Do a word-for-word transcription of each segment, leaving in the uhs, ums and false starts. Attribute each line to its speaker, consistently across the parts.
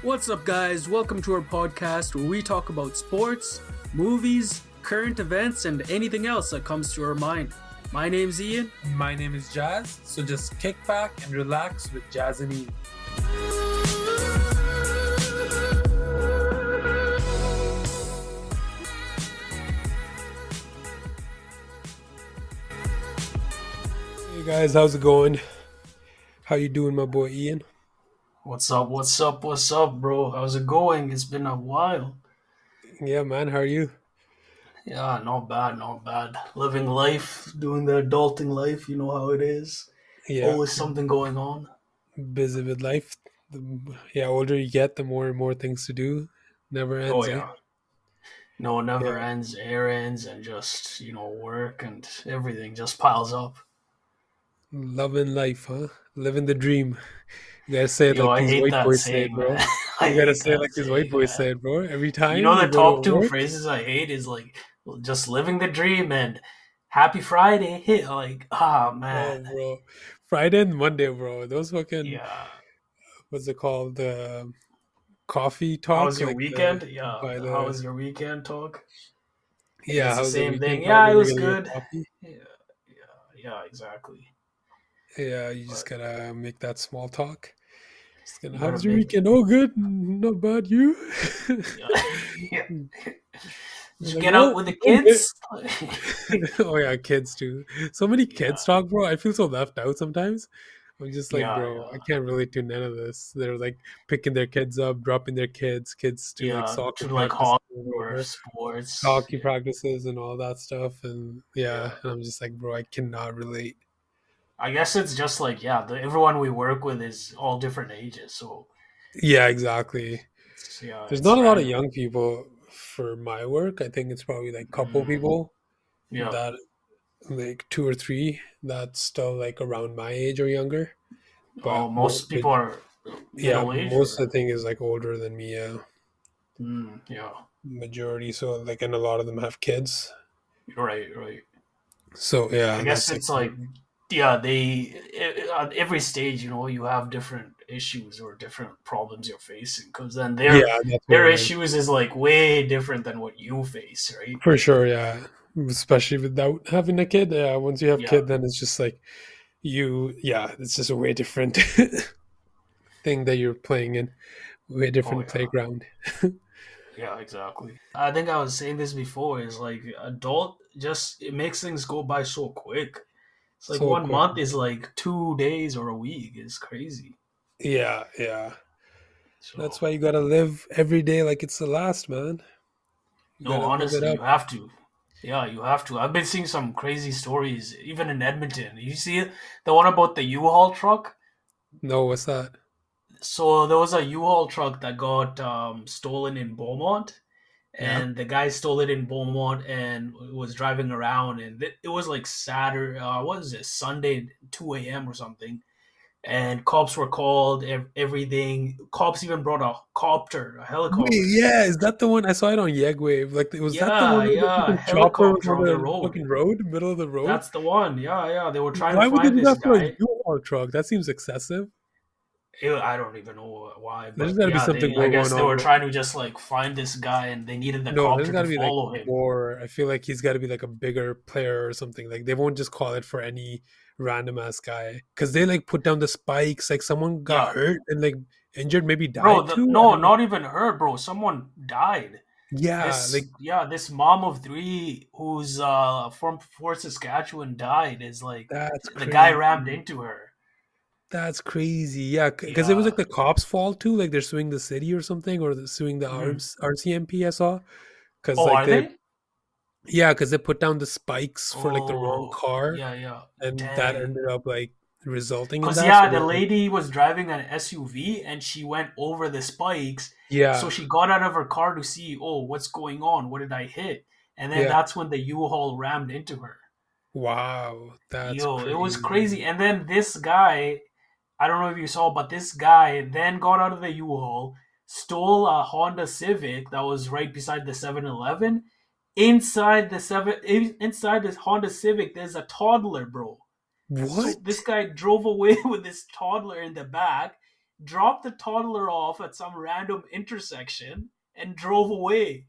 Speaker 1: What's up, guys? Welcome to our podcast where we talk about sports, movies, current events, and anything else that comes to our mind. My name's Ian.
Speaker 2: My name is Jazz, so just kick back and relax with Jazz and Ian.
Speaker 3: Hey guys, how's it going? How you doing, my boy Ian?
Speaker 1: What's up? What's up? What's up, bro? How's it going? It's been a while.
Speaker 3: Yeah, man, how are you?
Speaker 1: Yeah, not bad, not bad. Living life, doing the adulting life, you know how it is.
Speaker 3: Yeah,
Speaker 1: Always something going on.
Speaker 3: busy with life. The yeah, older you get, the more and more things to do. Never ends.
Speaker 1: Oh,
Speaker 3: eh?
Speaker 1: yeah. No, it never
Speaker 3: Yeah.
Speaker 1: ends. Errands and just, you know, work and everything just piles up.
Speaker 3: Loving life, huh? Living the dream. You gotta say it
Speaker 1: Yo,
Speaker 3: like
Speaker 1: I
Speaker 3: these
Speaker 1: hate
Speaker 3: white
Speaker 1: that
Speaker 3: boys say it,
Speaker 1: saying,
Speaker 3: bro.
Speaker 1: man. I
Speaker 3: You gotta
Speaker 1: hate
Speaker 3: say it
Speaker 1: that
Speaker 3: like these white
Speaker 1: saying,
Speaker 3: boys
Speaker 1: man.
Speaker 3: say it, bro. Every time
Speaker 1: You know the
Speaker 3: you go
Speaker 1: top
Speaker 3: to
Speaker 1: two
Speaker 3: work.
Speaker 1: phrases I hate is like just living the dream and happy Friday. Hit like, ah,
Speaker 3: Oh,
Speaker 1: man.
Speaker 3: bro. Friday and Monday, bro. Those fucking,
Speaker 1: Yeah.
Speaker 3: what's it called? The coffee
Speaker 1: How was
Speaker 3: talk,
Speaker 1: your
Speaker 3: like the
Speaker 1: weekend? Yeah.
Speaker 3: by
Speaker 1: How
Speaker 3: the
Speaker 1: was your weekend talk?
Speaker 3: yeah.
Speaker 1: It's the
Speaker 3: How's the
Speaker 1: same
Speaker 3: weekend
Speaker 1: thing.
Speaker 3: talk
Speaker 1: Yeah, it
Speaker 3: when you're
Speaker 1: was
Speaker 3: getting your
Speaker 1: good.
Speaker 3: coffee?
Speaker 1: Yeah, yeah, yeah, exactly.
Speaker 3: Yeah, you just
Speaker 1: But
Speaker 3: gotta make that small talk. Just gonna,
Speaker 1: you
Speaker 3: how
Speaker 1: gotta
Speaker 3: was your
Speaker 1: make,
Speaker 3: weekend? Oh, good. Mm, Not bad. You?
Speaker 1: yeah. Yeah. Did
Speaker 3: You're
Speaker 1: you
Speaker 3: like,
Speaker 1: get out
Speaker 3: what?
Speaker 1: with the
Speaker 3: Oh, good.
Speaker 1: kids?
Speaker 3: Oh, yeah, kids too. So many kids
Speaker 1: Yeah,
Speaker 3: talk, bro. I feel so left out sometimes. I'm just like,
Speaker 1: yeah,
Speaker 3: bro, I
Speaker 1: yeah,
Speaker 3: can't relate to none of this. They're like picking their kids up, dropping their kids, kids to like
Speaker 1: yeah.
Speaker 3: soccer
Speaker 1: To like
Speaker 3: practices
Speaker 1: hockey
Speaker 3: or
Speaker 1: or
Speaker 3: whatever,
Speaker 1: sports.
Speaker 3: hockey
Speaker 1: Yeah,
Speaker 3: practices and all that stuff. And yeah,
Speaker 1: yeah.
Speaker 3: and I'm just like, bro, I cannot relate.
Speaker 1: I guess it's just like, yeah, the, everyone we work with is all different ages, so
Speaker 3: Yeah, exactly.
Speaker 1: it's, yeah,
Speaker 3: There's
Speaker 1: it's
Speaker 3: not a lot of
Speaker 1: random.
Speaker 3: young people for my work. I think it's probably like couple
Speaker 1: Mm,
Speaker 3: people
Speaker 1: yeah.
Speaker 3: that like two or three that's still like around my age or younger. But
Speaker 1: Oh,
Speaker 3: mo-
Speaker 1: most
Speaker 3: ma-
Speaker 1: people are
Speaker 3: yeah,
Speaker 1: middle age
Speaker 3: most
Speaker 1: or?
Speaker 3: of the thing is like older than me. Yeah,
Speaker 1: Mm, yeah.
Speaker 3: majority. So like, and a lot of them have kids.
Speaker 1: Right, right.
Speaker 3: So
Speaker 1: I
Speaker 3: yeah,
Speaker 1: guess
Speaker 3: that's like
Speaker 1: it's like, yeah, they e- at every stage, you know, you have different issues or different problems you're facing, because then their
Speaker 3: yeah, that's what
Speaker 1: their
Speaker 3: it is
Speaker 1: issues is like way different than what you face, right?
Speaker 3: for sure. Yeah, especially without having a kid. Yeah, once you have
Speaker 1: Yeah.
Speaker 3: kid, then it's just like you. Yeah, it's just a way different thing that you're playing in, way
Speaker 1: Oh
Speaker 3: different
Speaker 1: yeah.
Speaker 3: playground.
Speaker 1: Yeah, exactly. I think I was saying this before, is like adult just it makes things go by so quick. It's like
Speaker 3: So
Speaker 1: one
Speaker 3: quick.
Speaker 1: month is like two days or a week. It's crazy.
Speaker 3: Yeah, yeah. That's
Speaker 1: So
Speaker 3: why you gotta live every day like it's the last, man. You
Speaker 1: no,
Speaker 3: gotta live it
Speaker 1: honestly,
Speaker 3: up.
Speaker 1: you have to. Yeah, you have to. I've been seeing some crazy stories, even in Edmonton. You see it? The one about the U-Haul truck?
Speaker 3: No, what's that?
Speaker 1: So there was a U-Haul truck that got um, stolen in Beaumont,
Speaker 3: Yeah.
Speaker 1: and the guy stole it in Beaumont and was driving around, and it, it was like Saturday, uh, what is it, Sunday, two a m or something. And cops were called, ev- everything. Cops even brought a copter, a
Speaker 3: Wait,
Speaker 1: helicopter.
Speaker 3: yeah, is that the one I saw it on Yegwave? Like, was that the
Speaker 1: Yeah,
Speaker 3: one where the
Speaker 1: yeah,
Speaker 3: fucking chopper was
Speaker 1: helicopter
Speaker 3: on
Speaker 1: on the
Speaker 3: the
Speaker 1: road.
Speaker 3: fucking road, middle of the road?
Speaker 1: That's the one. Yeah, yeah. They were trying to
Speaker 3: Why would they
Speaker 1: find
Speaker 3: do
Speaker 1: this
Speaker 3: that for a
Speaker 1: guy.
Speaker 3: U-Haul truck? That seems excessive.
Speaker 1: It- I don't even know why,
Speaker 3: There's
Speaker 1: but
Speaker 3: got to be
Speaker 1: yeah,
Speaker 3: something
Speaker 1: they. I
Speaker 3: more
Speaker 1: guess
Speaker 3: going
Speaker 1: they
Speaker 3: on,
Speaker 1: were
Speaker 3: bro.
Speaker 1: trying to just like find this guy, and they needed the
Speaker 3: No, there's
Speaker 1: copter
Speaker 3: got
Speaker 1: to
Speaker 3: to be like
Speaker 1: follow him.
Speaker 3: more. I feel like he's got to be like a bigger player or something. Like they won't just call it for any random ass guy because they like put down the spikes. Like someone got
Speaker 1: Yeah,
Speaker 3: hurt and like injured, maybe
Speaker 1: bro.
Speaker 3: died
Speaker 1: The,
Speaker 3: too. I
Speaker 1: no,
Speaker 3: don't know.
Speaker 1: not even her, bro. Someone died.
Speaker 3: Yeah,
Speaker 1: This,
Speaker 3: like
Speaker 1: yeah, this mom of three who's uh from Fort Saskatchewan died. Is like
Speaker 3: that's
Speaker 1: the guy
Speaker 3: crazy.
Speaker 1: rammed into her.
Speaker 3: That's crazy. Yeah, because it was
Speaker 1: Yeah.
Speaker 3: like the cops' fault too. Like they're suing the city or something, or they're suing the
Speaker 1: Mhm.
Speaker 3: arms R C M P. I saw because
Speaker 1: Oh,
Speaker 3: like
Speaker 1: are
Speaker 3: they,
Speaker 1: they?
Speaker 3: yeah, because they put down the spikes for like the wrong
Speaker 1: Oh,
Speaker 3: car,
Speaker 1: yeah, yeah.
Speaker 3: and that
Speaker 1: Dang.
Speaker 3: ended up like resulting in
Speaker 1: Cause
Speaker 3: that. So
Speaker 1: yeah, the
Speaker 3: they're like,
Speaker 1: lady was driving an S U V and she went over the spikes. So
Speaker 3: yeah,
Speaker 1: she got out of her car to see, oh, what's going on? What did I hit? And then
Speaker 3: yeah.
Speaker 1: that's when the U-Haul rammed into her.
Speaker 3: Wow, that's
Speaker 1: Yo, it was crazy.
Speaker 3: crazy.
Speaker 1: And then this guy, I don't know if you saw, but this guy then got out of the U-Haul, stole a Honda Civic that was right beside the Seven Eleven. Inside the seven, inside this Honda Civic, there's a toddler, bro. So
Speaker 3: What?
Speaker 1: this guy drove away with this toddler in the back, dropped the toddler off at some random intersection, and drove away.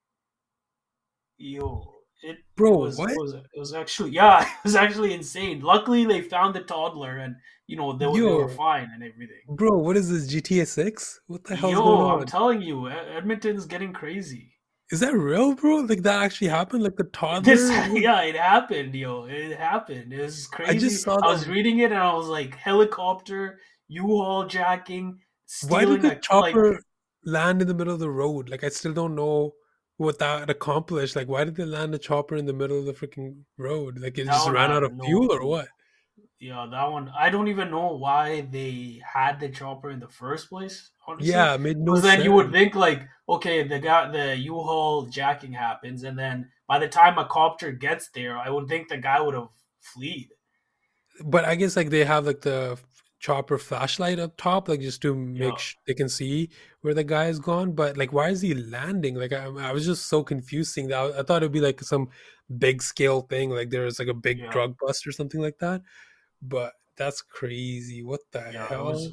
Speaker 1: Yo, it it
Speaker 3: Bro,
Speaker 1: was it
Speaker 3: what?
Speaker 1: was it was actually yeah, it was actually insane. Luckily, they found the toddler, and you know they were they were
Speaker 3: Yo,
Speaker 1: fine and everything.
Speaker 3: bro, what is this, G T A six? What the hell's going
Speaker 1: Yo, I'm
Speaker 3: on?
Speaker 1: telling you, E- Edmonton's getting crazy.
Speaker 3: Is that real, bro? Like that actually happened? Like the
Speaker 1: This,
Speaker 3: toddler? What-
Speaker 1: yeah, it happened, yo. It happened. It was
Speaker 3: I just
Speaker 1: crazy.
Speaker 3: saw
Speaker 1: I was
Speaker 3: the.
Speaker 1: reading it and I was like, helicopter, U-Haul jacking,
Speaker 3: Why did
Speaker 1: stealing
Speaker 3: the
Speaker 1: a like.
Speaker 3: chopper land in the middle of the road? Like I still don't know what that accomplished. Like why did they land a chopper in the middle of the freaking road? Like it
Speaker 1: That
Speaker 3: just
Speaker 1: one,
Speaker 3: ran
Speaker 1: I
Speaker 3: out
Speaker 1: have
Speaker 3: of
Speaker 1: no
Speaker 3: fuel or
Speaker 1: clue.
Speaker 3: what?
Speaker 1: Yeah, that one. I don't even know why they had the chopper in the first place. Honestly,
Speaker 3: Yeah, it made no
Speaker 1: because then you would
Speaker 3: sense.
Speaker 1: think like, okay, the guy, the U-Haul jacking happens, and then by the time a copter gets there, I would think the guy would have fled.
Speaker 3: But I guess like they have like the f- chopper flashlight up top, like just to
Speaker 1: Yeah,
Speaker 3: make sh- they can see where the guy is gone. But like, why is he landing? Like I, I was just so confused seeing that. I, I thought it'd be like some big scale thing, like there's like a big
Speaker 1: yeah,
Speaker 3: drug bust or something like that. But that's crazy. What the
Speaker 1: yeah. It was.
Speaker 3: hell?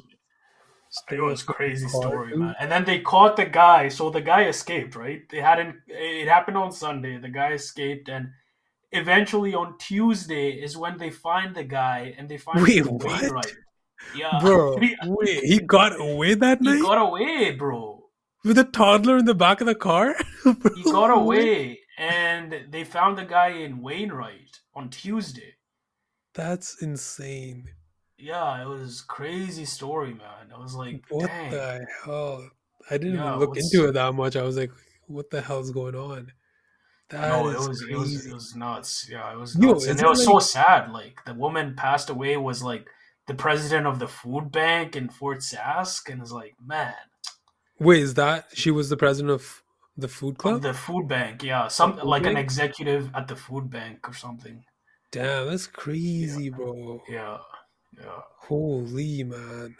Speaker 1: It
Speaker 3: Stole a
Speaker 1: was
Speaker 3: freaking
Speaker 1: crazy
Speaker 3: car
Speaker 1: story, man.
Speaker 3: too?
Speaker 1: And then they caught the guy, so the guy escaped, right? They hadn't. It happened on Sunday. The guy escaped, and eventually on Tuesday is when they find the guy, and they find him
Speaker 3: Wait,
Speaker 1: in
Speaker 3: what?
Speaker 1: Wainwright. Yeah,
Speaker 3: Bro, wait, he got away that
Speaker 1: he
Speaker 3: night
Speaker 1: got away, bro.
Speaker 3: with a toddler in the back of the car? Bro,
Speaker 1: He got
Speaker 3: what?
Speaker 1: away, and they found the guy in Wainwright on Tuesday.
Speaker 3: That's insane.
Speaker 1: Yeah, it was crazy story, man. I was like,
Speaker 3: What
Speaker 1: dang,
Speaker 3: the hell? I didn't even
Speaker 1: yeah,
Speaker 3: look
Speaker 1: what's
Speaker 3: into it that much. I was like, what the hell's going on? That
Speaker 1: no, it
Speaker 3: is
Speaker 1: was it was it
Speaker 3: crazy.
Speaker 1: was nuts. Yeah, it was
Speaker 3: Yo,
Speaker 1: nuts, and
Speaker 3: is
Speaker 1: it
Speaker 3: it
Speaker 1: was so
Speaker 3: like,
Speaker 1: sad. Like the woman passed away was like the president of the food bank in Fort Sask, and it's like, man,
Speaker 3: wait, is that she was the president of the food
Speaker 1: of
Speaker 3: club?
Speaker 1: the food bank. Yeah,
Speaker 3: The
Speaker 1: some
Speaker 3: food
Speaker 1: like an
Speaker 3: bank?
Speaker 1: executive at the food bank or something.
Speaker 3: Damn, that's
Speaker 1: Yeah,
Speaker 3: crazy, bro.
Speaker 1: yeah, yeah.
Speaker 3: Holy man.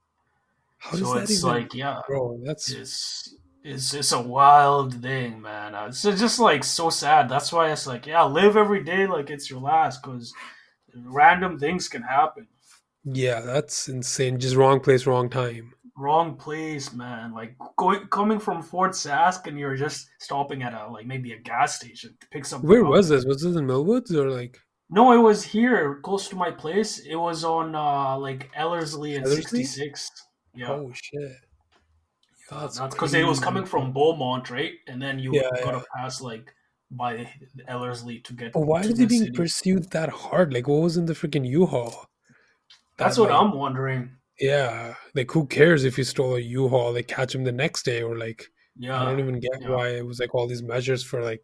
Speaker 3: How does
Speaker 1: So
Speaker 3: that
Speaker 1: it's
Speaker 3: even,
Speaker 1: like, yeah,
Speaker 3: bro? That's
Speaker 1: it's it's it's a wild thing, man. Uh, It's just like so sad. That's why it's like, yeah, live every day like it's your last, because random things can happen.
Speaker 3: yeah, that's insane. Just wrong place, wrong time.
Speaker 1: Wrong place, man. Like going coming from Fort Sask, and you're just stopping at a like maybe a gas station to pick something
Speaker 3: Where
Speaker 1: up.
Speaker 3: was this? Was this in Millwoods or like
Speaker 1: No, it was here, close to my place. It was on uh like Ellerslie and
Speaker 3: Ellerslie?
Speaker 1: sixty-six. Yeah.
Speaker 3: Oh shit.
Speaker 1: Uh,
Speaker 3: That's
Speaker 1: that's because it was
Speaker 3: crazy,
Speaker 1: coming
Speaker 3: bro.
Speaker 1: from Beaumont, right? And then you
Speaker 3: Yeah,
Speaker 1: gotta
Speaker 3: yeah.
Speaker 1: pass like by Ellerslie to get
Speaker 3: But why
Speaker 1: to
Speaker 3: was he
Speaker 1: the
Speaker 3: being
Speaker 1: city.
Speaker 3: pursued that hard? Like, what was in the freaking U-Haul?
Speaker 1: That's
Speaker 3: That
Speaker 1: what
Speaker 3: like,
Speaker 1: I'm wondering.
Speaker 3: yeah, like who cares if you stole a U-Haul? Like, catch him the next day, or like, I don't
Speaker 1: Yeah,
Speaker 3: even get
Speaker 1: yeah,
Speaker 3: why it was like all these measures for like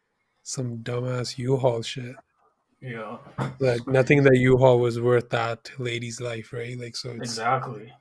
Speaker 3: some dumbass U-Haul shit.
Speaker 1: yeah. It's
Speaker 3: Like, nothing in
Speaker 1: crazy.
Speaker 3: the U-Haul was worth that lady's life, right? Like, so it's
Speaker 1: Exactly.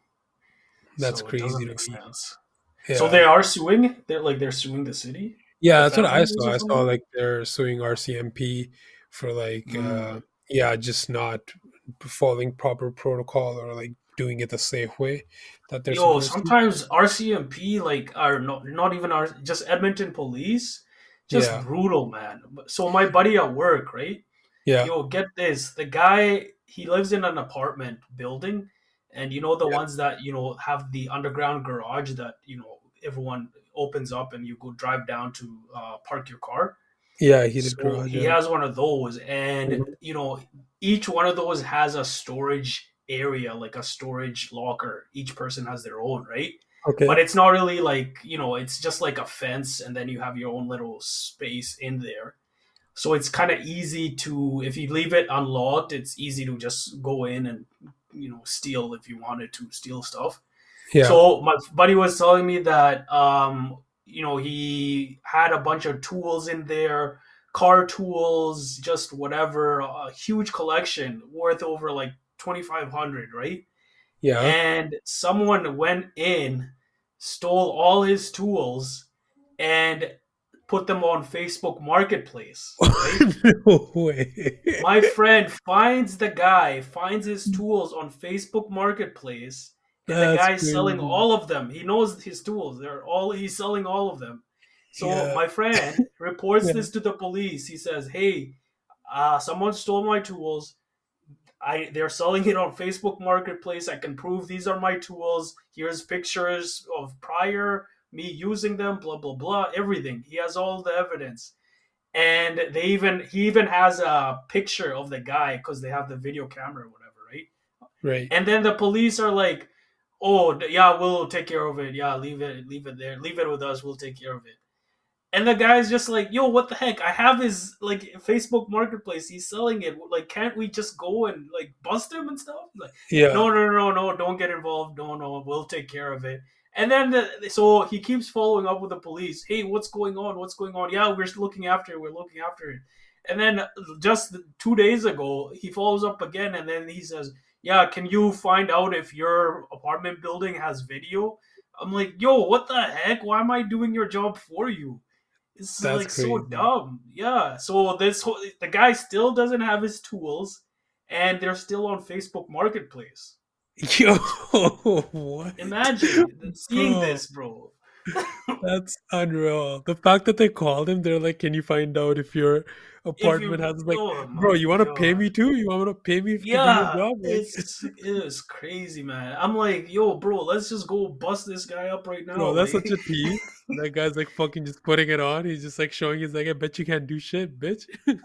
Speaker 3: that's
Speaker 1: So it doesn't
Speaker 3: crazy to
Speaker 1: make
Speaker 3: me.
Speaker 1: sense. So
Speaker 3: Yeah,
Speaker 1: they are suing. They're like they're suing the city,
Speaker 3: yeah,
Speaker 1: the
Speaker 3: that's what I
Speaker 1: families
Speaker 3: saw.
Speaker 1: or
Speaker 3: I saw
Speaker 1: something.
Speaker 3: like they're suing R C M P for like, uh,
Speaker 1: Mm.
Speaker 3: yeah, just not following proper protocol or like doing it the safe way that they're
Speaker 1: Yo,
Speaker 3: supposed to.
Speaker 1: sometimes R C M P like are not not even our just Edmonton police, just
Speaker 3: Yeah,
Speaker 1: brutal, man. So my buddy at work, right?
Speaker 3: yeah,
Speaker 1: Yo, get this. The guy, he lives in an apartment building, and you know the
Speaker 3: yeah,
Speaker 1: ones that, you know, have the underground garage that, you know, everyone opens up and you go drive down to uh, park your car.
Speaker 3: yeah. Heated
Speaker 1: So
Speaker 3: garage.
Speaker 1: he
Speaker 3: Yeah.
Speaker 1: has one of those, and
Speaker 3: Mhm.
Speaker 1: you know, each one of those has a storage area, like a storage locker. Each person has their own, right? But
Speaker 3: Okay.
Speaker 1: it's not really like, you know, it's just like a fence, and then you have your own little space in there. So it's kind of easy to, if you leave it unlocked, it's easy to just go in and, you know, steal if you wanted to steal stuff.
Speaker 3: Yeah.
Speaker 1: So my buddy was telling me that, um, you know, he had a bunch of tools in there, car tools, just whatever, a huge collection worth over like twenty-five hundred, right?
Speaker 3: Yeah.
Speaker 1: And someone went in, stole all his tools, and put them on Facebook Marketplace, right?
Speaker 3: No way.
Speaker 1: My friend finds the guy, finds his tools on Facebook Marketplace, and the
Speaker 3: That's
Speaker 1: guy's selling
Speaker 3: crazy.
Speaker 1: all of them. He knows his tools. They're all he's selling all of them. So
Speaker 3: Yeah.
Speaker 1: my friend reports
Speaker 3: Yeah.
Speaker 1: this to the police. He says, "Hey, uh, someone stole my tools. I they're selling it on Facebook Marketplace. I can prove these are my tools. Here's pictures of prior me using them. Blah blah blah. Everything. He has all the evidence, and they even he even has a picture of the guy because they have the video camera or whatever, right?
Speaker 3: Right.
Speaker 1: And then the police are like, "Oh yeah, we'll take care of it. Yeah, leave it, leave it there. Leave it with us. We'll take care of it." And the guy's just like, "Yo, what the heck? I have his like Facebook Marketplace. He's selling it. Like, can't we just go and like bust him and stuff?" Like,
Speaker 3: Yeah.
Speaker 1: no, no, no, no, don't get involved. No, no, we'll take care of it. And then the, so he keeps following up with the police. Hey, what's going on? What's going on? Yeah, we're looking after it. We're looking after it. And then just two days ago, he follows up again, and then he says, "Yeah, can you find out if your apartment building has video?" I'm like, "Yo, what the heck? Why am I doing your job for you?" It's
Speaker 3: That's
Speaker 1: like so
Speaker 3: crazy.
Speaker 1: dumb. Yeah. So this whole, the guy still doesn't have his tools, and they're still on Facebook Marketplace.
Speaker 3: Yo, what?
Speaker 1: Imagine seeing
Speaker 3: Bro,
Speaker 1: this, bro.
Speaker 3: that's unreal. The fact that they called him, they're like, "Can you find out if your
Speaker 1: If
Speaker 3: apartment
Speaker 1: you,
Speaker 3: has like,
Speaker 1: oh
Speaker 3: bro,
Speaker 1: my
Speaker 3: you want to pay
Speaker 1: god.
Speaker 3: me too? You want to pay me to do your
Speaker 1: Yeah,
Speaker 3: job?" Like,
Speaker 1: it's it is crazy, man. I'm like, yo, bro, let's just go bust this guy up right now.
Speaker 3: bro, that's
Speaker 1: Like,
Speaker 3: such a tease. That guy's like fucking just putting it on. He's just like showing. He's like, "I bet you can't do shit, bitch."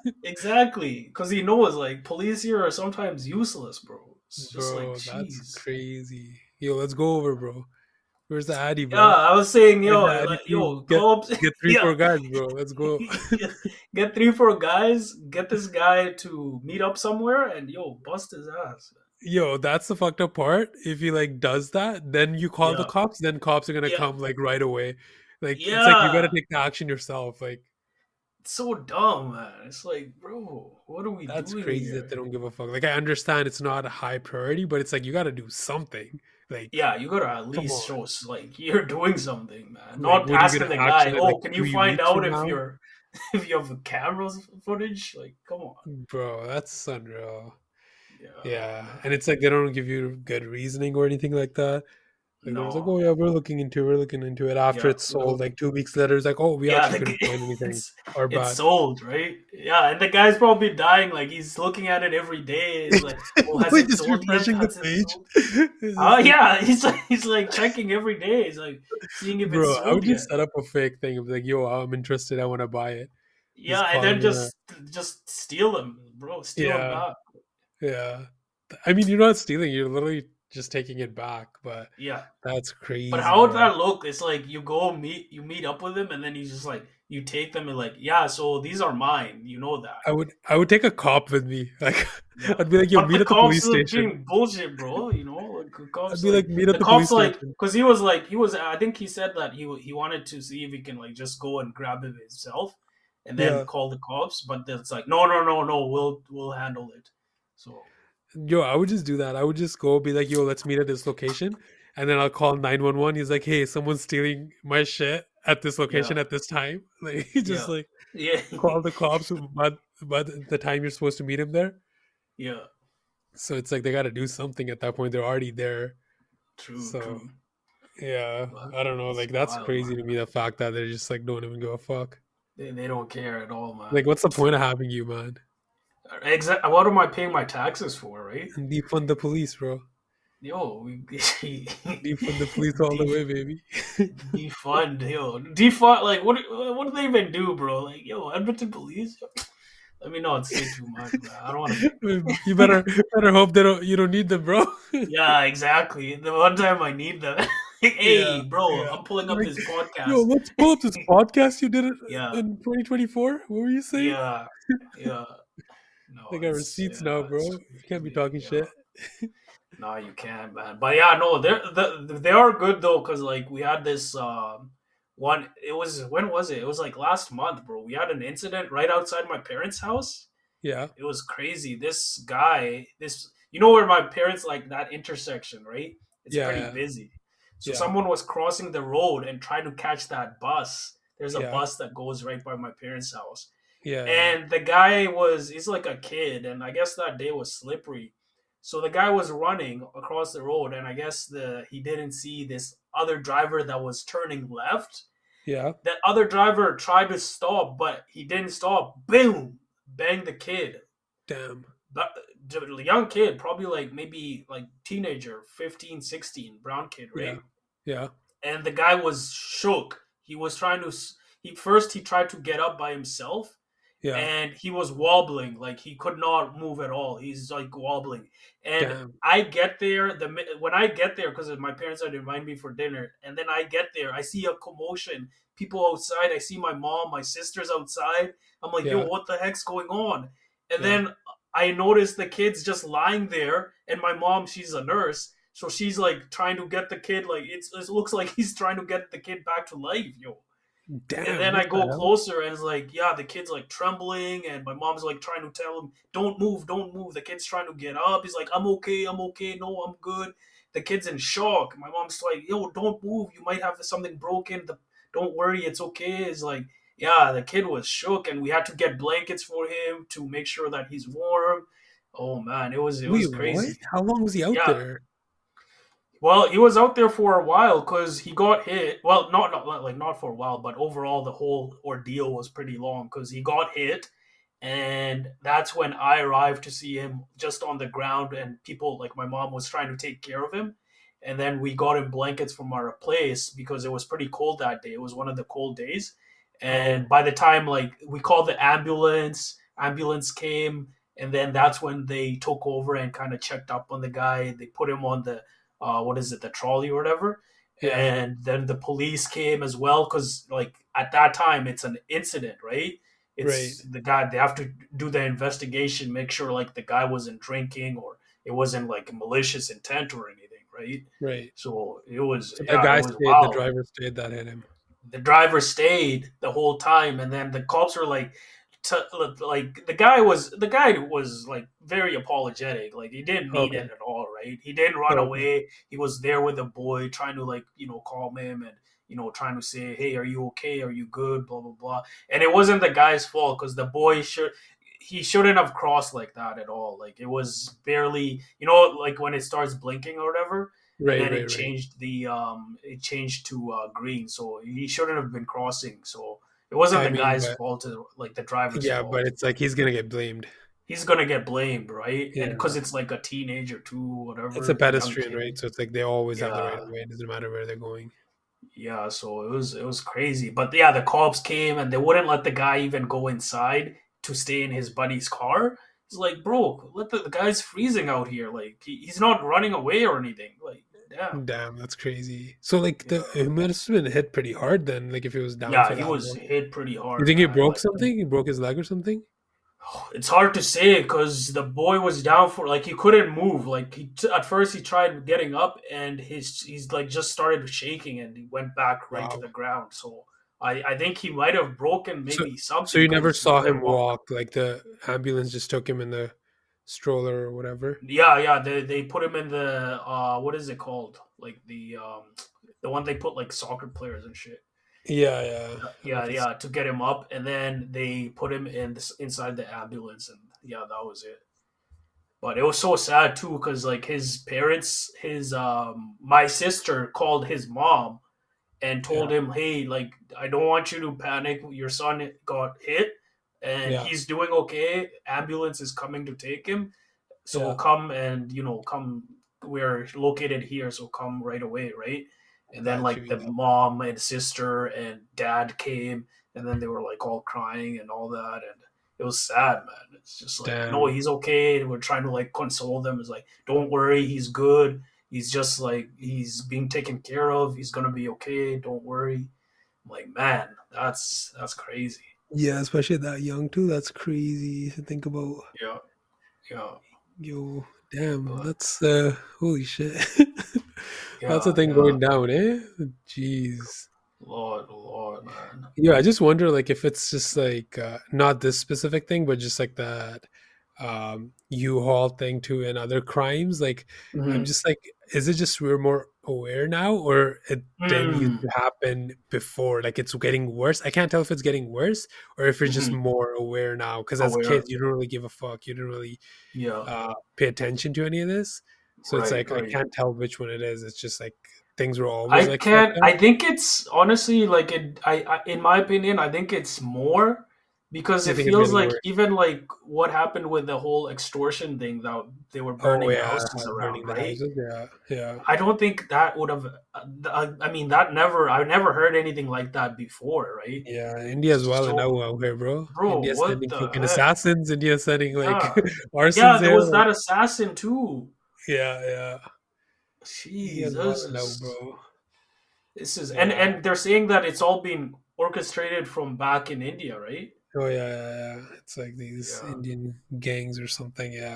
Speaker 1: exactly, because he knows like police here are sometimes useless, bro. It's just like,
Speaker 3: Bro, that's
Speaker 1: jeez.
Speaker 3: crazy. Yo, let's go over, bro. Where's the Addy,
Speaker 1: Yeah,
Speaker 3: bro?
Speaker 1: I was saying,
Speaker 3: Get
Speaker 1: yo,
Speaker 3: the Addy
Speaker 1: like,
Speaker 3: too.
Speaker 1: yo,
Speaker 3: Get
Speaker 1: cops,
Speaker 3: get three,
Speaker 1: yeah,
Speaker 3: four guys, bro. Let's go.
Speaker 1: get, get three, four guys, get this guy to meet up somewhere, and yo, bust his ass.
Speaker 3: Yo, that's the fucked up part. If he like does that, then you call the
Speaker 1: Yeah,
Speaker 3: cops, then cops are gonna
Speaker 1: yeah,
Speaker 3: come like right away. Like it's like you gotta
Speaker 1: yeah.
Speaker 3: take the action yourself. Like
Speaker 1: It's so dumb, man. It's like, bro, what are we
Speaker 3: that's
Speaker 1: doing
Speaker 3: crazy that
Speaker 1: here?
Speaker 3: they don't give a fuck. Like I understand it's not a high priority, but it's like you gotta do something. Like,
Speaker 1: Yeah, you gotta at
Speaker 3: come
Speaker 1: least
Speaker 3: on.
Speaker 1: show us like you're doing something, man.
Speaker 3: Like
Speaker 1: Not
Speaker 3: what are you
Speaker 1: asking
Speaker 3: gonna
Speaker 1: the
Speaker 3: action
Speaker 1: guy,
Speaker 3: it like
Speaker 1: "Oh, can you
Speaker 3: three
Speaker 1: find
Speaker 3: weeks
Speaker 1: out
Speaker 3: from
Speaker 1: if
Speaker 3: now?
Speaker 1: you're if you have cameras footage?" Like, come on.
Speaker 3: Bro, that's unreal.
Speaker 1: Yeah,
Speaker 3: Yeah. And
Speaker 1: man.
Speaker 3: it's like they don't give you good reasoning or anything like that. Like there was like,
Speaker 1: No.
Speaker 3: "Oh yeah, we're looking into it, we're looking into it." After
Speaker 1: Yeah,
Speaker 3: it's
Speaker 1: we're
Speaker 3: sold,
Speaker 1: looking.
Speaker 3: like two weeks later, it's like, "Oh, we
Speaker 1: Yeah,
Speaker 3: actually
Speaker 1: the,
Speaker 3: couldn't
Speaker 1: g-
Speaker 3: find anything
Speaker 1: it's
Speaker 3: or
Speaker 1: it's
Speaker 3: bad."
Speaker 1: sold, right? Yeah, and the guy's probably dying. Like he's looking at it every day. It's like, "Oh, has
Speaker 3: We're
Speaker 1: it
Speaker 3: just
Speaker 1: sold yet?
Speaker 3: refreshing the
Speaker 1: Has it
Speaker 3: page.
Speaker 1: sold?"
Speaker 3: It's
Speaker 1: Oh
Speaker 3: just like,
Speaker 1: yeah, he's like he's like checking every day. He's like seeing if it's
Speaker 3: bro, I would
Speaker 1: sold yet.
Speaker 3: just set up a fake thing of like, "Yo, I'm interested. I want to buy it."
Speaker 1: Yeah,
Speaker 3: Just
Speaker 1: and
Speaker 3: call
Speaker 1: then
Speaker 3: him in a
Speaker 1: just just steal them, bro. Steal them
Speaker 3: yeah,
Speaker 1: back.
Speaker 3: yeah. I mean, you're not stealing. You're literally just taking it back. But
Speaker 1: Yeah.
Speaker 3: that's
Speaker 1: But
Speaker 3: crazy,
Speaker 1: how would
Speaker 3: bro.
Speaker 1: that look? It's like you go meet you meet up with him and then you just like you take them and like, yeah, so these are mine. You know that.
Speaker 3: I would I would take a cop with me. Like
Speaker 1: Yeah.
Speaker 3: I'd be like, "Yo,
Speaker 1: But
Speaker 3: meet
Speaker 1: the
Speaker 3: at the
Speaker 1: cops
Speaker 3: police
Speaker 1: are
Speaker 3: station."
Speaker 1: being bullshit, bro. You know, like the
Speaker 3: I'd
Speaker 1: cops
Speaker 3: be like,
Speaker 1: like
Speaker 3: "Meet at
Speaker 1: the
Speaker 3: the police
Speaker 1: cops like
Speaker 3: station."
Speaker 1: because he was like he was I think he said that he he wanted to see if he can like just go and grab it himself and then
Speaker 3: Yeah.
Speaker 1: call the cops, but it's like no no no no we'll we'll handle it. So
Speaker 3: Yo, I would just do that. I would just go be like, "Yo, let's meet at this location." And then I'll call nine one one. He's like, "Hey, someone's stealing my shit at this
Speaker 1: yeah
Speaker 3: location at this time." Like he just
Speaker 1: yeah
Speaker 3: like
Speaker 1: yeah
Speaker 3: call the cops by, by the the time you're supposed to meet him there.
Speaker 1: yeah
Speaker 3: So it's like they got to do something at that point. They're already there.
Speaker 1: true
Speaker 3: So
Speaker 1: true.
Speaker 3: yeah,
Speaker 1: But
Speaker 3: I don't know.
Speaker 1: it's
Speaker 3: Like that's
Speaker 1: wild,
Speaker 3: crazy
Speaker 1: man.
Speaker 3: to me. The fact that they're just like don't even give a fuck.
Speaker 1: They, they don't care at all,
Speaker 3: Like,
Speaker 1: man.
Speaker 3: what's the point of having you, man?
Speaker 1: Exactly. What am I paying my taxes for, right?
Speaker 3: And defund the police, bro.
Speaker 1: Yo, we
Speaker 3: Defund the police all the
Speaker 1: def,
Speaker 3: way, baby.
Speaker 1: defund, yo, defund. Like, what? What do they even do, bro? Like, yo, Edmonton police. Let me not say too much, man. I don't want
Speaker 3: You
Speaker 1: to.
Speaker 3: better better hope they don't you don't need them, bro.
Speaker 1: Yeah, exactly. The one time I need them.
Speaker 3: Yeah,
Speaker 1: Hey, bro,
Speaker 3: yeah.
Speaker 1: I'm pulling up
Speaker 3: Like,
Speaker 1: this
Speaker 3: yo,
Speaker 1: podcast.
Speaker 3: let's pull up this podcast you did it
Speaker 1: Yeah,
Speaker 3: in twenty twenty-four. What were you saying?
Speaker 1: yeah, yeah.
Speaker 3: They
Speaker 1: No,
Speaker 3: got
Speaker 1: it's
Speaker 3: receipts
Speaker 1: yeah,
Speaker 3: now, bro.
Speaker 1: it's
Speaker 3: You can't be
Speaker 1: crazy.
Speaker 3: talking
Speaker 1: Yeah.
Speaker 3: shit.
Speaker 1: No, you can't, man. But yeah, no, they're the, they are good though, cause like we had this um one. It was when was it? It was like last month, bro. We had an incident right outside my parents' house.
Speaker 3: Yeah,
Speaker 1: It was crazy. This guy, this you know where my parents like that intersection, right? It's
Speaker 3: yeah,
Speaker 1: pretty
Speaker 3: yeah,
Speaker 1: busy. So
Speaker 3: yeah,
Speaker 1: someone was crossing the road and trying to catch that bus. There's a
Speaker 3: yeah,
Speaker 1: bus that goes right by my parents' house.
Speaker 3: yeah, yeah,
Speaker 1: And the guy was he's like a kid, and I guess that day was slippery. So the guy was running across the road, and I guess the he didn't see this other driver that was turning left.
Speaker 3: yeah.
Speaker 1: That other driver tried to stop, but he didn't stop. Boom! Banged the kid.
Speaker 3: Damn.
Speaker 1: But the young kid, probably like maybe like teenager, fifteen, sixteen, brown kid,
Speaker 3: Yeah.
Speaker 1: right?
Speaker 3: Yeah.
Speaker 1: And the guy was shook. He was trying to. He first he tried to get up by himself,
Speaker 3: Yeah.
Speaker 1: and he was wobbling, like he could not move at all. He's like wobbling, and
Speaker 3: Damn.
Speaker 1: I get there. The when I get there, because my parents had to invite me for dinner, and then I get there, I see a commotion. People outside. I see my mom, my sisters outside. I'm like, yo,
Speaker 3: Yeah.
Speaker 1: what the heck's going on? And
Speaker 3: Yeah.
Speaker 1: then I noticed the kid's just lying there, and my mom, she's a nurse, so she's like trying to get the kid, like it's, it looks like he's trying to get the kid back to life, yo. And
Speaker 3: Damn.
Speaker 1: then I
Speaker 3: What the
Speaker 1: go
Speaker 3: hell?
Speaker 1: closer, and it's like, yeah, the kid's like trembling, and my mom's like trying to tell him, don't move, don't move. The kid's trying to get up. He's like, I'm okay, I'm okay, no, I'm good. The kid's in shock. My mom's like, yo, don't move. You might have something broken. The, don't worry, it's okay. It's like, yeah, the kid was shook, and we had to get blankets for him to make sure that he's warm. Oh man, it was it was
Speaker 3: Wait, what?
Speaker 1: crazy.
Speaker 3: How long was he out
Speaker 1: Yeah,
Speaker 3: there?
Speaker 1: well, he was out there for a while because he got hit. Well, not, not like not for a while, but overall the whole ordeal was pretty long because he got hit, and that's when I arrived to see him just on the ground, and people like my mom was trying to take care of him, and then we got him blankets from our place because it was pretty cold that day. It was one of the cold days,
Speaker 3: Oh,
Speaker 1: and by the time like we called the ambulance, ambulance came, and then that's when they took over and kind of checked up on the guy. They put him on the uh, what is it, the trolley or whatever.
Speaker 3: yeah.
Speaker 1: And then the police came as well because, like, at that time, it's an incident, right?
Speaker 3: Right.
Speaker 1: It's the guy, they have to do the investigation, make sure, like, the guy wasn't drinking or it wasn't, like, malicious intent or anything, right?
Speaker 3: Right.
Speaker 1: So it was,
Speaker 3: So the
Speaker 1: yeah, it
Speaker 3: guy
Speaker 1: was
Speaker 3: stayed, the
Speaker 1: wild.
Speaker 3: driver stayed that hit him.
Speaker 1: The driver stayed the whole time, and then the cops were like, t- like the guy was the guy was like very apologetic, like he didn't mean
Speaker 3: Okay.
Speaker 1: it at all, right? He didn't run
Speaker 3: Okay.
Speaker 1: away. He was there with the boy, trying to like you know calm him and you know trying to say, hey, are you okay? Are you good? Blah blah blah. And it wasn't the guy's fault because the boy should. He shouldn't have crossed like that at all. Like it was barely, you know, like when it starts blinking or whatever, and
Speaker 3: Right,
Speaker 1: then it
Speaker 3: right, right.
Speaker 1: changed the um it changed to uh, green, so he shouldn't have been crossing. So it wasn't
Speaker 3: I
Speaker 1: the
Speaker 3: mean,
Speaker 1: guy's
Speaker 3: but
Speaker 1: fault, like the driver's
Speaker 3: yeah, but
Speaker 1: fault.
Speaker 3: it's like he's gonna get blamed.
Speaker 1: He's gonna get blamed, right? And
Speaker 3: Yeah.
Speaker 1: because it's like a teenager too,
Speaker 3: It's a
Speaker 1: whatever, young
Speaker 3: pedestrian, right?
Speaker 1: kid.
Speaker 3: So it's like they always have the right
Speaker 1: Yeah,
Speaker 3: of way. It doesn't matter where they're going.
Speaker 1: yeah. So it was it was crazy, but yeah, the cops came and they wouldn't let the guy even go inside to stay in his buddy's car. He's like, bro, let the, the guy's freezing out here. Like he, he's not running away or anything. Like, damn.
Speaker 3: Damn, that's crazy. So like the
Speaker 1: Yeah.
Speaker 3: it must have been hit pretty hard then, like if it was down
Speaker 1: Yeah,
Speaker 3: for
Speaker 1: he
Speaker 3: that
Speaker 1: was
Speaker 3: long.
Speaker 1: hit pretty
Speaker 3: You
Speaker 1: hard,
Speaker 3: think he
Speaker 1: man.
Speaker 3: broke
Speaker 1: Like
Speaker 3: something? He broke his leg or something?
Speaker 1: it's hard to say because the boy was down for like he couldn't move. Like he t- at first he tried getting up and his he's like just started shaking and he went back right to
Speaker 3: Wow.
Speaker 1: the ground. So I I think he might have broken
Speaker 3: So
Speaker 1: maybe
Speaker 3: so
Speaker 1: something
Speaker 3: you never
Speaker 1: because he
Speaker 3: saw him
Speaker 1: couldn't walk.
Speaker 3: walk, like the ambulance just took him in the stroller or whatever?
Speaker 1: Yeah, yeah. They they put him in the uh what is it called? Like the um the one they put like soccer players and shit.
Speaker 3: Yeah, yeah. I don't know
Speaker 1: Yeah,
Speaker 3: if it's
Speaker 1: yeah, to get him up, and then they put him in this, inside the ambulance, and yeah, that was it. But it was so sad too, because like his parents, his um, my sister called his mom and
Speaker 3: yeah,
Speaker 1: told him, "Hey, like I don't want you to panic. Your son got hit, and
Speaker 3: yeah,
Speaker 1: he's doing okay. Ambulance is coming to take him, so
Speaker 3: yeah.
Speaker 1: come and you know come. We're located here, so come right away, right?" And then
Speaker 3: Got you,
Speaker 1: like the
Speaker 3: yeah.
Speaker 1: mom and sister and dad came, and then they were like all crying and all that, and it was sad, man. It's just like, no,
Speaker 3: Damn.
Speaker 1: he's okay. And we're trying to like console them. It's like, don't worry, he's good. He's just like he's being taken care of. He's gonna be okay. Don't worry. I'm like, man, that's that's crazy.
Speaker 3: Yeah, especially that young too. That's crazy to think about.
Speaker 1: Yeah, yeah,
Speaker 3: Yo, damn,
Speaker 1: but
Speaker 3: that's uh holy shit. That's a
Speaker 1: yeah,
Speaker 3: thing
Speaker 1: yeah.
Speaker 3: going down, eh? Jeez.
Speaker 1: Lord, Lord, man.
Speaker 3: Yeah, I just wonder like if it's just like uh, not this specific thing, but just like that um U-Haul thing too and other crimes. Like I'm
Speaker 1: Mm-hmm.
Speaker 3: just like, is it just we're more aware now or it didn't used
Speaker 1: Mm,
Speaker 3: to happen before? Like it's getting worse. I can't tell if it's getting worse or if you're just
Speaker 1: mm-hmm.
Speaker 3: more aware now. Because as
Speaker 1: Aware.
Speaker 3: kids, you don't really give a fuck. You don't really
Speaker 1: Yeah.
Speaker 3: uh pay attention to any of this. So it's
Speaker 1: Right.
Speaker 3: like I
Speaker 1: Right.
Speaker 3: can't tell which one it is. It's just like things were always
Speaker 1: I
Speaker 3: like fucked
Speaker 1: can't.
Speaker 3: up.
Speaker 1: I think it's honestly like it. I, I in my opinion, I think it's more because
Speaker 3: You
Speaker 1: it
Speaker 3: think it made
Speaker 1: feels
Speaker 3: it
Speaker 1: like
Speaker 3: worse?
Speaker 1: even like what happened with the whole extortion thing that they were
Speaker 3: Oh
Speaker 1: burning
Speaker 3: yeah,
Speaker 1: houses around,
Speaker 3: burning the
Speaker 1: right?
Speaker 3: houses. Yeah, yeah,
Speaker 1: I don't think that would have. Uh, I mean, that never. I've never heard anything like that before, right?
Speaker 3: yeah. India's well and
Speaker 1: So,
Speaker 3: out out here, bro.
Speaker 1: bro,
Speaker 3: India's
Speaker 1: what
Speaker 3: sending
Speaker 1: the
Speaker 3: fucking
Speaker 1: heck?
Speaker 3: assassins. India's sending like
Speaker 1: Yeah,
Speaker 3: arsons
Speaker 1: yeah. There
Speaker 3: there.
Speaker 1: was
Speaker 3: Like,
Speaker 1: that assassin too.
Speaker 3: yeah, yeah. India's well
Speaker 1: Jesus,
Speaker 3: and out,
Speaker 1: this
Speaker 3: bro.
Speaker 1: this is and
Speaker 3: Yeah.
Speaker 1: and they're saying that it's all been orchestrated from back in India, right?
Speaker 3: Oh yeah, yeah, yeah. It's like these
Speaker 1: Yeah,
Speaker 3: Indian gangs or something. Yeah.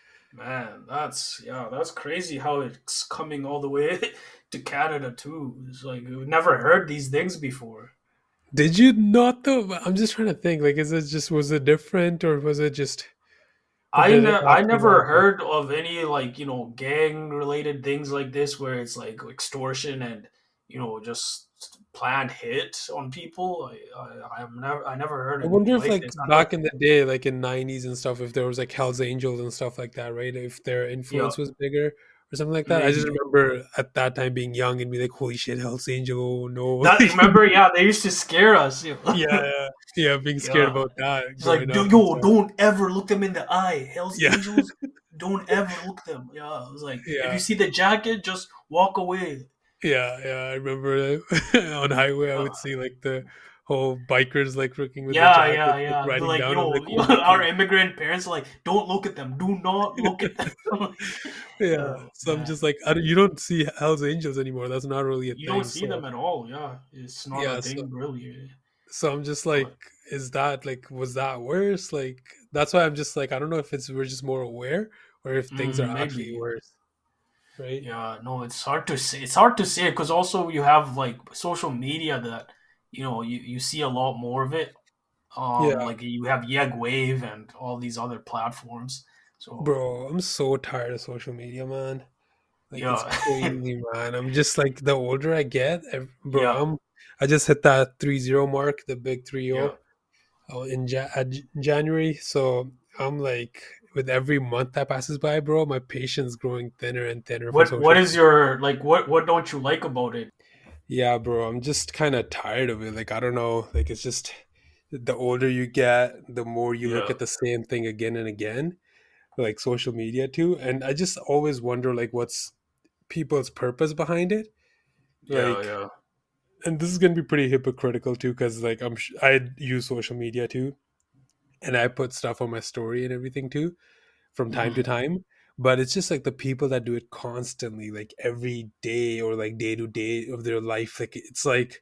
Speaker 1: man, that's yeah, that's crazy how it's coming all the way to Canada too. It's like we've never heard these things before.
Speaker 3: Did you not though? I'm just trying to think. Like, is it just was it different or was it just or
Speaker 1: I
Speaker 3: did it
Speaker 1: ne- I
Speaker 3: actually
Speaker 1: never
Speaker 3: happen?
Speaker 1: heard of any like you know gang related things like this where it's like extortion and you know just planned hit on people. I I I'm never I never heard
Speaker 3: I
Speaker 1: anything
Speaker 3: wonder if
Speaker 1: like
Speaker 3: like
Speaker 1: this. I know,
Speaker 3: back in the day, like in nineties and stuff, if there was like Hell's Angels and stuff like that, right? If their
Speaker 1: yeah,
Speaker 3: influence was bigger or something like that. I just
Speaker 1: maybe
Speaker 3: remember at that time being young and be like, "Holy shit, Hell's Angel! Oh no!"
Speaker 1: that. Remember, yeah, they used to scare us. You know?
Speaker 3: yeah, yeah, yeah. Being scared
Speaker 1: Yeah,
Speaker 3: about that
Speaker 1: it's like
Speaker 3: growing
Speaker 1: "Do-
Speaker 3: up and
Speaker 1: yo,
Speaker 3: stuff.
Speaker 1: don't ever look them in the eye. Hell's
Speaker 3: Yeah,
Speaker 1: Angels, don't ever look them. Yeah, it was like if you
Speaker 3: yeah.
Speaker 1: see the jacket, just walk away.
Speaker 3: Yeah, yeah, I remember on highway I
Speaker 1: Yeah.
Speaker 3: would see like the whole bikers like looking with the
Speaker 1: Yeah,
Speaker 3: jacket,
Speaker 1: yeah,
Speaker 3: like
Speaker 1: yeah. They're
Speaker 3: riding
Speaker 1: like,
Speaker 3: down. I'm
Speaker 1: yo,
Speaker 3: like,
Speaker 1: yo,
Speaker 3: holy
Speaker 1: our
Speaker 3: shit.
Speaker 1: immigrant parents are like, don't look at them. Do not look at them. I'm like,
Speaker 3: Yeah.
Speaker 1: oh
Speaker 3: So I'm
Speaker 1: man,
Speaker 3: just like, I don't, you don't see Hell's Angels anymore. That's not really a
Speaker 1: you don't
Speaker 3: thing.
Speaker 1: see them
Speaker 3: So
Speaker 1: at all. Yeah, it's not a
Speaker 3: yeah, so
Speaker 1: thing really.
Speaker 3: so I'm just like,
Speaker 1: But
Speaker 3: is that like was that worse? Like that's why I'm just like, I don't know if it's we're just more aware or if things are
Speaker 1: mm,
Speaker 3: actually
Speaker 1: maybe,
Speaker 3: worse, right?
Speaker 1: yeah. No, it's hard to say. It's hard to say because also you have like social media that you know you you see a lot more of it. Um,
Speaker 3: Yeah.
Speaker 1: like you have Yeg Wave and all these other platforms. So
Speaker 3: Bro, I'm so tired of social media, man. Like it's
Speaker 1: yeah,
Speaker 3: crazy, man. I'm just like the older I get, ev- bro.
Speaker 1: yeah,
Speaker 3: I'm I just hit that three zero mark, the big three
Speaker 1: yeah.
Speaker 3: zero uh, in ja- uh, J- January. So I'm like, with every month that passes by, bro, my patience growing thinner and thinner for
Speaker 1: What what
Speaker 3: social
Speaker 1: is
Speaker 3: media.
Speaker 1: your like? What what don't you like about it?
Speaker 3: Yeah, bro. I'm just kind of tired of it. Like I don't know. Like it's just the older you get, the more you look
Speaker 1: Yeah,
Speaker 3: at the same thing again and again, like social media too. And I just always wonder, like, what's people's purpose behind it?
Speaker 1: yeah,
Speaker 3: Like
Speaker 1: yeah.
Speaker 3: and this is gonna be pretty hypocritical too, because like I'm sh- I use social media too, and I put stuff on my story and everything too from time to
Speaker 1: Mhm.
Speaker 3: time. But it's just like the people that do it constantly, like every day or like day to day of their life. Like it's like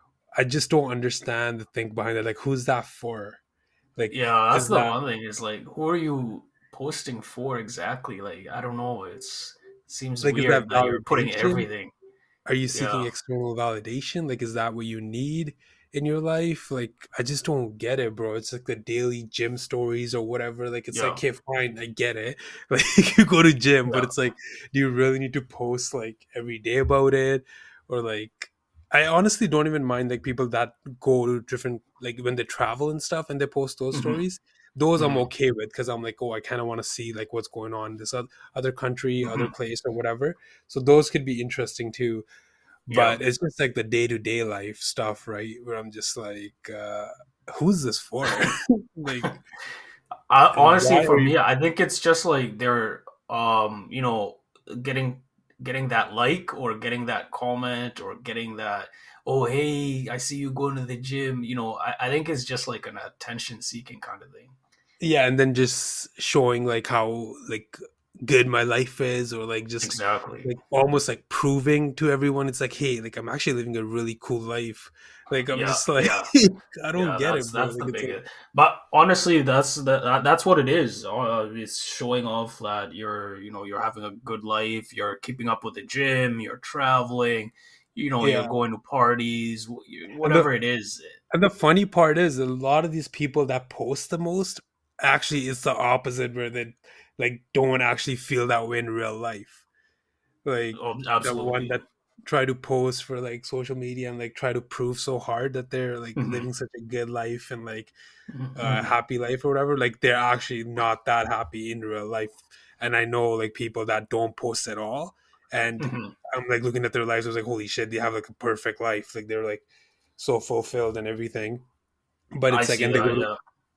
Speaker 3: I just don't understand the thing behind it. Like who's that for? Like
Speaker 1: Yeah, that's
Speaker 3: is
Speaker 1: the
Speaker 3: that
Speaker 1: one thing. Is like, who are you posting for exactly? Like, I don't know. It's it seems
Speaker 3: like is that
Speaker 1: weird that you're putting
Speaker 3: validation?
Speaker 1: everything.
Speaker 3: Are you seeking
Speaker 1: Yeah,
Speaker 3: external validation? Like, is that what you need in your life? Like, I just don't get it, bro. It's like the daily gym stories or whatever. Like, it's like,
Speaker 1: yeah,
Speaker 3: okay, fine, I get it. Like, you go to gym, but
Speaker 1: yeah.
Speaker 3: it's like, do you really need to post like every day about it? Or like, I honestly don't even mind like people that go to different, like when they travel and stuff and they post those
Speaker 1: Hmm,
Speaker 3: stories. Those I'm
Speaker 1: hmm,
Speaker 3: okay with because I'm like, oh, I kind of want to see like what's going on in this oth- other country, other
Speaker 1: hmm.
Speaker 3: place, or whatever. So those could be interesting too,
Speaker 1: Yeah.
Speaker 3: but it's just like the day-to-day life stuff, right, where I'm just like uh who's this for? Like,
Speaker 1: I,
Speaker 3: and
Speaker 1: honestly,
Speaker 3: why
Speaker 1: for
Speaker 3: are you
Speaker 1: me, I think it's just like they're, um, you know, getting getting that like or getting that comment or getting that, oh hey, I see you going to the gym. You know, I, I think it's just like an attention seeking kind of thing.
Speaker 3: yeah, and then just showing like how like good my life is, or like just
Speaker 1: Exactly.
Speaker 3: like almost like proving to everyone it's like, hey, like I'm actually living a really cool life. Like I'm
Speaker 1: Yeah,
Speaker 3: just like
Speaker 1: yeah.
Speaker 3: I don't
Speaker 1: Yeah,
Speaker 3: get
Speaker 1: that's
Speaker 3: it, bro.
Speaker 1: that's
Speaker 3: Like
Speaker 1: the
Speaker 3: it's like
Speaker 1: biggest. But honestly, that's the, that, that's what it is. Uh, it's showing off that you're, you know, you're having a good life. You're keeping up with the gym. You're traveling. You know, you're
Speaker 3: yeah.
Speaker 1: going to parties. wh-
Speaker 3: And the
Speaker 1: Whatever it is.
Speaker 3: and the funny part is a lot of these people that post the most, actually it's the opposite, where they like don't actually feel that way in real life. Like
Speaker 1: Oh,
Speaker 3: the one
Speaker 1: absolutely.
Speaker 3: that try to post for like social media and like try to prove so hard that they're like
Speaker 1: Hmm,
Speaker 3: living such a good life and like a
Speaker 1: hmm,
Speaker 3: happy life or whatever, like they're actually not that happy in real life. And I know like people that don't post at all, and
Speaker 1: hmm.
Speaker 3: I'm like looking at their lives, I was like, holy shit, they have like a perfect life, like they're like so fulfilled and everything. But
Speaker 1: I
Speaker 3: it's like,
Speaker 1: see
Speaker 3: and they go
Speaker 1: that.
Speaker 3: to
Speaker 1: Yeah.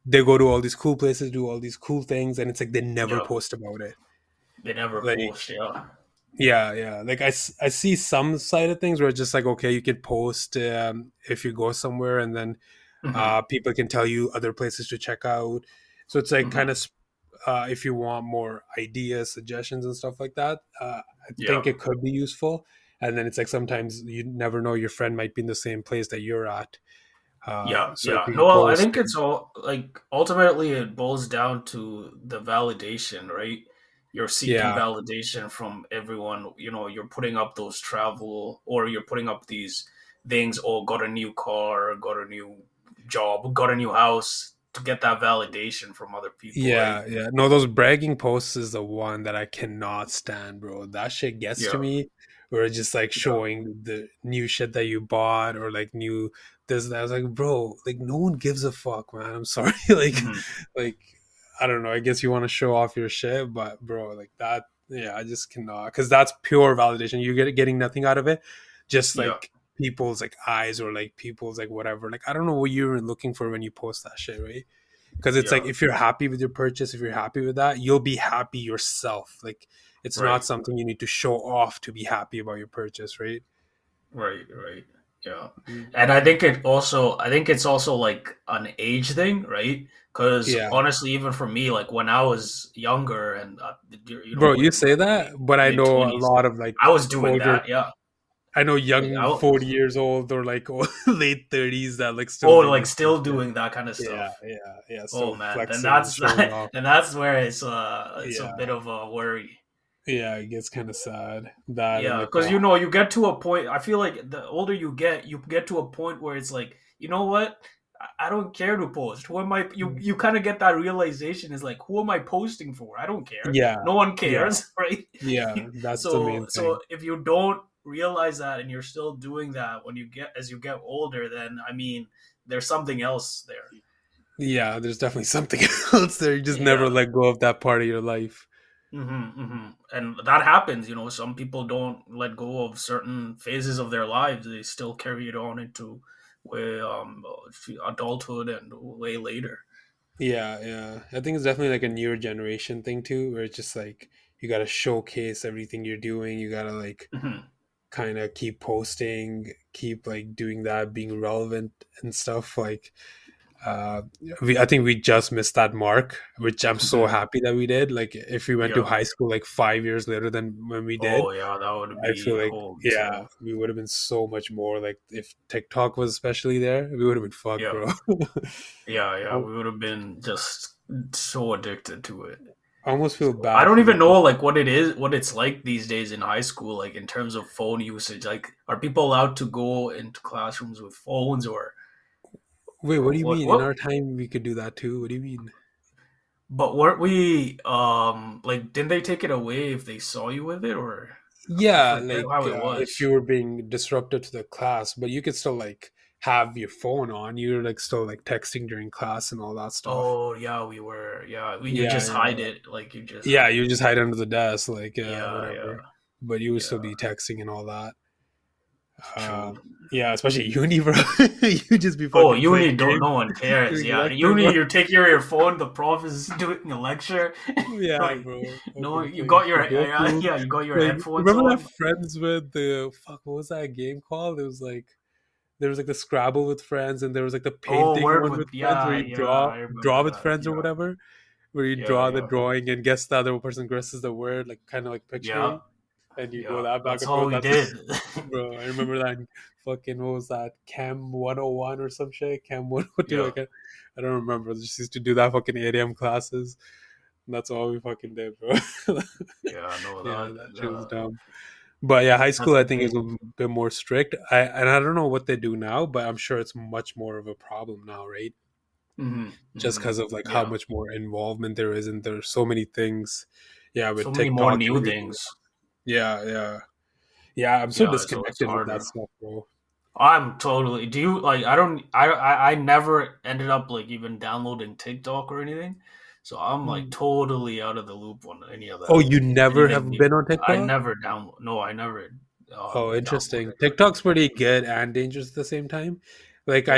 Speaker 3: they go to all these cool places, do all these cool things, and it's like they never
Speaker 1: Yeah.
Speaker 3: post about it.
Speaker 1: They never
Speaker 3: Like,
Speaker 1: post. Yeah.
Speaker 3: yeah, yeah. Like I, s- I see some side of things where it's just like, okay, you can post um, if you go somewhere, and then
Speaker 1: Mm-hmm.
Speaker 3: uh, people can tell you other places to check out. So it's like kind
Speaker 1: Mm-hmm.
Speaker 3: of uh, if you want more ideas, suggestions, and stuff like that, uh, I
Speaker 1: Yeah.
Speaker 3: think it could be useful. And then it's like sometimes you never know, your friend might be in the same place that you're at. Uh,
Speaker 1: Yeah,
Speaker 3: so if
Speaker 1: yeah.
Speaker 3: you
Speaker 1: No,
Speaker 3: can
Speaker 1: well, I
Speaker 3: post,
Speaker 1: think it's all like ultimately it boils down to the validation, right? You're seeking
Speaker 3: yeah,
Speaker 1: validation from everyone. You know, you're putting up those travel or you're putting up these things. Oh, got a new car, got a new job, got a new house to get that validation from other people, right?
Speaker 3: yeah, yeah. No, those bragging posts is the one that I cannot stand, bro. That shit gets to
Speaker 1: Yeah,
Speaker 3: me. Where it's just like
Speaker 1: yeah.
Speaker 3: showing the new shit that you bought or like new this and that. I was like, bro, like no one gives a fuck, man. I'm sorry. like,
Speaker 1: Hmm.
Speaker 3: like I don't know. I guess you want to show off your shit, but bro, like that, yeah, I just cannot, because that's pure validation. You get getting nothing out of it, just
Speaker 1: Yeah,
Speaker 3: like people's like eyes or like people's like whatever. Like I don't know what you're looking for when you post that shit, right? Because it's
Speaker 1: yeah.
Speaker 3: like if you're happy with your purchase, if you're happy with that, you'll be happy yourself. Like it's not
Speaker 1: Right,
Speaker 3: something you need to show off to be happy about your purchase, right?
Speaker 1: right, right. Yeah.
Speaker 3: Mm.
Speaker 1: And I think it also, I think it's also like an age thing, right? Because
Speaker 3: Yeah,
Speaker 1: honestly, even for me, like when I was younger and uh, you know,
Speaker 3: bro, you
Speaker 1: in
Speaker 3: say
Speaker 1: my
Speaker 3: that, but I
Speaker 1: mid
Speaker 3: know a
Speaker 1: twenties,
Speaker 3: lot of like
Speaker 1: I was doing
Speaker 3: older.
Speaker 1: that. Yeah,
Speaker 3: I know
Speaker 1: like I
Speaker 3: young
Speaker 1: was,
Speaker 3: forty years old or like late thirties that like still
Speaker 1: oh,
Speaker 3: doing
Speaker 1: like
Speaker 3: the same
Speaker 1: still
Speaker 3: shit.
Speaker 1: doing that kind of
Speaker 3: Yeah,
Speaker 1: stuff.
Speaker 3: yeah, yeah.
Speaker 1: Oh
Speaker 3: Still
Speaker 1: man, then
Speaker 3: flexing and
Speaker 1: that's
Speaker 3: showing off.
Speaker 1: then that's where it's uh it's a
Speaker 3: Yeah,
Speaker 1: bit of a worry.
Speaker 3: yeah. It gets kind of sad that and
Speaker 1: Yeah,
Speaker 3: like
Speaker 1: because
Speaker 3: the
Speaker 1: you know, you get to a point. I feel like the older you get, you get to a point where it's like, you know what? I I don't care to post. Who am I? You you kind of get that realization is like, who am I posting for? I don't care.
Speaker 3: yeah,
Speaker 1: No one
Speaker 3: yeah,
Speaker 1: cares, right?
Speaker 3: yeah. That's the
Speaker 1: so
Speaker 3: main
Speaker 1: so
Speaker 3: thing.
Speaker 1: if you don't realize that and you're still doing that when you get as you get older, then I mean, there's something else there.
Speaker 3: Yeah, there's definitely something else there. You just never
Speaker 1: Yeah.
Speaker 3: let go of that part of your life.
Speaker 1: Mm-hmm, mm-hmm. And that happens, you know. Some people don't let go of certain phases of their lives; they still carry it on into way um adulthood and way later.
Speaker 3: Yeah, yeah. I think it's definitely like a newer generation thing too, where it's just like you gotta showcase everything you're doing. You gotta like
Speaker 1: Hmm.
Speaker 3: kind of keep posting, keep like doing that, being relevant and stuff. Like, uh, we I think we just missed that mark, which I'm so
Speaker 1: Hmm.
Speaker 3: happy that we did. Like, if we went to
Speaker 1: Yeah.
Speaker 3: high school like five years later than when we did,
Speaker 1: Oh, yeah. That would
Speaker 3: I
Speaker 1: be
Speaker 3: feel like
Speaker 1: oh
Speaker 3: yeah,
Speaker 1: so.
Speaker 3: we would have been so much more. Like, if TikTok was especially there, we would have been fucked,
Speaker 1: Yeah,
Speaker 3: bro.
Speaker 1: yeah, yeah.
Speaker 3: I
Speaker 1: We would have been just so addicted to it.
Speaker 3: almost feel
Speaker 1: So I
Speaker 3: bad
Speaker 1: don't
Speaker 3: for the
Speaker 1: even
Speaker 3: people.
Speaker 1: know like what it is, what it's like these days in high school, like in terms of phone usage. Like, are people allowed to go into classrooms with phones or
Speaker 3: Wait, what
Speaker 1: or
Speaker 3: do you
Speaker 1: what?
Speaker 3: mean? In
Speaker 1: What?
Speaker 3: our time, we could do that too. What do you mean?
Speaker 1: But weren't we um like didn't they take it away if they saw you with it or I
Speaker 3: Yeah,
Speaker 1: forget
Speaker 3: like
Speaker 1: how it
Speaker 3: uh, if
Speaker 1: was.
Speaker 3: you were being disrupted to the class, but you could still like have your phone on. You're like still like texting during class and all that stuff.
Speaker 1: Oh yeah, we were yeah. We, you
Speaker 3: Yeah,
Speaker 1: just
Speaker 3: yeah,
Speaker 1: hide it like you just
Speaker 3: yeah.
Speaker 1: hide
Speaker 3: You
Speaker 1: it.
Speaker 3: just hide under the desk, like uh,
Speaker 1: Yeah, yeah,
Speaker 3: whatever. But you would still
Speaker 1: yeah.
Speaker 3: be texting and all that.
Speaker 1: True.
Speaker 3: Um, yeah, especially uni, bro. You just be
Speaker 1: Oh,
Speaker 3: fucking
Speaker 1: uni
Speaker 3: playing
Speaker 1: don't
Speaker 3: games
Speaker 1: no one cares.
Speaker 3: during
Speaker 1: Yeah,
Speaker 3: lecture,
Speaker 1: uni
Speaker 3: bro.
Speaker 1: you take your, your phone. The prof is doing a lecture.
Speaker 3: Yeah,
Speaker 1: Like
Speaker 3: bro.
Speaker 1: no,
Speaker 3: Fucking
Speaker 1: you
Speaker 3: playing
Speaker 1: got your yeah,
Speaker 3: Sudoku.
Speaker 1: yeah you got your
Speaker 3: Like,
Speaker 1: headphones
Speaker 3: remember that
Speaker 1: on.
Speaker 3: Friends with the fuck? What was that game called? It was like there was like the Scrabble with friends, and there was like the
Speaker 1: Oh,
Speaker 3: painting
Speaker 1: word
Speaker 3: one
Speaker 1: with
Speaker 3: with friends, where
Speaker 1: yeah,
Speaker 3: you
Speaker 1: yeah.
Speaker 3: draw
Speaker 1: I
Speaker 3: draw
Speaker 1: remember
Speaker 3: with
Speaker 1: that.
Speaker 3: friends or
Speaker 1: Yeah,
Speaker 3: whatever, where you
Speaker 1: yeah,
Speaker 3: draw the
Speaker 1: yeah,
Speaker 3: drawing and guess the other person guesses the word, like kind of like
Speaker 1: yeah,
Speaker 3: Pictionary, and you go
Speaker 1: yeah.
Speaker 3: that back
Speaker 1: That's
Speaker 3: and
Speaker 1: all
Speaker 3: forth.
Speaker 1: we
Speaker 3: That's
Speaker 1: did.
Speaker 3: bro. I remember that in fucking what was that? Chem one oh one or some shit. Chem one oh two. I
Speaker 1: Yeah,
Speaker 3: can I don't remember. Just used to do that fucking eight a m classes. And that's all we fucking did, bro.
Speaker 1: yeah. No,
Speaker 3: Yeah,
Speaker 1: that
Speaker 3: that shit was
Speaker 1: uh,
Speaker 3: dumb. But yeah, high
Speaker 1: that's
Speaker 3: school I
Speaker 1: the
Speaker 3: think is
Speaker 1: thing.
Speaker 3: a bit more strict. I and I don't know what they do now, but I'm sure it's much more of a problem now, right?
Speaker 1: Hmm.
Speaker 3: Just
Speaker 1: Hmm.
Speaker 3: because of like how
Speaker 1: Yeah,
Speaker 3: much more involvement there is, and there's so many things. Yeah, with
Speaker 1: so many more
Speaker 3: TikTok and
Speaker 1: new
Speaker 3: everything.
Speaker 1: things.
Speaker 3: Yeah, yeah, yeah. I'm so
Speaker 1: Yeah, so it's
Speaker 3: disconnected with that
Speaker 1: harder.
Speaker 3: stuff, bro.
Speaker 1: I'm totally. Do you like? I don't. I, I I never ended up like even downloading TikTok or anything. So I'm like
Speaker 3: Mm.
Speaker 1: totally out of the loop on any of
Speaker 3: Oh,
Speaker 1: that.
Speaker 3: you never
Speaker 1: Anything
Speaker 3: have
Speaker 1: new.
Speaker 3: been on
Speaker 1: I
Speaker 3: TikTok?
Speaker 1: never download. No, I never um,
Speaker 3: Oh, interesting.
Speaker 1: downloaded or
Speaker 3: TikTok's
Speaker 1: anything.
Speaker 3: pretty good and dangerous at the same time. Like
Speaker 1: Yeah.
Speaker 3: I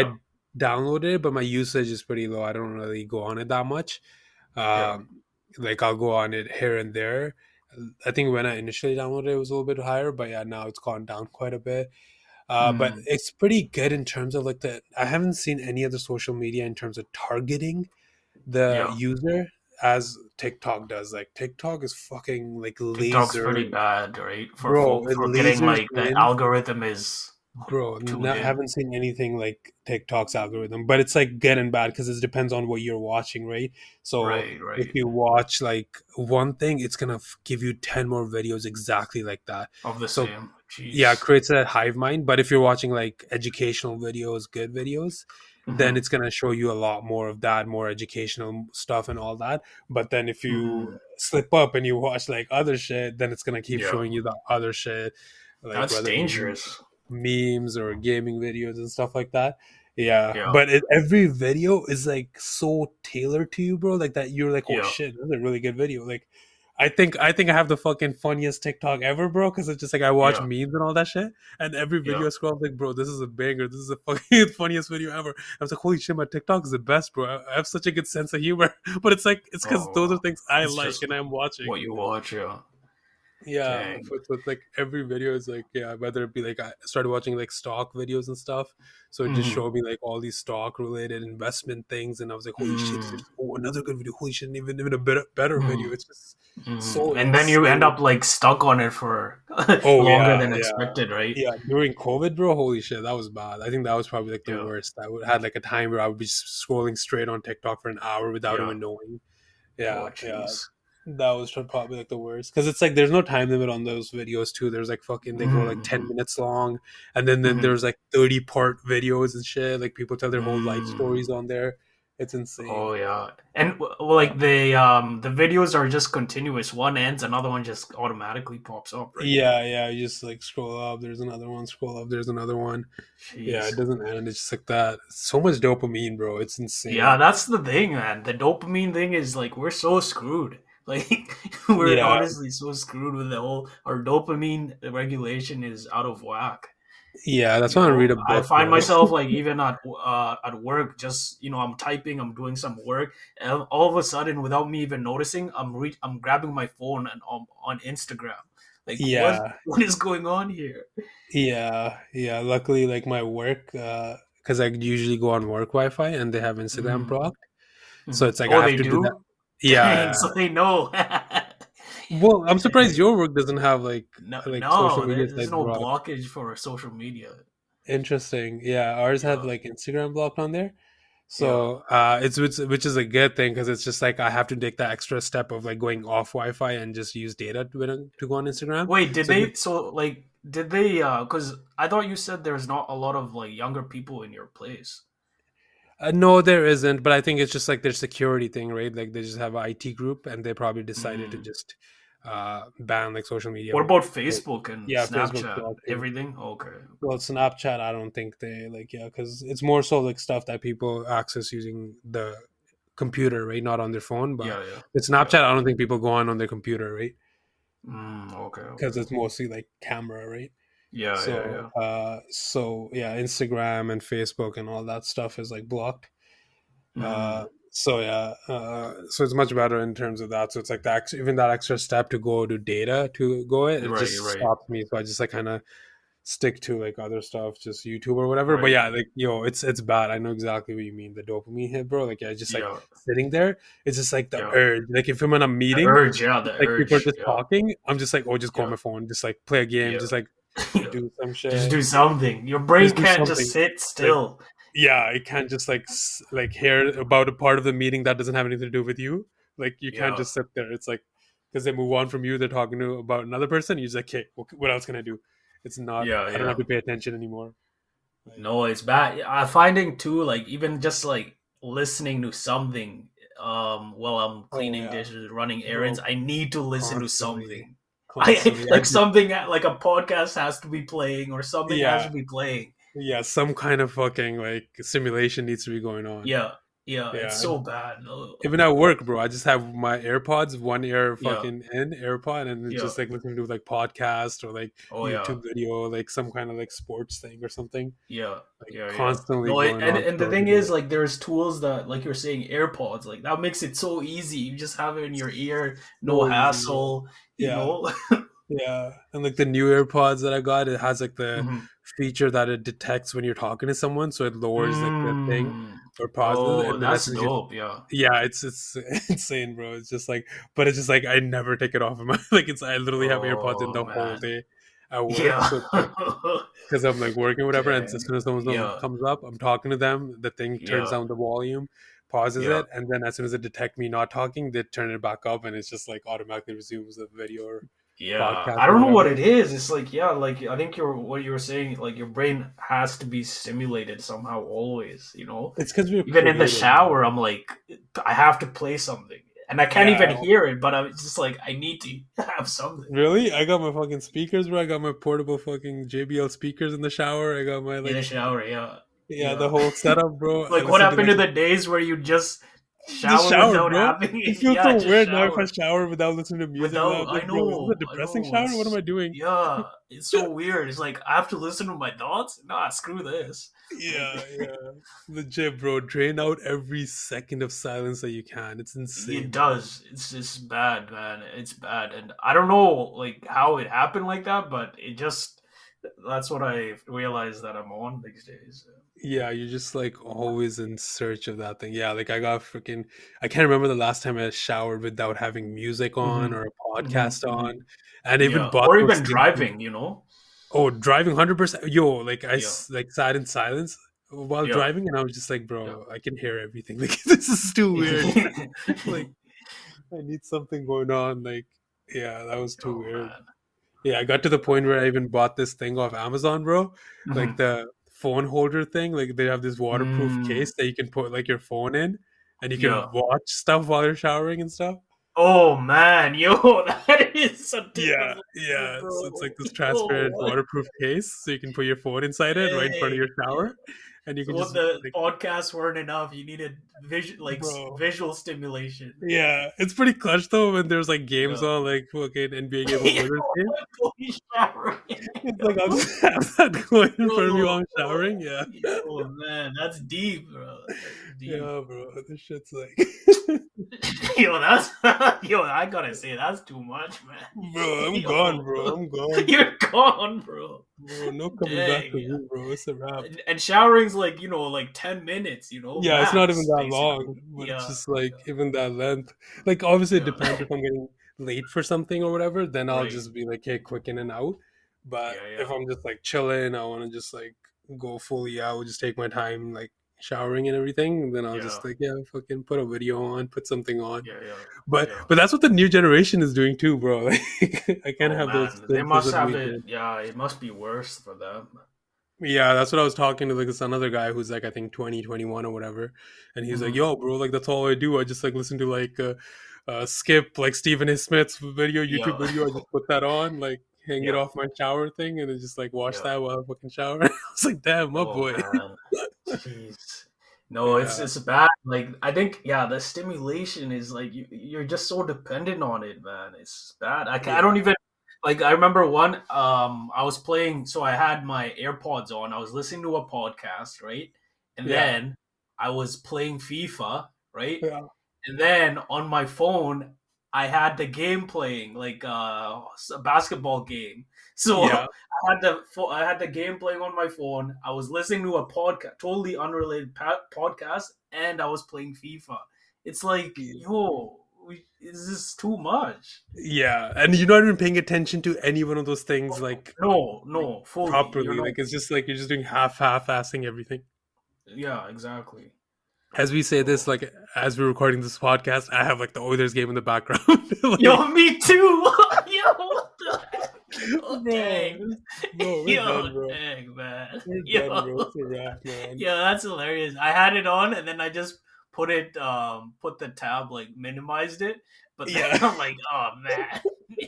Speaker 3: downloaded it, but my usage is pretty low. I don't really go on it that much.
Speaker 1: Yeah.
Speaker 3: Um, like I'll go on it here and there. I think when I initially downloaded it, it was a little bit higher, but yeah, now it's gone down quite a bit. Uh, but
Speaker 1: Mm.
Speaker 3: it's pretty good in terms of like the. I haven't seen any other social media in terms of targeting the
Speaker 1: Yeah.
Speaker 3: user as TikTok does. Like TikTok is fucking like
Speaker 1: TikTok's
Speaker 3: laser,
Speaker 1: pretty bad, right? For
Speaker 3: bro.
Speaker 1: for,
Speaker 3: It
Speaker 1: for getting
Speaker 3: lasers
Speaker 1: like the
Speaker 3: in.
Speaker 1: algorithm is
Speaker 3: Bro,
Speaker 1: tuned
Speaker 3: not,
Speaker 1: in.
Speaker 3: haven't seen anything like TikTok's algorithm, but it's like good and bad because it depends on what you're watching, right? So
Speaker 1: Right, right.
Speaker 3: if you watch like one thing, it's gonna f- give you ten more videos exactly like that.
Speaker 1: Of the
Speaker 3: So
Speaker 1: same. Jeez.
Speaker 3: yeah, it creates a hive mind. But if you're watching like educational videos, good videos, then
Speaker 1: Mhm.
Speaker 3: it's gonna show you a lot more of that, more educational stuff and all that. But then if you
Speaker 1: Mhm.
Speaker 3: slip up and you watch like other shit, then it's gonna keep
Speaker 1: Yeah.
Speaker 3: showing you the other shit, like
Speaker 1: That's
Speaker 3: whether it be
Speaker 1: dangerous.
Speaker 3: memes or gaming videos and stuff like that. Yeah,
Speaker 1: Yeah.
Speaker 3: but it, every video is like so tailored to you, bro. Like that, you're like, oh
Speaker 1: Yeah.
Speaker 3: shit, that's a really good video. Like, I think I think I have the fucking funniest TikTok ever, bro. Because it's just like I watch
Speaker 1: Yeah.
Speaker 3: memes and all that shit, and every video
Speaker 1: Yeah.
Speaker 3: I scroll, I'm like, bro, this is a banger. This is the fucking funniest video ever. I was like, holy shit, my TikTok is the best, bro. I I have such a good sense of humor. But it's like it's because
Speaker 1: Oh,
Speaker 3: those are
Speaker 1: wow.
Speaker 3: things I
Speaker 1: It's
Speaker 3: like
Speaker 1: just
Speaker 3: and I'm watching.
Speaker 1: what you watch, yeah.
Speaker 3: Yeah,
Speaker 1: Dang.
Speaker 3: so it's, it's like every video is like, yeah, whether it be like I started watching like stock videos and stuff, so it just
Speaker 1: Mhm.
Speaker 3: showed me like all these stock related investment things, and I was like, holy shit,
Speaker 1: Mm.
Speaker 3: there's oh, another good video. Holy shit, even even a better better video.
Speaker 1: Mm.
Speaker 3: It's just
Speaker 1: Mm.
Speaker 3: so
Speaker 1: And then you end
Speaker 3: insane.
Speaker 1: up like stuck on it for
Speaker 3: Oh
Speaker 1: longer
Speaker 3: yeah,
Speaker 1: than
Speaker 3: yeah,
Speaker 1: expected, right?
Speaker 3: yeah. During COVID, bro, holy shit, that was bad. I think that was probably like the
Speaker 1: Yeah.
Speaker 3: worst. I would had like a time where I would be scrolling straight on TikTok for an hour without
Speaker 1: Yeah.
Speaker 3: even knowing.
Speaker 1: Oh,
Speaker 3: Yeah, yeah.
Speaker 1: jeez.
Speaker 3: That was probably like the worst because it's like there's no time limit on those videos too. There's like fucking they go like ten
Speaker 1: Mhm.
Speaker 3: minutes long, and then then
Speaker 1: Mhm.
Speaker 3: there's like thirty part videos and shit. Like people tell their whole life
Speaker 1: Mm.
Speaker 3: stories on there. It's insane.
Speaker 1: Oh yeah, and w- well, like the um the videos are just continuous. One ends, another one just automatically pops up, right?
Speaker 3: Yeah, yeah. You just like scroll up. There's another one. Scroll up. There's another one. Yeah,
Speaker 1: Jeez.
Speaker 3: it doesn't end. It's just like that. So much dopamine, bro. It's insane.
Speaker 1: Yeah, that's the thing, man. The dopamine thing is like we're so screwed. Like we're
Speaker 3: Yeah.
Speaker 1: honestly so screwed with the whole our dopamine regulation is out of whack.
Speaker 3: Yeah, that's
Speaker 1: You
Speaker 3: why I
Speaker 1: know,
Speaker 3: read a book.
Speaker 1: I find
Speaker 3: bro.
Speaker 1: myself like even at uh, at work, just you know, I'm typing, I'm doing some work, and all of a sudden, without me even noticing, I'm re- I'm grabbing my phone and on on Instagram. Like, what
Speaker 3: Yeah,
Speaker 1: what is going on here?
Speaker 3: yeah, yeah. Luckily, like my work, because I usually go on work Wi-Fi and they have Instagram
Speaker 1: Mm.
Speaker 3: blocked. So
Speaker 1: Mhm.
Speaker 3: it's like
Speaker 1: Oh,
Speaker 3: I have
Speaker 1: they
Speaker 3: to do that.
Speaker 1: do?
Speaker 3: Yeah,
Speaker 1: Dang,
Speaker 3: yeah.
Speaker 1: so they know.
Speaker 3: Well, I'm surprised your work doesn't have like
Speaker 1: No,
Speaker 3: like
Speaker 1: no,
Speaker 3: social media
Speaker 1: there- there's
Speaker 3: sites
Speaker 1: no
Speaker 3: blocked.
Speaker 1: blockage for social media.
Speaker 3: Interesting. Yeah, ours have
Speaker 1: Yeah,
Speaker 3: like Instagram blocked on there.
Speaker 1: yeah,
Speaker 3: So uh, it's which, which is a good thing because it's just like I have to take that extra step of like going off Wi-Fi and just use data to, to go on Instagram.
Speaker 1: Wait, did
Speaker 3: So
Speaker 1: they? So like, did they? Uh, because I thought you said there's not a lot of like younger people in your place.
Speaker 3: uh, no, there isn't, but I think it's just like their security thing, right? Like they just have an I T group and they probably decided to
Speaker 1: Mm.
Speaker 3: just uh, ban like social media.
Speaker 1: What about
Speaker 3: Like,
Speaker 1: Facebook and
Speaker 3: yeah, Facebook
Speaker 1: Snapchat?
Speaker 3: blocked too.
Speaker 1: Everything? Okay.
Speaker 3: Well, Snapchat, I don't think they like, yeah, because it's more so like stuff that people access using the computer, right? Not on their phone. But
Speaker 1: Yeah, yeah,
Speaker 3: with Snapchat, I don't think people go on on their computer, right?
Speaker 1: yeah. Mm, okay,
Speaker 3: Because
Speaker 1: okay.
Speaker 3: it's mostly like camera, right?
Speaker 1: Yeah, yeah,
Speaker 3: So,
Speaker 1: yeah.
Speaker 3: uh, so yeah, Instagram and Facebook and all that stuff is like blocked. Uh,
Speaker 1: Mm,
Speaker 3: so yeah, uh, so it's much better in terms of that. So it's like that ex- even that extra step to go to data to go it, it
Speaker 1: right,
Speaker 3: just
Speaker 1: right,
Speaker 3: stops me. So I just like kind of stick to like other stuff, just YouTube or whatever. But
Speaker 1: right.
Speaker 3: yeah, like yo, it's it's bad. I know exactly what you mean. The dopamine hit, bro. Like yeah, just like
Speaker 1: Yeah,
Speaker 3: sitting there, it's just like the
Speaker 1: yeah.
Speaker 3: urge. Like if I'm in a
Speaker 1: The
Speaker 3: meeting,
Speaker 1: urge, yeah, the
Speaker 3: like people are
Speaker 1: urge.
Speaker 3: just
Speaker 1: Yeah,
Speaker 3: talking, I'm just like, oh, just go on
Speaker 1: yeah,
Speaker 3: my phone, just like play a game,
Speaker 1: yeah.
Speaker 3: just like
Speaker 1: Yeah.
Speaker 3: do some
Speaker 1: Just
Speaker 3: shit,
Speaker 1: do something. Your brain
Speaker 3: just do
Speaker 1: can't just
Speaker 3: something.
Speaker 1: sit
Speaker 3: Like
Speaker 1: still.
Speaker 3: yeah, I can't just like s- like hear about a part of the meeting that doesn't have anything to do with you. Like you can't
Speaker 1: Yeah,
Speaker 3: just sit there. It's like because they move on from you, they're talking to about another person. You're just like, okay, what, what else can I do? It's not.
Speaker 1: yeah,
Speaker 3: I don't have
Speaker 1: yeah.
Speaker 3: to pay attention anymore. Like
Speaker 1: No, it's bad. I'm finding too, like even just like listening to something um while I'm
Speaker 3: oh
Speaker 1: cleaning
Speaker 3: yeah,
Speaker 1: dishes, running errands,
Speaker 3: bro,
Speaker 1: I need to listen to
Speaker 3: constantly,
Speaker 1: something. I
Speaker 3: constantly. I
Speaker 1: like
Speaker 3: just
Speaker 1: something like a podcast has to be playing or something has
Speaker 3: yeah,
Speaker 1: to be playing.
Speaker 3: yeah. Some kind of fucking like simulation needs to be going on.
Speaker 1: Yeah. Yeah, it's
Speaker 3: Yeah.
Speaker 1: so bad. Ugh.
Speaker 3: Even at work, bro, I just have my AirPods, one ear
Speaker 1: Yeah,
Speaker 3: fucking in AirPod, and it's
Speaker 1: yeah.
Speaker 3: just like listening to like podcast or like
Speaker 1: Oh yeah,
Speaker 3: YouTube video, like some kind of like sports thing or something.
Speaker 1: yeah,
Speaker 3: Like
Speaker 1: yeah, yeah.
Speaker 3: constantly
Speaker 1: No, it,
Speaker 3: going
Speaker 1: and
Speaker 3: on
Speaker 1: and the
Speaker 3: throughout the
Speaker 1: thing
Speaker 3: day.
Speaker 1: is, like, there's tools that, like you're saying, AirPods, like that makes it so easy. You just have it in your ear, no
Speaker 3: So easy.
Speaker 1: hassle. You
Speaker 3: Yeah.
Speaker 1: know.
Speaker 3: Yeah. And like the new AirPods that I got, it has like the
Speaker 1: Mhm.
Speaker 3: feature that it detects when you're talking to someone, so it lowers like the thing
Speaker 1: Mm.
Speaker 3: or pauses,
Speaker 1: Oh,
Speaker 3: and then as
Speaker 1: that's
Speaker 3: soon as you,
Speaker 1: dope. Yeah.
Speaker 3: yeah, it's it's insane, bro. It's just like, but it's just like I never take it off of my like it's I literally have AirPods in
Speaker 1: Oh
Speaker 3: the whole
Speaker 1: man.
Speaker 3: day at work,
Speaker 1: Yeah.
Speaker 3: so it's like because I'm like working or whatever, and as
Speaker 1: Dang.
Speaker 3: soon as someone
Speaker 1: Yeah.
Speaker 3: comes up, I'm talking to them, the thing turns
Speaker 1: Yeah.
Speaker 3: down the volume, pauses
Speaker 1: Yeah.
Speaker 3: it, and then as soon as it detects me not talking, they turn it back up, and it's just like automatically resumes the video or
Speaker 1: Yeah,
Speaker 3: podcast
Speaker 1: I
Speaker 3: or
Speaker 1: don't know what
Speaker 3: whatever.
Speaker 1: it is. It's like, yeah, like I think you're what you were saying, like your brain has to be stimulated somehow always, you know?
Speaker 3: It's because we're
Speaker 1: Even in the
Speaker 3: creative, man.
Speaker 1: shower, I'm like, I have to play something. And I can't even
Speaker 3: Yeah.
Speaker 1: hear it, but I'm just like, I need to have something.
Speaker 3: Really? I got my fucking speakers, bro. I got my portable fucking J B L speakers in the shower. I got my
Speaker 1: In the
Speaker 3: like,
Speaker 1: shower, yeah.
Speaker 3: yeah, the
Speaker 1: Yeah.
Speaker 3: whole setup, bro. I
Speaker 1: Like what
Speaker 3: listen to
Speaker 1: happened to
Speaker 3: like
Speaker 1: the days where you just
Speaker 3: just
Speaker 1: shower
Speaker 3: shower,
Speaker 1: without
Speaker 3: bro.
Speaker 1: having
Speaker 3: It
Speaker 1: it?
Speaker 3: feels
Speaker 1: Yeah,
Speaker 3: so
Speaker 1: just
Speaker 3: weird now if I
Speaker 1: shower.
Speaker 3: shower without listening to music. Now
Speaker 1: Without,
Speaker 3: I'm
Speaker 1: I
Speaker 3: like, bro, is
Speaker 1: know,
Speaker 3: this a
Speaker 1: I
Speaker 3: depressing
Speaker 1: know.
Speaker 3: shower? What am
Speaker 1: It's
Speaker 3: I doing?
Speaker 1: yeah, it's so weird. It's like I have to listen to my thoughts. Nah, screw this.
Speaker 3: Yeah,
Speaker 1: Like,
Speaker 3: yeah. Legit, bro. Drain out every second of silence that you can. It's
Speaker 1: it
Speaker 3: insane.
Speaker 1: does. It's just bad, man. It's bad, and I don't know like how it happened like that, but it just that's what I realized that I'm on these days.
Speaker 3: Yeah, you're just like always in search of that thing. Yeah, like I got freaking I can't remember the last time I showered without having music on
Speaker 1: Mm-hmm.
Speaker 3: or a
Speaker 1: Mm-hmm.
Speaker 3: podcast
Speaker 1: Mm-hmm.
Speaker 3: on. And I even
Speaker 1: Yeah,
Speaker 3: bought
Speaker 1: or
Speaker 3: those
Speaker 1: even
Speaker 3: things.
Speaker 1: driving. You know.
Speaker 3: Oh, driving one hundred percent. Yo, like I
Speaker 1: Yeah.
Speaker 3: s- like sat in silence while
Speaker 1: Yeah.
Speaker 3: driving, and I was just like,
Speaker 1: Yeah.
Speaker 3: bro, I can hear everything. Like this is too weird. Like I need something going on. Like yeah, that was too
Speaker 1: Oh
Speaker 3: weird.
Speaker 1: man.
Speaker 3: Yeah, I got to the point where I even bought this thing off Amazon, bro. Like
Speaker 1: Mhm.
Speaker 3: the phone holder thing. Like they have this waterproof
Speaker 1: Mm,
Speaker 3: case that you can put like your phone in, and you
Speaker 1: yeah.
Speaker 3: can watch stuff while you're showering and stuff.
Speaker 1: Oh man, yo, that is a
Speaker 3: Yeah,
Speaker 1: typical
Speaker 3: yeah.
Speaker 1: bro.
Speaker 3: So it's like this
Speaker 1: Yo,
Speaker 3: transparent
Speaker 1: what?
Speaker 3: waterproof case, so you can put your phone inside it right in front of
Speaker 1: Dang.
Speaker 3: your shower, and you
Speaker 1: So
Speaker 3: can
Speaker 1: what
Speaker 3: just
Speaker 1: the
Speaker 3: like,
Speaker 1: podcasts weren't enough. You needed visual, like s-
Speaker 3: bro.
Speaker 1: visual stimulation.
Speaker 3: Yeah, it's pretty clutch though when there's like games
Speaker 1: Yeah.
Speaker 3: on, like fucking N B A game of Wizards game.
Speaker 1: Fully showering.
Speaker 3: It's like I'll just have that going in front of me while I'm
Speaker 1: Yo,
Speaker 3: showering. Yeah,
Speaker 1: yo, man, that's deep, bro. That's deep.
Speaker 3: yeah, bro. This shit's like,
Speaker 1: Yo, that's yo. I gotta say, that's too much, man.
Speaker 3: bro, I'm
Speaker 1: Yo.
Speaker 3: gone, bro. I'm gone.
Speaker 1: You're gone, bro.
Speaker 3: Bro, no coming back to
Speaker 1: Dang.
Speaker 3: me, bro. It's a wrap.
Speaker 1: And, and showering's like, you know, like ten minutes, you know.
Speaker 3: Yeah, it's not even
Speaker 1: max,
Speaker 3: that
Speaker 1: basically.
Speaker 3: long, but it's
Speaker 1: Yeah.
Speaker 3: just like even that length. Like obviously it
Speaker 1: Yeah.
Speaker 3: depends if I'm getting late for something or whatever, then I'll
Speaker 1: Right.
Speaker 3: just be like, hey, quick in and out. But
Speaker 1: Yeah,
Speaker 3: if
Speaker 1: yeah.
Speaker 3: I'm just like chilling, I want to just like go fully out, just take my time, like showering and everything, then I'll just
Speaker 1: Yeah.
Speaker 3: like yeah, fucking put a video on, put something on.
Speaker 1: Yeah, yeah.
Speaker 3: But
Speaker 1: Yeah.
Speaker 3: but that's what the new generation is doing too, bro. Like I can't
Speaker 1: Oh,
Speaker 3: have those
Speaker 1: man. They
Speaker 3: things
Speaker 1: must
Speaker 3: that
Speaker 1: have
Speaker 3: we
Speaker 1: it.
Speaker 3: did.
Speaker 1: Yeah, it must be worse for them.
Speaker 3: Yeah, that's what I was talking to like this another guy who's like I think twenty, twenty-one or whatever. And he's like,
Speaker 1: Mhm.
Speaker 3: yo, bro, like that's all I do. I just like listen to like uh, uh Skip, like Stephen A. Smith's video, YouTube
Speaker 1: Yeah.
Speaker 3: video. I just put that on, like hang it
Speaker 1: Yeah.
Speaker 3: off my shower thing and then just like watch
Speaker 1: Yeah.
Speaker 3: that while I fucking shower. I was like, damn, my
Speaker 1: Oh
Speaker 3: boy.
Speaker 1: man. Jeez. No, it's
Speaker 3: Yeah.
Speaker 1: it's bad. Like I think, yeah, the stimulation is like you, you're just so dependent on it, man. It's bad. I can, I
Speaker 3: Yeah.
Speaker 1: don't even like. I remember one. Um, I was playing, so I had my AirPods on. I was listening to a podcast, right, and
Speaker 3: Yeah.
Speaker 1: then I was playing FIFA, right,
Speaker 3: Yeah.
Speaker 1: and then on my phone I had the game playing, like uh, a basketball game. So
Speaker 3: Yeah.
Speaker 1: I had the pho- I had the game playing on my phone. I was listening to a podcast, totally unrelated pa- podcast, and I was playing FIFA. It's like, yo, we, this is too much.
Speaker 3: Yeah. And you're not even paying attention to any one of those things like
Speaker 1: No, no, fully.
Speaker 3: properly.
Speaker 1: You're not,
Speaker 3: Like it's just like you're just doing half half assing everything.
Speaker 1: yeah, exactly.
Speaker 3: As we say this, like as we're recording this podcast, I have like the Oilers game in the background. Like,
Speaker 1: Yo, me too. Yo, what the heck? Oh,
Speaker 3: bro,
Speaker 1: dang.
Speaker 3: bro, we're
Speaker 1: Yo,
Speaker 3: done, bro.
Speaker 1: dang, man.
Speaker 3: We're
Speaker 1: Yo.
Speaker 3: done, bro. It's a wrap, man.
Speaker 1: Yeah, that's hilarious. I had it on and then I just put it um put the tab, like minimized it, but then
Speaker 3: Yeah.
Speaker 1: I'm like, oh man.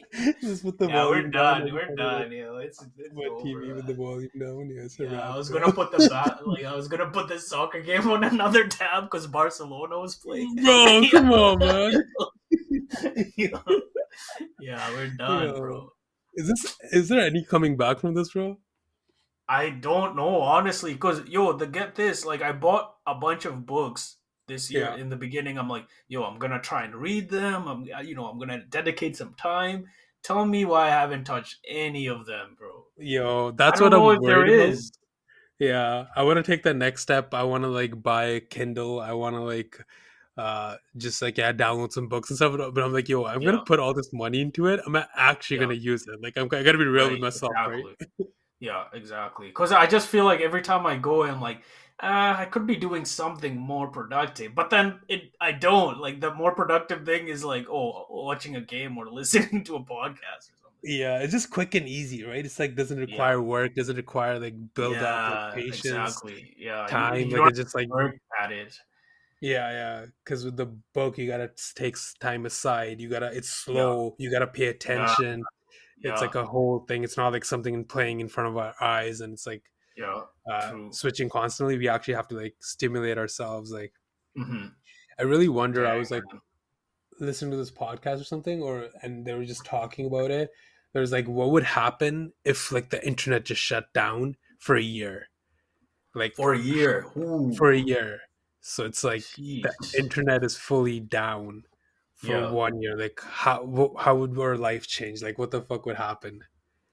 Speaker 3: Just put the
Speaker 1: Yeah, we're
Speaker 3: volume down
Speaker 1: done.
Speaker 3: and
Speaker 1: We're
Speaker 3: kind of like
Speaker 1: done. You know, it's it's
Speaker 3: my
Speaker 1: over,
Speaker 3: T V with the
Speaker 1: man.
Speaker 3: volume down. Yeah, it's a
Speaker 1: Yeah, I
Speaker 3: wrap,
Speaker 1: was
Speaker 3: bro.
Speaker 1: gonna put the bat like I was gonna put the soccer game on another tab because Barcelona was playing.
Speaker 3: Bro,
Speaker 1: yeah.
Speaker 3: come on, man.
Speaker 1: yeah, yeah, we're done,
Speaker 3: Yo,
Speaker 1: bro.
Speaker 3: is this? Is there any coming back from this, bro?
Speaker 1: I don't know honestly, cause yo, the get this, like I bought a bunch of books this year.
Speaker 3: Yeah.
Speaker 1: In the beginning, I'm like, yo, I'm gonna try and read them. I'm, you know, I'm gonna dedicate some time. Tell me why I haven't touched any of them, bro.
Speaker 3: Yo,
Speaker 1: I
Speaker 3: that's
Speaker 1: don't
Speaker 3: what
Speaker 1: know
Speaker 3: I'm
Speaker 1: if there
Speaker 3: worried about.
Speaker 1: is.
Speaker 3: Yeah, I want to take the next step. I want to like buy a Kindle. I want to like uh just like yeah download some books and stuff. But but I'm like, yo, I'm gonna
Speaker 1: Yeah,
Speaker 3: put all this money into it. I'm not actually
Speaker 1: yeah,
Speaker 3: gonna use it. Like I'm I gotta be real with
Speaker 1: right,
Speaker 3: myself, right?
Speaker 1: exactly. Yeah, exactly. Because I just feel like every time I go, I'm like, uh, I could be doing something more productive. But then it, I don't. Like the more productive thing is like, oh, watching a game or listening to a podcast or something.
Speaker 3: Yeah, it's just quick and easy, right? It's like doesn't
Speaker 1: Yeah,
Speaker 3: require work, doesn't require like build up, like
Speaker 1: yeah,
Speaker 3: patience,
Speaker 1: exactly. Yeah, you,
Speaker 3: time.
Speaker 1: you
Speaker 3: Like
Speaker 1: don't have
Speaker 3: it's just
Speaker 1: to
Speaker 3: like
Speaker 1: work at it.
Speaker 3: yeah, yeah. Because with the book, you gotta take s- time aside. You gotta it's
Speaker 1: Yeah,
Speaker 3: slow. You gotta pay
Speaker 1: yeah,
Speaker 3: attention. It's
Speaker 1: yeah,
Speaker 3: like a whole thing. It's not like something playing in front of our eyes, and it's like
Speaker 1: yeah.
Speaker 3: uh,
Speaker 1: True.
Speaker 3: switching constantly. We actually have to like stimulate ourselves. Like
Speaker 1: Mm-hmm.
Speaker 3: I really wonder. I
Speaker 1: Dang,
Speaker 3: was like
Speaker 1: man.
Speaker 3: listening to this podcast or something, or and they were just talking about it. There's like, what would happen if like the internet just shut down for a year, like
Speaker 1: For a year. Ooh,
Speaker 3: for a year. So it's like the
Speaker 1: jeez.
Speaker 3: internet is fully down for
Speaker 1: Yeah.
Speaker 3: one year. Like how wh- how would our life change? Like what the fuck would happen?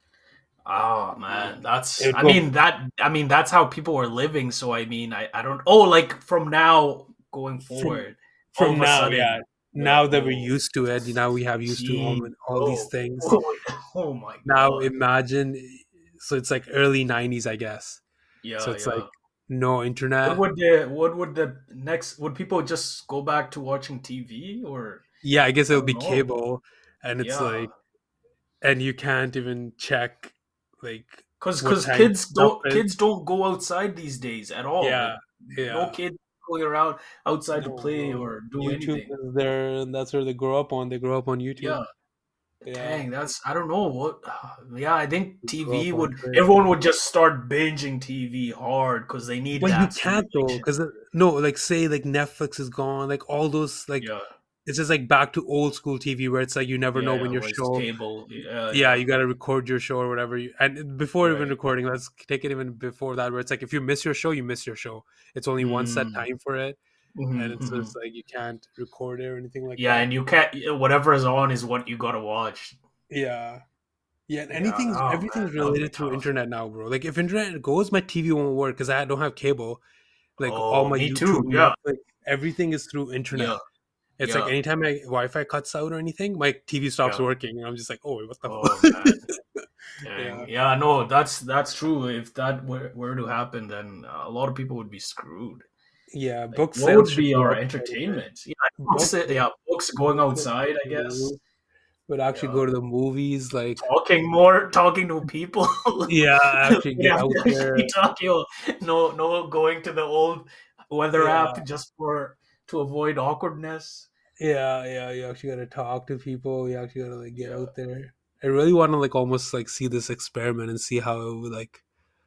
Speaker 1: Oh man, that's
Speaker 3: It
Speaker 1: I
Speaker 3: would
Speaker 1: mean
Speaker 3: go
Speaker 1: that I mean that's how people were living, so I mean I, I don't oh like from now going
Speaker 3: from
Speaker 1: forward, all
Speaker 3: from
Speaker 1: of a
Speaker 3: now, yeah.
Speaker 1: sudden yeah,
Speaker 3: Now that we're
Speaker 1: oh
Speaker 3: used to it, now we have used to all
Speaker 1: gee,
Speaker 3: all these
Speaker 1: bro.
Speaker 3: things.
Speaker 1: Oh, oh my
Speaker 3: Now
Speaker 1: god.
Speaker 3: imagine, so it's like early nineties, I guess. So
Speaker 1: Yeah,
Speaker 3: it's like
Speaker 1: yeah.
Speaker 3: no
Speaker 1: What
Speaker 3: internet.
Speaker 1: would the what would the next would people just go back to watching T V or
Speaker 3: Yeah, I guess
Speaker 1: I
Speaker 3: it'll
Speaker 1: don't
Speaker 3: be
Speaker 1: know.
Speaker 3: cable, and it's
Speaker 1: Yeah.
Speaker 3: like, and you can't even check like
Speaker 1: Cause,
Speaker 3: what
Speaker 1: cause
Speaker 3: time
Speaker 1: kids
Speaker 3: stuff
Speaker 1: don't
Speaker 3: is.
Speaker 1: kids don't go outside these days at all. Like
Speaker 3: Yeah,
Speaker 1: no
Speaker 3: yeah.
Speaker 1: kid going around outside to
Speaker 3: No,
Speaker 1: play
Speaker 3: bro.
Speaker 1: or do
Speaker 3: YouTube
Speaker 1: anything.
Speaker 3: is there, and that's where they grow up on. They grow up on YouTube.
Speaker 1: Yeah.
Speaker 3: Yeah,
Speaker 1: Dang, that's I don't know what. Yeah, I think
Speaker 3: they grow
Speaker 1: T V
Speaker 3: up on
Speaker 1: would.
Speaker 3: Twitch.
Speaker 1: Everyone would just start binging T V hard because they need
Speaker 3: But you
Speaker 1: that
Speaker 3: can't though,
Speaker 1: stimulation.
Speaker 3: because no, like say like Netflix is gone, like all those like
Speaker 1: Yeah,
Speaker 3: it's just like back to old school T V where it's like you never know
Speaker 1: yeah,
Speaker 3: when
Speaker 1: yeah.
Speaker 3: your
Speaker 1: Where it's
Speaker 3: show.
Speaker 1: cable. Yeah,
Speaker 3: Yeah,
Speaker 1: yeah.
Speaker 3: you got to record your show or whatever. You, and before even
Speaker 1: Right.
Speaker 3: recording, let's take it even before that, where it's like if you miss your show, you miss your show. It's only one set
Speaker 1: Mm.
Speaker 3: time for it, and
Speaker 1: hmm
Speaker 3: it's
Speaker 1: hmm
Speaker 3: just like you can't record it or anything like
Speaker 1: Yeah,
Speaker 3: that.
Speaker 1: and you can't. Whatever is on is what you gotta watch.
Speaker 3: Yeah, yeah. And
Speaker 1: Yeah.
Speaker 3: anything's
Speaker 1: Oh man,
Speaker 3: everything's
Speaker 1: that would be
Speaker 3: related through
Speaker 1: tough.
Speaker 3: internet now, bro. Like if internet goes, my T V won't work because I don't have cable. Like all
Speaker 1: Oh,
Speaker 3: my
Speaker 1: me too.
Speaker 3: YouTube,
Speaker 1: Yeah,
Speaker 3: Netflix, everything is through
Speaker 1: yeah,
Speaker 3: internet. It's like
Speaker 1: yeah,
Speaker 3: anytime my Wi-Fi cuts out or anything, my T V stops
Speaker 1: yeah.
Speaker 3: working, and I'm just like, oh, wait, what the
Speaker 1: Oh
Speaker 3: fuck?
Speaker 1: man.
Speaker 3: Yeah,
Speaker 1: Dang. Yeah, no, that's that's true. If that were, were to happen, then uh, a lot of people would be screwed.
Speaker 3: yeah.
Speaker 1: Like,
Speaker 3: Book
Speaker 1: what
Speaker 3: sales
Speaker 1: would
Speaker 3: should
Speaker 1: be
Speaker 3: go
Speaker 1: our
Speaker 3: up quite a bit.
Speaker 1: entertainment? Yeah, books.
Speaker 3: Book
Speaker 1: Yeah, books. Going
Speaker 3: sales
Speaker 1: outside, I
Speaker 3: through the
Speaker 1: guess.
Speaker 3: roof. Would actually
Speaker 1: Yeah,
Speaker 3: go to the movies, like
Speaker 1: talking more, talking to people.
Speaker 3: yeah, actually
Speaker 1: We'd
Speaker 3: get
Speaker 1: have
Speaker 3: out
Speaker 1: to
Speaker 3: there.
Speaker 1: actually talk. Yo, no, no, going to the old weather
Speaker 3: Yeah,
Speaker 1: app just for to avoid awkwardness.
Speaker 3: yeah, yeah. You actually gotta talk to people. You actually gotta like get
Speaker 1: Yeah,
Speaker 3: out there. I really want to like almost like see this experiment and see how it would like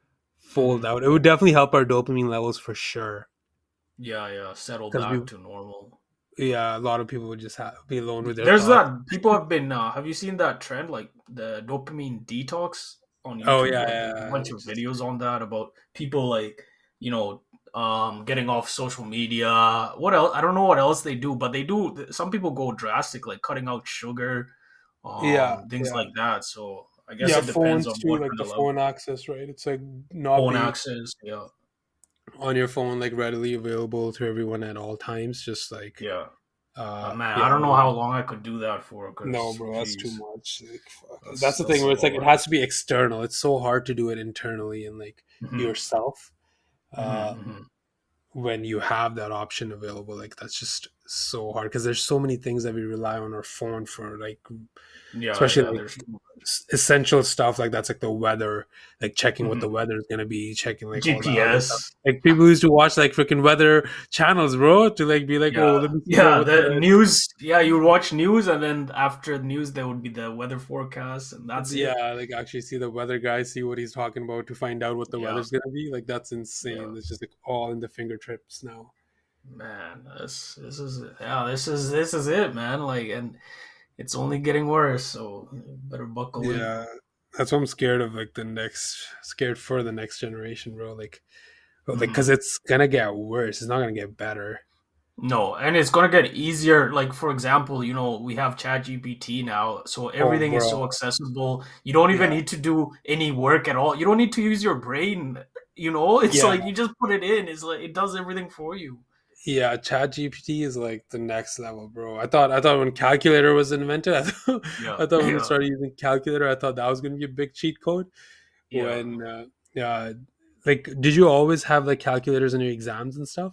Speaker 3: fold
Speaker 1: hmm
Speaker 3: out. It would definitely help our dopamine levels for sure.
Speaker 1: yeah, yeah. Settle
Speaker 3: Because we,
Speaker 1: back to normal.
Speaker 3: yeah, a lot of people would just have, be alone with their
Speaker 1: There's
Speaker 3: thoughts.
Speaker 1: that people have been. Uh, have you seen that trend, like the dopamine detox on
Speaker 3: Oh
Speaker 1: YouTube?
Speaker 3: yeah,
Speaker 1: Like there's a
Speaker 3: yeah,
Speaker 1: bunch of videos on that about people like you know um getting off social media. What else? I don't know what else they do, but they do. Some people go drastic, like cutting out sugar,
Speaker 3: yeah,
Speaker 1: um, things
Speaker 3: yeah.
Speaker 1: like that. So I guess
Speaker 3: Yeah,
Speaker 1: it depends
Speaker 3: phones
Speaker 1: on
Speaker 3: too,
Speaker 1: what
Speaker 3: like
Speaker 1: kind
Speaker 3: the
Speaker 1: of level.
Speaker 3: phone access, right? It's like not
Speaker 1: Phone
Speaker 3: being
Speaker 1: access. Yeah,
Speaker 3: on your phone like readily available to everyone at all times. Just like
Speaker 1: yeah. Uh,
Speaker 3: uh
Speaker 1: man, I
Speaker 3: yeah,
Speaker 1: don't know how long I could do that for.
Speaker 3: no,
Speaker 1: Cause,
Speaker 3: bro, that's too
Speaker 1: geez,
Speaker 3: much. Like, fuck.
Speaker 1: that's
Speaker 3: That's the
Speaker 1: that's
Speaker 3: thing
Speaker 1: a
Speaker 3: where it's like it
Speaker 1: lot.
Speaker 3: has to be external. It's so hard to do it internally and like
Speaker 1: hmm
Speaker 3: yourself.
Speaker 1: hmm
Speaker 3: Uh
Speaker 1: hmm
Speaker 3: when you have that option available, like that's just so hard because there's so many things that we rely on our phone for, like
Speaker 1: Yeah,
Speaker 3: especially
Speaker 1: yeah.
Speaker 3: like
Speaker 1: There's
Speaker 3: s- essential stuff like that's like the weather, like checking what
Speaker 1: Mhm.
Speaker 3: the weather is gonna be, checking like all that other stuff.
Speaker 1: G P S.
Speaker 3: Like people used to watch like freaking weather channels, bro, to like be like, oh,
Speaker 1: Yeah,
Speaker 3: let me see
Speaker 1: yeah.
Speaker 3: what
Speaker 1: The
Speaker 3: the
Speaker 1: news. Yeah, you would watch news, and then after the news, there would be the weather forecast, and that's it.
Speaker 3: yeah, like actually see the weather guy, see what he's talking about to find out what the
Speaker 1: Yeah,
Speaker 3: weather's gonna be. Like that's
Speaker 1: yeah.
Speaker 3: insane. It's just like all in the fingertips now.
Speaker 1: Man, this this is yeah. This is this is it, man. Like, and it's only getting worse. So you better buckle in.
Speaker 3: Yeah, that's what I'm scared of. Like the next, scared for the next generation, bro. Like, oh, like
Speaker 1: Mhm.
Speaker 3: because it's gonna get worse. It's not gonna get better.
Speaker 1: No, and it's gonna get easier. Like for example, you know, we have ChatGPT now, so
Speaker 3: Oh,
Speaker 1: everything is so
Speaker 3: bro.
Speaker 1: accessible. You don't even
Speaker 3: Yeah,
Speaker 1: need to do any work at all. You don't need to use your brain. You know, it's
Speaker 3: yeah,
Speaker 1: like you just put it in. It's like it does everything for you.
Speaker 3: yeah. Chat G P T is like the next level, bro. I thought, I thought when calculator was invented, I thought,
Speaker 1: Yeah,
Speaker 3: I thought when we
Speaker 1: yeah,
Speaker 3: started using calculator, I thought that was gonna be a big cheat code.
Speaker 1: yeah.
Speaker 3: When, uh, yeah, like, did you always have like calculators in your exams and stuff?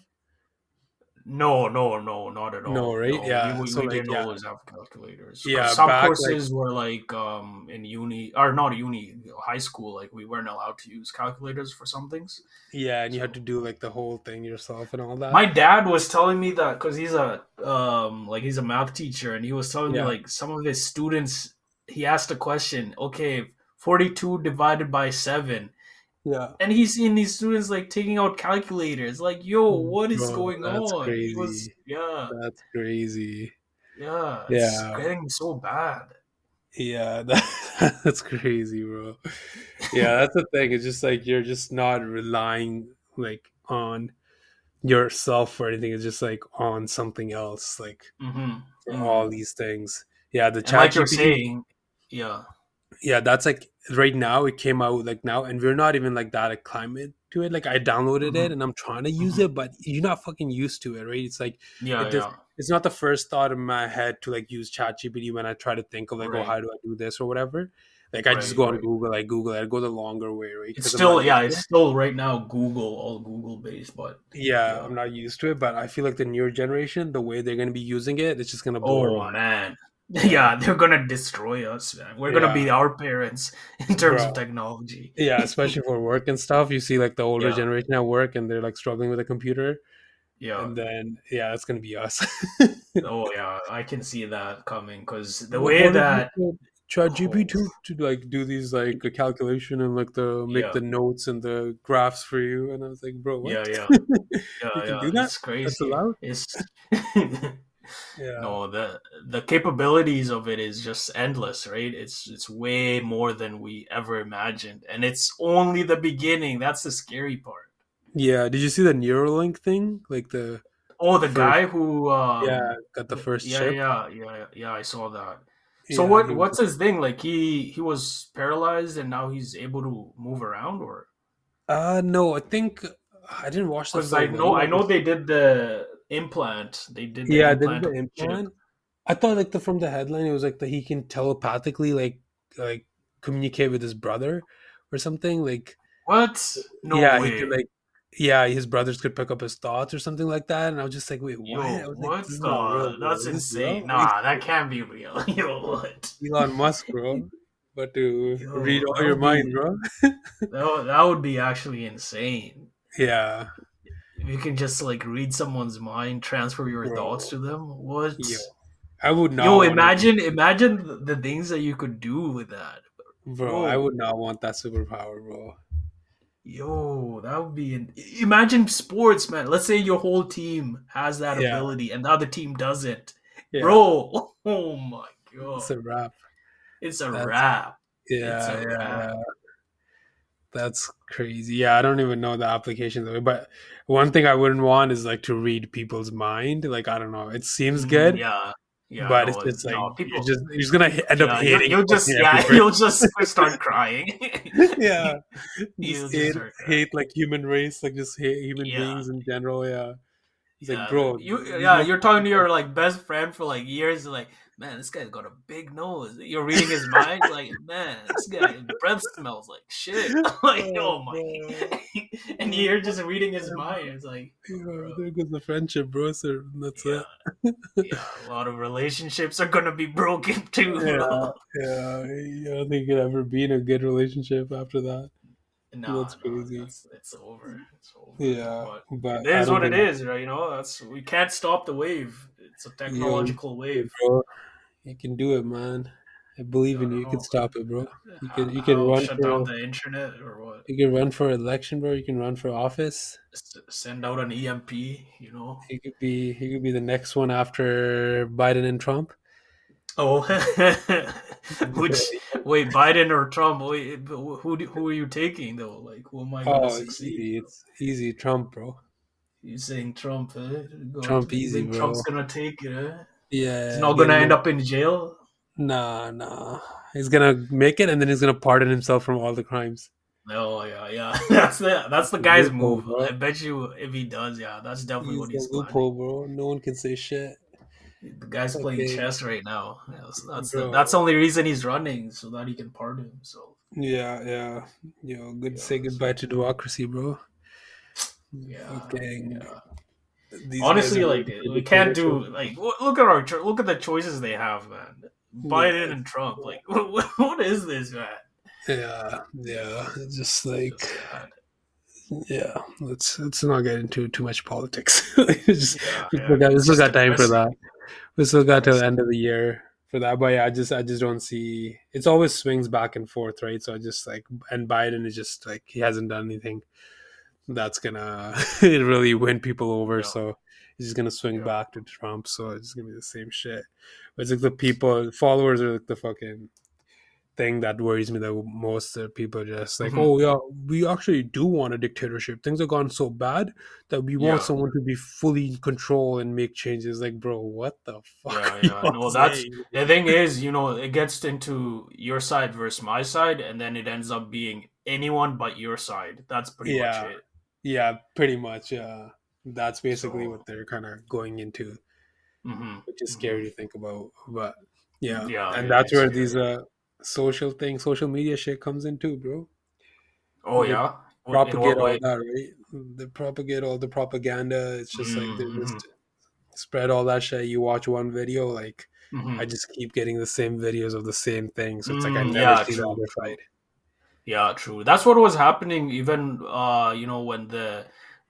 Speaker 1: No, no, no, not at
Speaker 3: No,
Speaker 1: all.
Speaker 3: right?
Speaker 1: No, we
Speaker 3: Yeah.
Speaker 1: we,
Speaker 3: So
Speaker 1: we
Speaker 3: like,
Speaker 1: didn't
Speaker 3: yeah,
Speaker 1: always have calculators because
Speaker 3: yeah.
Speaker 1: some
Speaker 3: Back like,
Speaker 1: courses were like um in uni or not uni, high school. Like we weren't allowed to use calculators for some things.
Speaker 3: yeah, and you had
Speaker 1: So
Speaker 3: to do like the whole thing yourself and all that.
Speaker 1: my dad was telling me that because he's a um like he's a math teacher, and he was telling me
Speaker 3: Yeah,
Speaker 1: like some of his students. He asked a question. Okay, forty-two divided by seven.
Speaker 3: yeah.
Speaker 1: And he's seeing these students like taking out calculators. Like, yo, what is
Speaker 3: Bro,
Speaker 1: going
Speaker 3: that's
Speaker 1: on? He was,
Speaker 3: crazy.
Speaker 1: yeah,
Speaker 3: That's crazy.
Speaker 1: yeah, it's
Speaker 3: Yeah,
Speaker 1: getting so bad.
Speaker 3: yeah. That, that's crazy, bro. Yeah, that's the thing. It's just like you're just not relying like on yourself for anything. It's just like on something else, like
Speaker 1: hmm
Speaker 3: for all
Speaker 1: hmm
Speaker 3: these things. Yeah, the
Speaker 1: And
Speaker 3: chat
Speaker 1: like you're
Speaker 3: G P T.
Speaker 1: saying, yeah,
Speaker 3: Yeah, that's like right now it came out like now, and we're not even like that acclimated to it. Like I downloaded
Speaker 1: hmm
Speaker 3: it and I'm trying to use
Speaker 1: hmm
Speaker 3: it, but you're not fucking used to it, right? It's like
Speaker 1: yeah,
Speaker 3: it does.
Speaker 1: yeah,
Speaker 3: It's not the first thought in my head to like use ChatGPT when I try to think of like, oh,
Speaker 1: right,
Speaker 3: how do I do this or whatever. Like I just
Speaker 1: right,
Speaker 3: go on
Speaker 1: right.
Speaker 3: Google, I Google it, I go the longer way, right?
Speaker 1: It's
Speaker 3: Because I'm not
Speaker 1: still,
Speaker 3: used
Speaker 1: yeah,
Speaker 3: to
Speaker 1: it's
Speaker 3: it.
Speaker 1: still right now Google, all Google based, but
Speaker 3: Yeah,
Speaker 1: yeah.
Speaker 3: I'm not used to it, but I feel like the newer generation, the way they're gonna be using it, it's just gonna blow our
Speaker 1: Oh
Speaker 3: mind.
Speaker 1: man,
Speaker 3: Yeah,
Speaker 1: yeah, they're gonna destroy us, man. We're gonna
Speaker 3: yeah,
Speaker 1: be our parents in terms of
Speaker 3: bro.
Speaker 1: technology.
Speaker 3: Yeah, especially for work and stuff. You see like the older
Speaker 1: Yeah,
Speaker 3: generation at work and they're like struggling with a computer.
Speaker 1: yeah.
Speaker 3: And then yeah, that's gonna be us.
Speaker 1: Oh yeah, I can see that coming because the
Speaker 3: What
Speaker 1: way
Speaker 3: what if you
Speaker 1: that
Speaker 3: could try
Speaker 1: oh
Speaker 3: G P T to like do these like a calculation and like the make
Speaker 1: yeah
Speaker 3: the notes and the graphs for you? And I was like, bro, what?
Speaker 1: yeah yeah
Speaker 3: You
Speaker 1: yeah
Speaker 3: can
Speaker 1: yeah
Speaker 3: do that?
Speaker 1: it's
Speaker 3: That's
Speaker 1: crazy.
Speaker 3: allowed?
Speaker 1: It's
Speaker 3: Yeah.
Speaker 1: no the the capabilities of it is just endless, right? It's it's way more than we ever imagined, and it's only the beginning. That's the scary part.
Speaker 3: Yeah. Did you see the Neuralink thing? Like the
Speaker 1: Oh, the
Speaker 3: first
Speaker 1: guy who
Speaker 3: yeah,
Speaker 1: um
Speaker 3: got the
Speaker 1: the,
Speaker 3: first
Speaker 1: yeah
Speaker 3: chip.
Speaker 1: yeah yeah yeah I saw that. So
Speaker 3: Yeah, and
Speaker 1: what
Speaker 3: he was
Speaker 1: what's his thing? Like he he was paralyzed and now he's able to move around, or
Speaker 3: uh no, I think I didn't watch the
Speaker 1: because I
Speaker 3: full
Speaker 1: know
Speaker 3: video.
Speaker 1: I
Speaker 3: I
Speaker 1: know
Speaker 3: just
Speaker 1: they did the implant. They did the
Speaker 3: yeah, they did
Speaker 1: implant
Speaker 3: the
Speaker 1: of the chip.
Speaker 3: implant. I thought like the from the headline it was like that he can telepathically like like communicate with his brother or something. Like
Speaker 1: What? No
Speaker 3: yeah, he could
Speaker 1: way.
Speaker 3: like yeah, his brothers could pick up his thoughts or something like that. And I was just like, wait, what? I
Speaker 1: Yo,
Speaker 3: was like,
Speaker 1: what
Speaker 3: this is not real,
Speaker 1: the?
Speaker 3: bro.
Speaker 1: That's
Speaker 3: Is this
Speaker 1: insane.
Speaker 3: real? Like
Speaker 1: Nah, that can't be real. Yo, what?
Speaker 3: Elon Musk, bro. But to read
Speaker 1: Yo,
Speaker 3: all
Speaker 1: that
Speaker 3: your
Speaker 1: would
Speaker 3: mind,
Speaker 1: be
Speaker 3: bro.
Speaker 1: that would, that would be actually insane.
Speaker 3: Yeah,
Speaker 1: If you can just like read someone's mind, transfer your thoughts
Speaker 3: bro.
Speaker 1: to them. What?
Speaker 3: Yo, I would
Speaker 1: Yo,
Speaker 3: not want to,
Speaker 1: imagine imagine the the things that you could do with that.
Speaker 3: bro. I
Speaker 1: Bro,
Speaker 3: would not want that superpower, bro.
Speaker 1: yo, that would be an imagine sports, man. Let's say your whole team has that
Speaker 3: Yeah,
Speaker 1: ability and the other team doesn't.
Speaker 3: yeah.
Speaker 1: Bro, oh my
Speaker 3: It's
Speaker 1: god.
Speaker 3: a wrap.
Speaker 1: It's a
Speaker 3: That's
Speaker 1: wrap. It's
Speaker 3: yeah,
Speaker 1: a
Speaker 3: yeah,
Speaker 1: wrap.
Speaker 3: yeah. That's crazy. Yeah, I don't even know the applications of it. But one thing I wouldn't want is like to read people's mind. Like I don't know. It seems
Speaker 1: Mm,
Speaker 3: good,
Speaker 1: yeah. Yeah,
Speaker 3: but it's
Speaker 1: no,
Speaker 3: just like
Speaker 1: no,
Speaker 3: you're
Speaker 1: people
Speaker 3: just you're just gonna h- end up
Speaker 1: yeah, you
Speaker 3: hating
Speaker 1: you'll just
Speaker 3: fucking
Speaker 1: yeah,
Speaker 3: everywhere.
Speaker 1: you'll just start crying.
Speaker 3: Yeah,
Speaker 1: You'll
Speaker 3: just
Speaker 1: just
Speaker 3: hate
Speaker 1: start crying.
Speaker 3: hate like human race, like just hate human
Speaker 1: Yeah.
Speaker 3: beings in general. Yeah, it's like
Speaker 1: Yeah,
Speaker 3: bro,
Speaker 1: you
Speaker 3: these
Speaker 1: yeah, you're talking to
Speaker 3: motherfuckers.
Speaker 1: your like best friend for like years, like, man, this guy's got a big nose. You're reading his mind, like, man, this guy's breath smells like shit. Like,
Speaker 3: Oh,
Speaker 1: oh my,
Speaker 3: bro.
Speaker 1: and you're just reading his mind. It's like,
Speaker 3: Yeah,
Speaker 1: bro,
Speaker 3: there goes the friendship, bro. So that's
Speaker 1: yeah,
Speaker 3: it.
Speaker 1: yeah. A lot of relationships are gonna be broken too,
Speaker 3: Yeah,
Speaker 1: bro.
Speaker 3: yeah. I don't think you could ever be in a good relationship after that.
Speaker 1: No,
Speaker 3: That's
Speaker 1: no,
Speaker 3: crazy.
Speaker 1: that's it's over. It's over.
Speaker 3: Yeah,
Speaker 1: But
Speaker 3: but
Speaker 1: it
Speaker 3: I
Speaker 1: is
Speaker 3: don't
Speaker 1: what it
Speaker 3: think,
Speaker 1: is, right? You know, that's we can't stop the wave. It's a
Speaker 3: yo,
Speaker 1: technological wave.
Speaker 3: bro, you can do it, man. I believe
Speaker 1: I
Speaker 3: in you.
Speaker 1: don't
Speaker 3: You can
Speaker 1: know
Speaker 3: stop it, bro. You
Speaker 1: how,
Speaker 3: can you can
Speaker 1: how
Speaker 3: run
Speaker 1: shut down
Speaker 3: for
Speaker 1: the internet or what.
Speaker 3: you can run for election, bro. You can run for office.
Speaker 1: S- Send out an E M P, you know.
Speaker 3: You could be you could be the next one after Biden and Trump.
Speaker 1: Oh, which wait, Biden or Trump? Wait, but who do- who are you taking though? Like, who am I gonna
Speaker 3: Oh,
Speaker 1: succeed?
Speaker 3: easy. It's easy. Trump, bro.
Speaker 1: You saying Trump? Eh? God,
Speaker 3: Trump
Speaker 1: you
Speaker 3: easy,
Speaker 1: think Trump's
Speaker 3: bro.
Speaker 1: gonna take it? Eh? He's
Speaker 3: Yeah,
Speaker 1: not
Speaker 3: get
Speaker 1: gonna
Speaker 3: him.
Speaker 1: end up in jail.
Speaker 3: Nah, nah. He's gonna make it, and then he's gonna pardon himself from all the crimes.
Speaker 1: Oh yeah, yeah. That's the that's the
Speaker 3: The
Speaker 1: guy's
Speaker 3: loophole,
Speaker 1: move.
Speaker 3: bro.
Speaker 1: I bet you if he does, yeah, that's definitely
Speaker 3: He's
Speaker 1: what
Speaker 3: the
Speaker 1: he's planning.
Speaker 3: loophole, bro. No one can say shit.
Speaker 1: The guy's playing
Speaker 3: Okay,
Speaker 1: chess right now. Yeah, so that's the that's the
Speaker 3: bro.
Speaker 1: only reason he's running, so that he can pardon himself.
Speaker 3: Yeah, yeah. Yo, good.
Speaker 1: Yeah,
Speaker 3: Say goodbye
Speaker 1: so
Speaker 3: to democracy, bro.
Speaker 1: yeah,
Speaker 3: Fucking
Speaker 1: yeah.
Speaker 3: these guys
Speaker 1: Honestly,
Speaker 3: are
Speaker 1: like
Speaker 3: really
Speaker 1: we can't
Speaker 3: dictatorship.
Speaker 1: do like lo- look at our cho- look at the choices they have, man.
Speaker 3: Yeah,
Speaker 1: Biden and Trump. Like, what, what is this, man?
Speaker 3: yeah, yeah. It's just
Speaker 1: It's
Speaker 3: like,
Speaker 1: just sad.
Speaker 3: yeah. Let's let's not get into too much politics. It's just,
Speaker 1: Yeah,
Speaker 3: we still
Speaker 1: yeah.
Speaker 3: got we
Speaker 1: It's
Speaker 3: still
Speaker 1: just
Speaker 3: got time for
Speaker 1: depressing.
Speaker 3: that. We still got till the
Speaker 1: Depressing.
Speaker 3: end of the year for that. But yeah, I just I just don't see. It's always swings back and forth, right? So I just like, and Biden is just like he hasn't done anything that's gonna really win people over.
Speaker 1: Yeah,
Speaker 3: So he's just gonna swing
Speaker 1: yeah.
Speaker 3: back to Trump. So it's gonna be the same shit. But it's like the people followers are like the fucking thing that worries me the most. That people are just like,
Speaker 1: Hmm.
Speaker 3: oh yeah, we actually do want a dictatorship. Things have gone so bad that we want
Speaker 1: Yeah,
Speaker 3: someone to be fully in control and make changes. Like, bro, what the fuck
Speaker 1: yeah,
Speaker 3: are you
Speaker 1: yeah.
Speaker 3: all
Speaker 1: No, that's
Speaker 3: saying?
Speaker 1: the thing is, you know, it gets into your side versus my side, and then it ends up being anyone but your side. That's pretty much
Speaker 3: Yeah,
Speaker 1: it.
Speaker 3: yeah, pretty much. Yeah, that's basically
Speaker 1: So,
Speaker 3: what they're kind of going into,
Speaker 1: hmm,
Speaker 3: which is
Speaker 1: hmm.
Speaker 3: scary to think about. But yeah,
Speaker 1: Yeah,
Speaker 3: and
Speaker 1: it
Speaker 3: that's
Speaker 1: is
Speaker 3: where these
Speaker 1: scary.
Speaker 3: uh social thing, social media shit comes in too, bro.
Speaker 1: Oh
Speaker 3: They
Speaker 1: yeah. What- In
Speaker 3: propagate
Speaker 1: what
Speaker 3: all
Speaker 1: way?
Speaker 3: that, right? They propagate all the propaganda. It's just like they
Speaker 1: Mm-hmm.
Speaker 3: just spread all that shit. You watch one video, like I
Speaker 1: Hmm.
Speaker 3: just keep getting the same videos of the same thing. So it's like I
Speaker 1: Mm,
Speaker 3: never
Speaker 1: yeah,
Speaker 3: see the
Speaker 1: true,
Speaker 3: other
Speaker 1: true.
Speaker 3: side.
Speaker 1: Yeah, true. That's what was happening even uh, you know, when the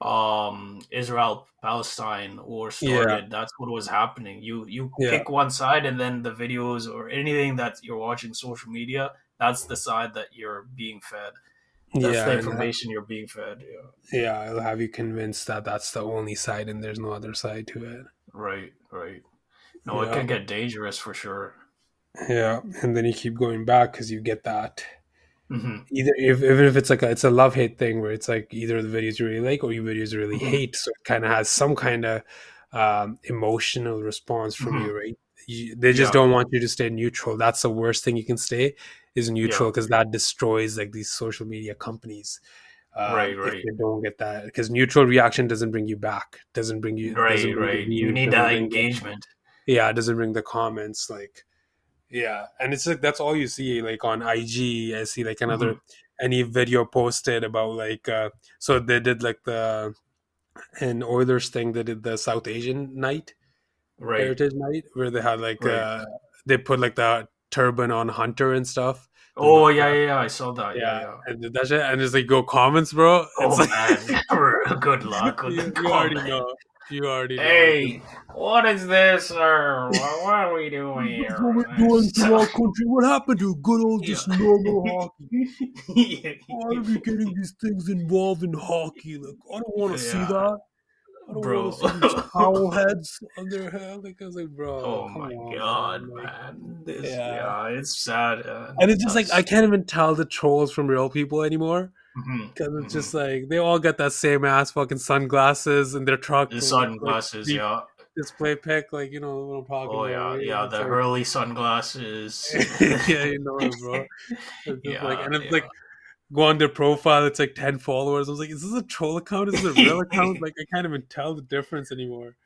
Speaker 1: um Israel Palestine war
Speaker 3: Yeah,
Speaker 1: started. That's what was happening. You you
Speaker 3: yeah,
Speaker 1: pick one side and then the videos or anything that you're watching social media, that's the side that you're being fed. That's
Speaker 3: yeah,
Speaker 1: the
Speaker 3: and uh,
Speaker 1: information you're being fed. Yeah.
Speaker 3: yeah, it'll have you convinced that that's the only side and there's no other side to it.
Speaker 1: Right, right. No, it
Speaker 3: Yeah,
Speaker 1: can get dangerous for sure.
Speaker 3: yeah, and then you keep going back because you get that.
Speaker 1: Hmm.
Speaker 3: Either if even if it's like a, it's a love hate thing where it's like either the videos you really like or your videos you really
Speaker 1: Hmm.
Speaker 3: hate, so it kind of has some kind of um, emotional response from
Speaker 1: Hmm.
Speaker 3: you, right? You, they just
Speaker 1: Yeah,
Speaker 3: don't want you to stay neutral. That's the worst thing you can stay is
Speaker 1: yeah.
Speaker 3: neutral because that destroys like these social media companies.
Speaker 1: Right,
Speaker 3: Um, if
Speaker 1: right.
Speaker 3: they don't get that, because neutral reaction doesn't bring you back, doesn't bring you, doesn't
Speaker 1: Right,
Speaker 3: bring the
Speaker 1: right. You
Speaker 3: views,
Speaker 1: need
Speaker 3: doesn't
Speaker 1: that
Speaker 3: bring the
Speaker 1: engagement.
Speaker 3: yeah, it doesn't bring the comments like yeah, and it's like that's all you see. Like on I G, I see like
Speaker 1: Hmm.
Speaker 3: another any video posted about like uh so they did like the an Oilers thing. They did the South Asian night,
Speaker 1: Right,
Speaker 3: Heritage Night, where they had like
Speaker 1: right.
Speaker 3: uh they put like the turban on Hunter and stuff. The
Speaker 1: Oh yeah,
Speaker 3: Nutcracker,
Speaker 1: yeah, yeah. I saw that. Yeah,
Speaker 3: yeah,
Speaker 1: yeah.
Speaker 3: and that shit, and just like go comments, bro. It's
Speaker 1: Oh
Speaker 3: like
Speaker 1: man, good luck with the
Speaker 3: you, you already
Speaker 1: comment.
Speaker 3: know, you already know. It's just
Speaker 1: Hey, what is this, sir? What, what are we doing
Speaker 3: that's
Speaker 1: here
Speaker 3: what
Speaker 1: with
Speaker 3: we're doing
Speaker 1: this?
Speaker 3: to our country. What happened to good old
Speaker 1: Yeah.
Speaker 3: just normal hockey? Why are we getting these things involved in hockey? Like, I don't want to see
Speaker 1: Yeah,
Speaker 3: that. I don't want
Speaker 1: bro.
Speaker 3: to see these towel heads on their head. Like, I was like, bro,
Speaker 1: Oh
Speaker 3: come
Speaker 1: my
Speaker 3: on,
Speaker 1: god,
Speaker 3: man. Like,
Speaker 1: man. This,
Speaker 3: yeah.
Speaker 1: yeah, it's sad. Uh,
Speaker 3: And it's just like, I
Speaker 1: that's.
Speaker 3: can't even tell the trolls from real people anymore.
Speaker 1: Mhm,
Speaker 3: Because it's
Speaker 1: mhm.
Speaker 3: just like, they all got that same ass fucking sunglasses in their truck.
Speaker 1: The
Speaker 3: Like, like
Speaker 1: sunglasses,
Speaker 3: deep
Speaker 1: yeah.
Speaker 3: display pic. Like, you know what I'm talking
Speaker 1: Oh
Speaker 3: about,
Speaker 1: yeah,
Speaker 3: right?
Speaker 1: yeah.
Speaker 3: It's
Speaker 1: The
Speaker 3: like,
Speaker 1: Hurley sunglasses.
Speaker 3: yeah, you know it, bro. It's just like,
Speaker 1: Yeah,
Speaker 3: and it's
Speaker 1: yeah.
Speaker 3: like, go on their profile, it's like ten followers. I was like, is this a troll account? Is this a real account? Like, I can't even tell the difference anymore.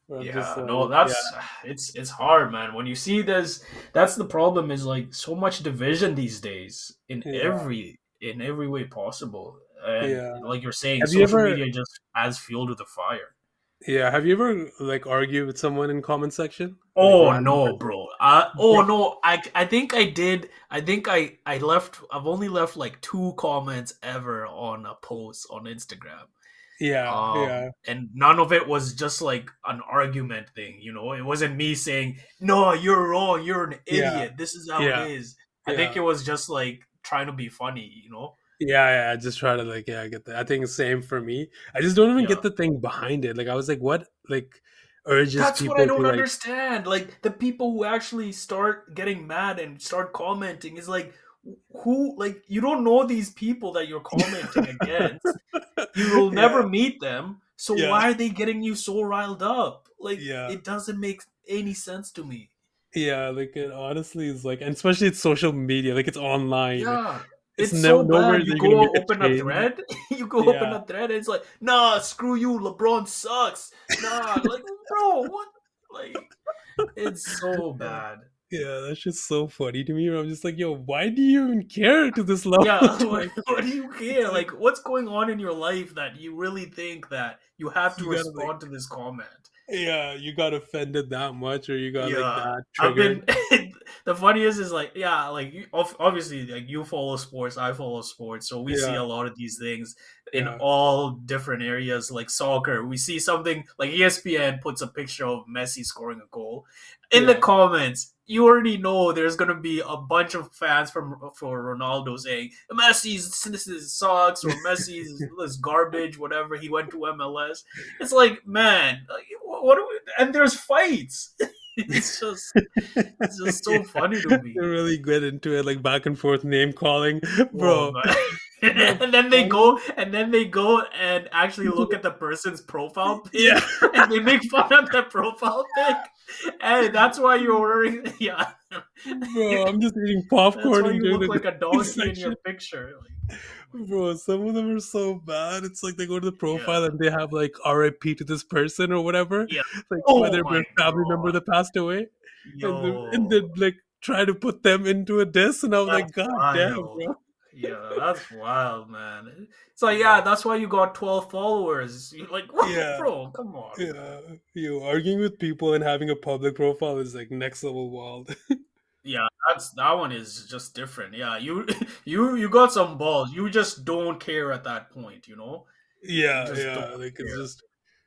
Speaker 3: Where I'm just
Speaker 1: Yeah, no,
Speaker 3: like, yeah,
Speaker 1: that's it's it's hard, man. When you see there's that's the problem is like so much division these days in
Speaker 3: yeah,
Speaker 1: every in every way possible. And
Speaker 3: yeah.
Speaker 1: like you're saying,
Speaker 3: Have you
Speaker 1: social
Speaker 3: ever,
Speaker 1: media just adds fuel to the fire.
Speaker 3: yeah, have you ever like argued with someone in comment section, like
Speaker 1: Oh
Speaker 3: random
Speaker 1: no,
Speaker 3: person?
Speaker 1: bro. Uh, oh
Speaker 3: Bro,
Speaker 1: no, I I think I did. I think I I left. I've only left like two comments ever on a post on Instagram.
Speaker 3: yeah,
Speaker 1: Um,
Speaker 3: yeah,
Speaker 1: and none of it was just like an argument thing, you know. It wasn't me saying, "No, you're wrong. You're an
Speaker 3: yeah,
Speaker 1: idiot. This is how it
Speaker 3: yeah,
Speaker 1: is." I think
Speaker 3: yeah.
Speaker 1: it was just like trying to be funny, you know.
Speaker 3: Yeah, yeah, I just try to like, yeah, I get that. I think it's same for me. I just don't even get
Speaker 1: Yeah.
Speaker 3: the thing behind it. Like I was like, what like urges
Speaker 1: That's what I
Speaker 3: people to
Speaker 1: don't
Speaker 3: like,
Speaker 1: understand. Like the people who actually start getting mad and start commenting is like who like you don't know these people that you're commenting against. You will
Speaker 3: yeah,
Speaker 1: never meet them. So
Speaker 3: yeah,
Speaker 1: why are they getting you so riled up? Like
Speaker 3: yeah,
Speaker 1: it doesn't make any sense to me.
Speaker 3: yeah. Like it honestly is like, and especially it's social media, like it's online.
Speaker 1: Yeah.
Speaker 3: It's
Speaker 1: It's
Speaker 3: no
Speaker 1: so
Speaker 3: nowhere
Speaker 1: bad.
Speaker 3: that
Speaker 1: You
Speaker 3: you're gonna
Speaker 1: go
Speaker 3: make a
Speaker 1: open a
Speaker 3: change.
Speaker 1: thread, you go open
Speaker 3: Yeah,
Speaker 1: a thread, and it's like, nah, screw you, LeBron sucks. Nah, like, bro, what? Like, it's so
Speaker 3: yeah,
Speaker 1: bad.
Speaker 3: yeah. That's just so funny to me. I'm just like, yo, why do you even care to this level?
Speaker 1: Yeah,
Speaker 3: To
Speaker 1: what,
Speaker 3: like,
Speaker 1: what do you
Speaker 3: it's
Speaker 1: care?
Speaker 3: like
Speaker 1: Like, what's going on in your life that you really think that you have to
Speaker 3: you gotta like,
Speaker 1: respond to this comment?
Speaker 3: yeah, you got offended that much, or you got like
Speaker 1: Yeah,
Speaker 3: that
Speaker 1: I've
Speaker 3: triggered.
Speaker 1: been. The funniest is like, yeah, like you- ob- obviously, like you follow sports, I follow sports, so we see
Speaker 3: Yeah,
Speaker 1: a lot of these things in
Speaker 3: yeah,
Speaker 1: all different areas, like soccer. We see something like E S P N puts a picture of Messi scoring a goal. In the
Speaker 3: yeah,
Speaker 1: comments, you already know there's gonna be a bunch of fans from for Ronaldo saying Messi's this is sucks or Messi's this garbage, whatever. He went to M L S. It's like, man, like, what? Are we, and there's fights. It's just it's just
Speaker 3: yeah.
Speaker 1: so funny to me.
Speaker 3: They're really good into it, like back and forth name calling,
Speaker 1: Oh
Speaker 3: bro.
Speaker 1: man.
Speaker 3: The
Speaker 1: And then they
Speaker 3: funny,
Speaker 1: go and then they go and actually look at the person's profile
Speaker 3: yeah,
Speaker 1: pic and they make fun of the profile pic. And that's why you're wearing yeah.
Speaker 3: bro. I'm just eating
Speaker 1: That's
Speaker 3: popcorn
Speaker 1: why
Speaker 3: and
Speaker 1: you
Speaker 3: doing
Speaker 1: look
Speaker 3: the
Speaker 1: like a
Speaker 3: comment
Speaker 1: donkey in your
Speaker 3: section,
Speaker 1: picture. Like,
Speaker 3: bro. Some of them are so bad. It's like they go to the
Speaker 1: yeah.
Speaker 3: profile and they have like R I P to this person or whatever,
Speaker 1: Yeah.
Speaker 3: like
Speaker 1: Oh
Speaker 3: whether
Speaker 1: my
Speaker 3: their family member
Speaker 1: god.
Speaker 3: that passed away, and the, and
Speaker 1: Yo.
Speaker 3: then like try to put them into a diss, and I was
Speaker 1: That's
Speaker 3: like, God damn,
Speaker 1: wild.
Speaker 3: bro.
Speaker 1: Yeah, that's wild, man. It's like, yeah,
Speaker 3: Yeah,
Speaker 1: that's why you got twelve followers. You're like, what,
Speaker 3: yeah.
Speaker 1: bro? Come on, man.
Speaker 3: Yeah, you arguing with people and having a public profile is like next level wild.
Speaker 1: Yeah, that's that one is just different. Yeah, you you you got some balls. You just don't care at that point, you know? You
Speaker 3: Yeah,
Speaker 1: just don't
Speaker 3: yeah, like it's
Speaker 1: care.
Speaker 3: just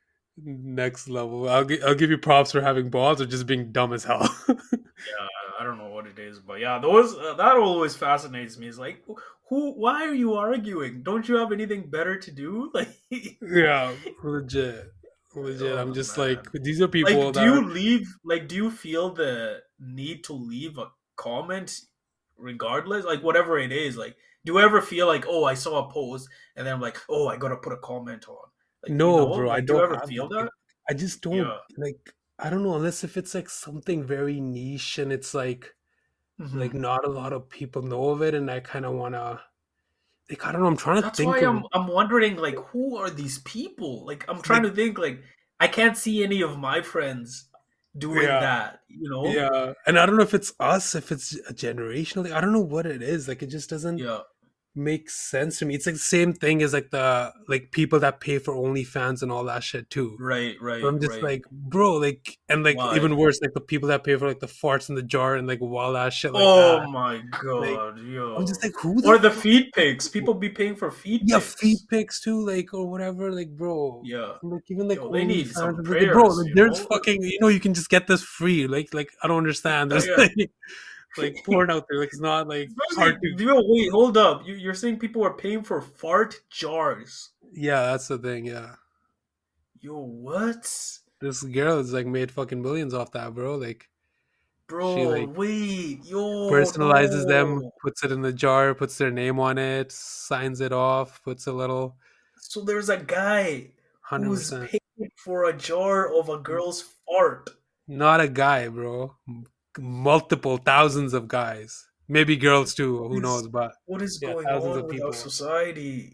Speaker 3: next level. I'll gi- I'll give you props for having balls or just being dumb as hell.
Speaker 1: Yeah, I don't know what it is, but yeah, those uh, that always fascinates me. Is like, who? Why are you arguing? Don't you have anything better to do? Like,
Speaker 3: Yeah, legit, legit. I'm
Speaker 1: oh
Speaker 3: just like
Speaker 1: man.
Speaker 3: these are people
Speaker 1: Like, do
Speaker 3: that are
Speaker 1: you leave? Like, do you feel the need to leave a comment, regardless? Like, whatever it is. Like, do you ever feel like, oh, I saw a post, and then I'm like, oh, I gotta put a comment on. Like, you
Speaker 3: no,
Speaker 1: know,
Speaker 3: bro. I
Speaker 1: like, do you
Speaker 3: don't
Speaker 1: ever
Speaker 3: have
Speaker 1: feel
Speaker 3: that. Like,
Speaker 1: that?
Speaker 3: I just don't
Speaker 1: Yeah.
Speaker 3: like. I don't know unless if it's like something very niche and it's like like
Speaker 1: Hmm.
Speaker 3: not a lot of people know of it, and I kind of wanna like I don't know. I'm trying to
Speaker 1: That's why
Speaker 3: think of
Speaker 1: I'm I'm wondering, like, who are these people? Like, I'm trying
Speaker 3: like
Speaker 1: to think, like, I can't see any of my friends doing
Speaker 3: yeah.
Speaker 1: that. You know?
Speaker 3: Yeah, and I don't know if it's us, if it's a generational thing. I don't know what it is. Like, it just doesn't
Speaker 1: Yeah.
Speaker 3: make sense to me. It's like the same thing as like the like people that pay for OnlyFans and all that shit too.
Speaker 1: Right.
Speaker 3: But
Speaker 1: Right.
Speaker 3: I'm just
Speaker 1: Right.
Speaker 3: like, bro, like, and like
Speaker 1: Why?
Speaker 3: even worse, like the people that pay for like the farts in the jar and like wild ass shit like
Speaker 1: Oh
Speaker 3: that.
Speaker 1: my
Speaker 3: Like,
Speaker 1: god,
Speaker 3: I'm just
Speaker 1: yo.
Speaker 3: like, who the
Speaker 1: Or the
Speaker 3: fuck?
Speaker 1: feed pics. People be paying for feed
Speaker 3: Yeah, feet
Speaker 1: pics.
Speaker 3: pics too, like or whatever, like bro.
Speaker 1: Yeah.
Speaker 3: I'm like even like
Speaker 1: Yo, they need
Speaker 3: OnlyFans,
Speaker 1: some
Speaker 3: I'm just like, bro,
Speaker 1: prayers,
Speaker 3: like
Speaker 1: you
Speaker 3: there's
Speaker 1: know?
Speaker 3: fucking, you know, you can just get this free. Like, like I don't understand. There's
Speaker 1: Yeah.
Speaker 3: like like porn out there. Like it's not like hard
Speaker 1: Especially,
Speaker 3: to.
Speaker 1: yo, wait, hold up. You, you're saying people are paying for fart jars.
Speaker 3: Yeah, that's the thing. Yeah,
Speaker 1: Yo, what?
Speaker 3: this girl is like made fucking millions off that, bro. Like she
Speaker 1: Bro,
Speaker 3: like
Speaker 1: wait. Yo,
Speaker 3: personalizes them,
Speaker 1: no.
Speaker 3: puts it in the jar, puts their name on it, signs it off, puts a little
Speaker 1: So there's a guy
Speaker 3: hundred
Speaker 1: who's
Speaker 3: percent.
Speaker 1: paying for a jar of a girl's fart.
Speaker 3: Not a guy, bro. M- Multiple thousands of guys, maybe girls too. Who
Speaker 1: Is
Speaker 3: knows? But
Speaker 1: what is
Speaker 3: yeah,
Speaker 1: going
Speaker 3: thousands
Speaker 1: on
Speaker 3: of
Speaker 1: with our
Speaker 3: people.
Speaker 1: society?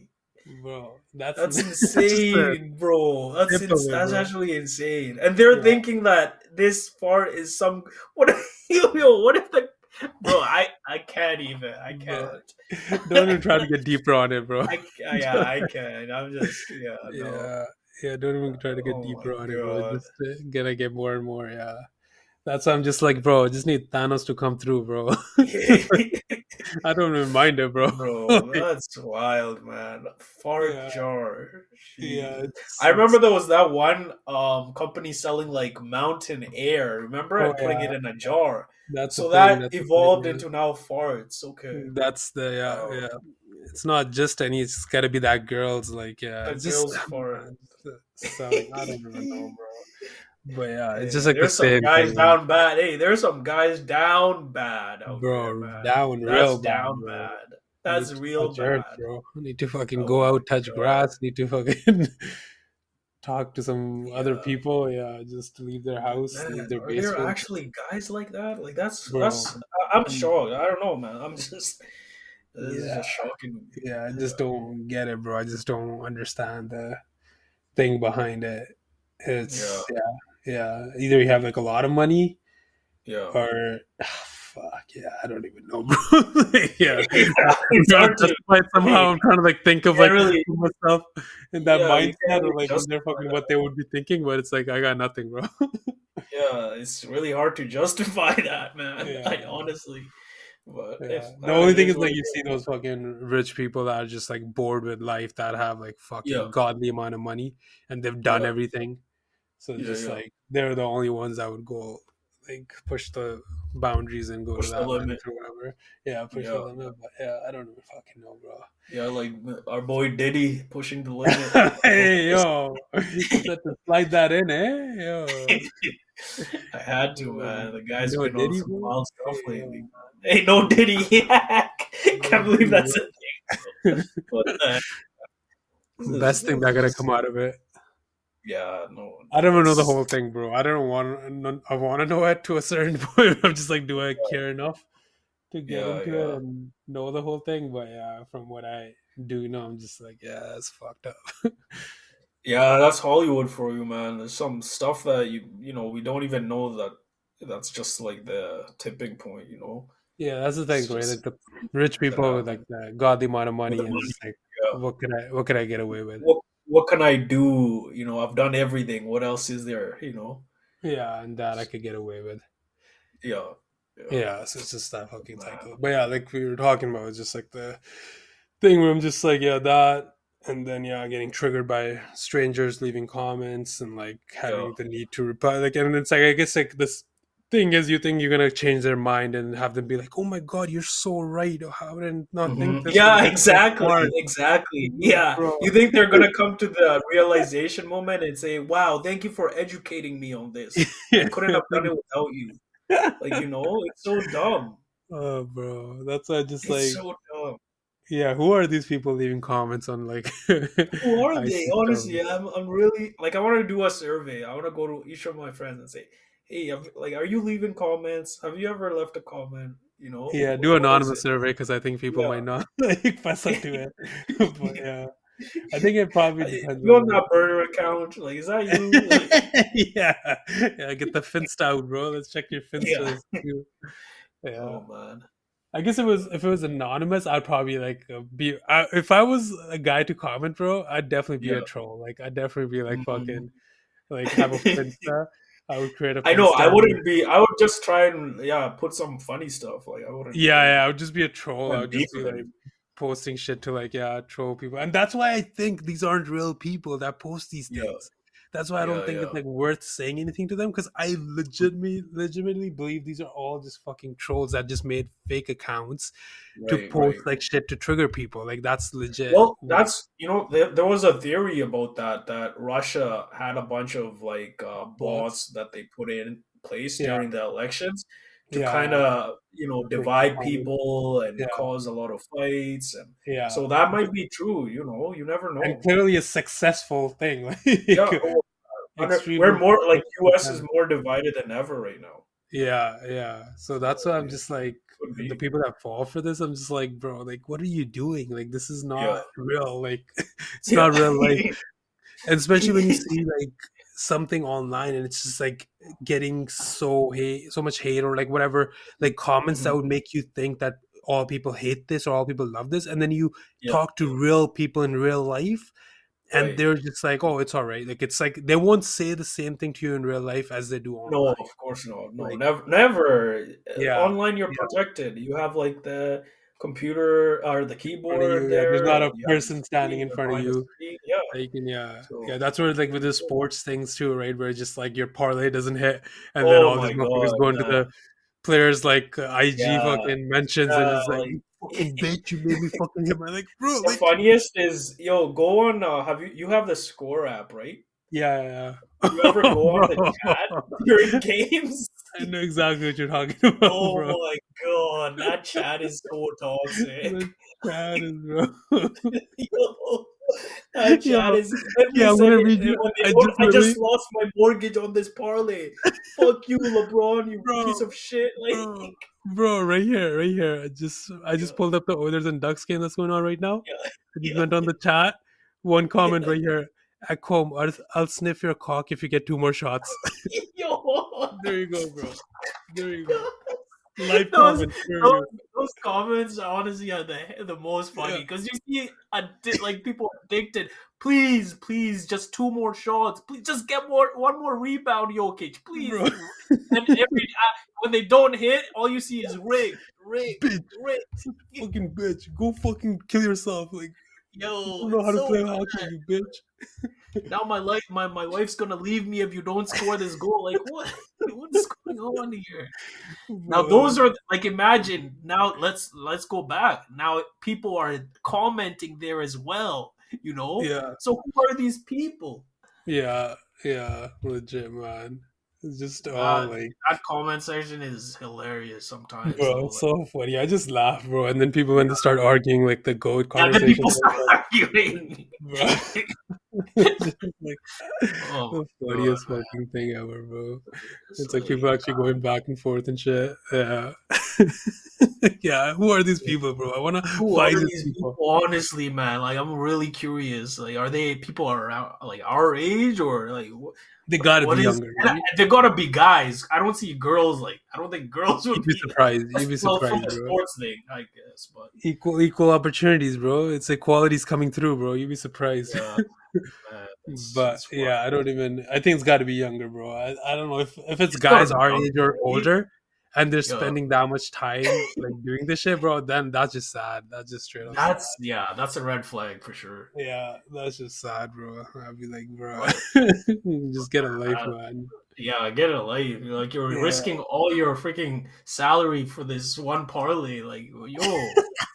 Speaker 3: bro. That's
Speaker 1: That's
Speaker 3: that's just a
Speaker 1: insane, bro. That's
Speaker 3: tip of
Speaker 1: ins-
Speaker 3: it,
Speaker 1: that's
Speaker 3: bro.
Speaker 1: actually insane. And they're
Speaker 3: Yeah.
Speaker 1: thinking that this part is some what if, yo, what if the bro, I I can't even. I
Speaker 3: Bro,
Speaker 1: can't.
Speaker 3: don't even try to get deeper on it, bro.
Speaker 1: I ca- yeah, I can. I'm just yeah, no.
Speaker 3: Yeah, yeah. Don't even try to get
Speaker 1: Oh my
Speaker 3: deeper on it, bro.
Speaker 1: god.
Speaker 3: Just uh, gonna get more and more. Yeah, that's why I'm just like, bro. I just need Thanos to come through, bro. I don't even mind it, bro.
Speaker 1: Bro, that's wild, man. Fart
Speaker 3: Yeah,
Speaker 1: jar.
Speaker 3: yeah.
Speaker 1: Jeez.
Speaker 3: It's,
Speaker 1: I
Speaker 3: it's
Speaker 1: remember there was that one um company selling like mountain air, remember?
Speaker 3: oh
Speaker 1: And putting it
Speaker 3: yeah.
Speaker 1: in a jar.
Speaker 3: That's the
Speaker 1: So
Speaker 3: thing.
Speaker 1: that
Speaker 3: That's the
Speaker 1: evolved
Speaker 3: thing.
Speaker 1: into now farts.
Speaker 3: Yeah.
Speaker 1: Okay.
Speaker 3: That's the yeah,
Speaker 1: Wow.
Speaker 3: yeah. It's not just any. It's gotta be that girl's like yeah.
Speaker 1: The
Speaker 3: It's just
Speaker 1: girls fart.
Speaker 3: some. I don't even know, bro. But yeah, it's
Speaker 1: Hey,
Speaker 3: just like the
Speaker 1: there's some
Speaker 3: same
Speaker 1: guys
Speaker 3: thing, man.
Speaker 1: down bad. Hey, there's some guys down bad out there,
Speaker 3: Bro.
Speaker 1: man.
Speaker 3: Down
Speaker 1: That's
Speaker 3: real bad,
Speaker 1: down
Speaker 3: bro.
Speaker 1: bad.
Speaker 3: I
Speaker 1: That's
Speaker 3: need to
Speaker 1: real
Speaker 3: touch earth,
Speaker 1: bad.
Speaker 3: bro. I need to fucking
Speaker 1: Oh
Speaker 3: go
Speaker 1: my
Speaker 3: out, touch
Speaker 1: god.
Speaker 3: grass. Need to fucking talk to some other
Speaker 1: Yeah.
Speaker 3: people. Yeah, just leave their house,
Speaker 1: Man,
Speaker 3: leave their
Speaker 1: are there
Speaker 3: basement,
Speaker 1: actually guys like that? Like that's
Speaker 3: bro.
Speaker 1: that's I- I'm shocked. I don't know, man. I'm just this is
Speaker 3: Yeah,
Speaker 1: just shocking to me.
Speaker 3: yeah. I
Speaker 1: Yeah.
Speaker 3: just don't get it, bro. I just don't understand the thing behind it.
Speaker 1: Yeah.
Speaker 3: It's yeah, yeah. Either you have like a lot of money,
Speaker 1: Yeah.
Speaker 3: or fuck yeah, I don't even know, bro. yeah,
Speaker 1: It's
Speaker 3: I'm
Speaker 1: hard to
Speaker 3: justified somehow. I'm trying to like think of
Speaker 1: can't
Speaker 3: like
Speaker 1: really
Speaker 3: put myself in that
Speaker 1: yeah, you
Speaker 3: mindset
Speaker 1: can't
Speaker 3: or
Speaker 1: really
Speaker 3: like when they're
Speaker 1: justify
Speaker 3: fucking
Speaker 1: that.
Speaker 3: what they would be thinking, but it's like I got nothing, bro.
Speaker 1: Yeah, it's really hard to justify that, man.
Speaker 3: Yeah.
Speaker 1: I honestly but
Speaker 3: Yeah.
Speaker 1: if
Speaker 3: The
Speaker 1: uh,
Speaker 3: only
Speaker 1: it
Speaker 3: thing
Speaker 1: is
Speaker 3: is
Speaker 1: what
Speaker 3: like
Speaker 1: it
Speaker 3: you
Speaker 1: is.
Speaker 3: see those fucking rich people that are just like bored with life that have like fucking
Speaker 1: Yeah.
Speaker 3: godly amount of money and they've done
Speaker 1: Yeah.
Speaker 3: everything. So
Speaker 1: Yeah,
Speaker 3: just
Speaker 1: yeah.
Speaker 3: like they're the only ones that would go like push the boundaries and go
Speaker 1: Push
Speaker 3: to
Speaker 1: the
Speaker 3: that
Speaker 1: limit.
Speaker 3: length or whatever. Yeah, push the
Speaker 1: Yeah.
Speaker 3: limit. But yeah, I don't even fucking know, bro.
Speaker 1: Yeah, like our boy Diddy pushing the limit.
Speaker 3: Hey yo, you had to slide that in, eh? Yo,
Speaker 1: I had to, man. The guy's
Speaker 3: no
Speaker 1: been on
Speaker 3: Diddy,
Speaker 1: some
Speaker 3: bro.
Speaker 1: wild stuff
Speaker 3: Hey,
Speaker 1: lately,
Speaker 3: yo.
Speaker 1: man. Hey, no Diddy.
Speaker 3: No
Speaker 1: Can't believe
Speaker 3: Diddy,
Speaker 1: that's
Speaker 3: bro.
Speaker 1: a thing. What the heck? This is-
Speaker 3: Best thing
Speaker 1: this
Speaker 3: that gotta
Speaker 1: is-
Speaker 3: come out of it.
Speaker 1: Yeah, no.
Speaker 3: I don't even know the
Speaker 1: that's-
Speaker 3: whole thing, bro. I don't want. I want to know it to a certain point. I'm just like, do I care enough to get
Speaker 1: Yeah,
Speaker 3: into
Speaker 1: yeah.
Speaker 3: it and know the whole thing? But yeah, from what I do know, I'm just like, yeah, that's fucked up.
Speaker 1: Yeah, that's Hollywood for you, man. There's some stuff that you you know we don't even know that that's just like the tipping point, you know.
Speaker 3: Yeah, that's the thing,
Speaker 1: It's
Speaker 3: right?
Speaker 1: just
Speaker 3: Like the rich people with
Speaker 1: happen.
Speaker 3: like the godly amount of money,
Speaker 1: the
Speaker 3: and
Speaker 1: money,
Speaker 3: just like,
Speaker 1: yeah.
Speaker 3: what could I, what could I get away with?
Speaker 1: What what can I do? You know, I've done everything. What else is there? You know.
Speaker 3: Yeah, and that I could get away with.
Speaker 1: Yeah.
Speaker 3: Yeah, so it's just that fucking
Speaker 1: Nah.
Speaker 3: cycle. But yeah, like we were talking about, it's just like the thing where I'm just like, yeah, that, and then yeah, getting triggered by strangers leaving comments and like having
Speaker 1: Yeah.
Speaker 3: the need to reply. Like, and it's like I guess like this thing is, you think you're gonna change their mind and have them be like, "Oh my god, you're so right. How did I not
Speaker 1: Mhm.
Speaker 3: think this?"
Speaker 1: Yeah,
Speaker 3: way?
Speaker 1: exactly,
Speaker 3: Smart."
Speaker 1: exactly. Yeah,
Speaker 3: Bro.
Speaker 1: you think they're gonna come to the realization moment and say, "Wow, thank you for educating me on this. I couldn't have done it without you." Like, you know, it's so dumb.
Speaker 3: Oh, bro, that's why I just
Speaker 1: It's
Speaker 3: like,
Speaker 1: so dumb.
Speaker 3: yeah, who are these people leaving comments on like?
Speaker 1: Who are
Speaker 3: I
Speaker 1: they?
Speaker 3: see
Speaker 1: Honestly,
Speaker 3: some-
Speaker 1: I'm, I'm really like, I want to do a survey. I want to go to each of my friends and say, "Hey, I'm, like, are you leaving comments? Have you ever left a comment?" You know?
Speaker 3: Yeah,
Speaker 1: What-
Speaker 3: do
Speaker 1: what is
Speaker 3: anonymous
Speaker 1: it?
Speaker 3: survey because I think people
Speaker 1: Yeah.
Speaker 3: might not like fess up to it. But yeah, I think it probably
Speaker 1: Are
Speaker 3: depends.
Speaker 1: you on
Speaker 3: on
Speaker 1: that burner account? Like, is that you? Like,
Speaker 3: yeah, yeah, get the Finsta out, bro. Let's check your Finstas. too. Yeah,
Speaker 1: oh man.
Speaker 3: I guess it was if it was anonymous, I'd probably like uh, be. I, if I was a guy to comment, bro, I'd definitely be
Speaker 1: Yeah.
Speaker 3: a troll. Like I'd definitely be like
Speaker 1: Mhm.
Speaker 3: fucking like have a Finsta. I would create a.
Speaker 1: I know. I
Speaker 3: Finsta.
Speaker 1: wouldn't be. I would just try and yeah, put some funny stuff. Like I wouldn't.
Speaker 3: Yeah, yeah, I would just be a troll. I
Speaker 1: Wouldn't
Speaker 3: would
Speaker 1: beef
Speaker 3: just be
Speaker 1: with
Speaker 3: like
Speaker 1: anyone.
Speaker 3: posting shit to like yeah, troll people, and that's why I think these aren't real people that post these
Speaker 1: Yeah.
Speaker 3: things. That's why I don't
Speaker 1: Yeah,
Speaker 3: think
Speaker 1: yeah.
Speaker 3: it's like worth saying anything to them because I legitimately, legitimately believe these are all just fucking trolls that just made fake accounts to
Speaker 1: Right,
Speaker 3: post
Speaker 1: right.
Speaker 3: like shit to trigger people. Like that's legit.
Speaker 1: Well, that's you know there, there was a theory about that that Russia had a bunch of like uh, bots that they put in place
Speaker 3: Yeah.
Speaker 1: during the elections to
Speaker 3: Yeah,
Speaker 1: kind of you know divide people and
Speaker 3: Yeah.
Speaker 1: cause a lot of fights, and
Speaker 3: yeah.
Speaker 1: so that might be true. You know, you never know.
Speaker 3: and clearly a successful thing. Like,
Speaker 1: Yeah, oh, under-
Speaker 3: extremely
Speaker 1: we're more like U S is
Speaker 3: successful.
Speaker 1: more divided than ever right now.
Speaker 3: Yeah, yeah. So that's why I'm
Speaker 4: Yeah,
Speaker 3: just like
Speaker 4: could
Speaker 3: the
Speaker 4: be.
Speaker 3: people that fall for this. I'm just like, bro, like, what are you doing? Like, this is
Speaker 4: Yeah.
Speaker 3: not real. Like, it's
Speaker 4: Yeah.
Speaker 3: not real life. And especially when you see like something online and it's just like getting so hate, so much hate or like whatever, like comments that
Speaker 4: Mhm.
Speaker 3: would make you think that all people hate this or all people love this, and then you
Speaker 4: Yeah.
Speaker 3: talk to real people in real life, and
Speaker 4: Right.
Speaker 3: they're just like, oh, it's all right. Like it's like they won't say the same thing to you in real life as they do
Speaker 4: No,
Speaker 3: online.
Speaker 4: of course not. No,
Speaker 3: Like,
Speaker 4: never, never. Uh,
Speaker 3: yeah,
Speaker 4: Online, you're
Speaker 3: yeah.
Speaker 4: protected. You have like the computer or the
Speaker 3: In front of
Speaker 4: keyboard
Speaker 3: you, yeah. There's
Speaker 4: there,
Speaker 3: not
Speaker 4: and
Speaker 3: a
Speaker 4: you have the
Speaker 3: person standing
Speaker 4: screen.
Speaker 3: in
Speaker 4: You're
Speaker 3: front of
Speaker 4: behind the
Speaker 3: you.
Speaker 4: screen. Yeah.
Speaker 3: Like, and yeah, yeah.
Speaker 4: So,
Speaker 3: That's where like with the sports things too, right? Where it's just like your parlay doesn't hit, and then
Speaker 4: oh
Speaker 3: all these
Speaker 4: my
Speaker 3: motherfuckers
Speaker 4: God,
Speaker 3: go into
Speaker 4: man.
Speaker 3: the players like uh, I G
Speaker 4: Yeah.
Speaker 3: fucking mentions and
Speaker 4: Yeah.
Speaker 3: just like,
Speaker 4: Like
Speaker 3: you fucking bitch, you made me fucking hit my, like, bro,
Speaker 4: the
Speaker 3: like,
Speaker 4: funniest is, yo, go on. Uh, have you you have the Score app, right?
Speaker 3: yeah, yeah,
Speaker 4: You ever
Speaker 3: yeah.
Speaker 4: go on
Speaker 3: Bro,
Speaker 4: the chat during games?
Speaker 3: I know exactly what you're talking about,
Speaker 4: Oh
Speaker 3: bro.
Speaker 4: my God, that chat is so toxic.
Speaker 3: The chat is, bro.
Speaker 4: Yo, that
Speaker 3: Yeah,
Speaker 4: chat is let me
Speaker 3: yeah. I'm
Speaker 4: say
Speaker 3: gonna
Speaker 4: it
Speaker 3: read
Speaker 4: uh,
Speaker 3: you.
Speaker 4: when they
Speaker 3: I
Speaker 4: don't.
Speaker 3: just
Speaker 4: I
Speaker 3: literally,
Speaker 4: just lost my mortgage on this parlay. Fuck you, LeBron, you piece
Speaker 3: bro.
Speaker 4: of shit. Like,
Speaker 3: Bro, bro, right here, right here. I just I
Speaker 4: yeah,
Speaker 3: just pulled up the Oilers and Ducks game that's going on right now.
Speaker 4: yeah,
Speaker 3: I just
Speaker 4: yeah,
Speaker 3: went on the chat. One comment
Speaker 4: yeah.
Speaker 3: right here. At home, I'll, I'll sniff your cock if you get two more shots.
Speaker 4: Yo,
Speaker 3: There you go, bro. There you go. Live
Speaker 4: those
Speaker 3: comment for
Speaker 4: those
Speaker 3: you.
Speaker 4: those comments honestly are the the most
Speaker 3: Yeah,
Speaker 4: funny because you see addi- like people addicted. Please, please, just two more shots. Please, just get more one more rebound, Jokic. Please,
Speaker 3: bro.
Speaker 4: and every uh, when they don't hit, all you see is rig, rig,
Speaker 3: Bitch.
Speaker 4: rig.
Speaker 3: Such a fucking bitch. Go fucking kill yourself. Like, you
Speaker 4: Yo,
Speaker 3: don't know
Speaker 4: it's
Speaker 3: how to
Speaker 4: so
Speaker 3: play hockey, you bitch.
Speaker 4: now my life my, my wife's gonna leave me if you don't score this goal. Like what? What's going on here? Now
Speaker 3: Bro.
Speaker 4: those are like imagine now let's let's go back. Now people are commenting there as well, you know?
Speaker 3: Yeah.
Speaker 4: So who are these people?
Speaker 3: Yeah. Yeah. Legit, man. It's just all
Speaker 4: That
Speaker 3: like,
Speaker 4: that comment section is hilarious sometimes
Speaker 3: bro,
Speaker 4: though.
Speaker 3: it's
Speaker 4: Like,
Speaker 3: so funny. I just laugh, bro. And then people, when they start arguing, like the goat
Speaker 4: yeah, then
Speaker 3: conversation,
Speaker 4: people
Speaker 3: it's
Speaker 4: start
Speaker 3: like,
Speaker 4: arguing.
Speaker 3: bro, it's just like
Speaker 4: Oh
Speaker 3: the
Speaker 4: my god,
Speaker 3: funniest
Speaker 4: man.
Speaker 3: fucking thing ever, bro.
Speaker 4: It's
Speaker 3: It's like
Speaker 4: like
Speaker 3: people actually going back and forth and shit. Yeah. Yeah. Who are these people, bro? I want to
Speaker 4: who
Speaker 3: find
Speaker 4: are
Speaker 3: these
Speaker 4: these people?
Speaker 3: people.
Speaker 4: Honestly, man, like I'm really curious. Like, are they people around like our age or like what?
Speaker 3: They gotta be
Speaker 4: What is?
Speaker 3: younger,
Speaker 4: And
Speaker 3: right?
Speaker 4: they gotta be guys. I don't see girls. Like, I don't think girls would
Speaker 3: You'd be
Speaker 4: be.
Speaker 3: surprised. You'd be
Speaker 4: Well, from
Speaker 3: surprised,
Speaker 4: the
Speaker 3: bro.
Speaker 4: sports thing, I guess, but
Speaker 3: Equal, equal opportunities, bro. It's equality's coming through, bro. You'd be surprised.
Speaker 4: yeah, man, it's
Speaker 3: But
Speaker 4: it's wild.
Speaker 3: yeah, I don't even. I think it's got to be younger, bro. I, I don't know if if it's
Speaker 4: It's gotta
Speaker 3: guys
Speaker 4: be
Speaker 3: our
Speaker 4: younger,
Speaker 3: age or
Speaker 4: right?
Speaker 3: older, and they're
Speaker 4: Yeah,
Speaker 3: spending that much time like doing this shit, bro. Then that's just sad. That's just straight up sad.
Speaker 4: that's yeah, that's a red flag for sure.
Speaker 3: Yeah, that's just sad, bro. I'd be like, bro,
Speaker 4: But
Speaker 3: just get a life,
Speaker 4: uh,
Speaker 3: man.
Speaker 4: yeah, get it life. Like you're
Speaker 3: Yeah,
Speaker 4: risking all your freaking salary for this one parlay. Like, yo,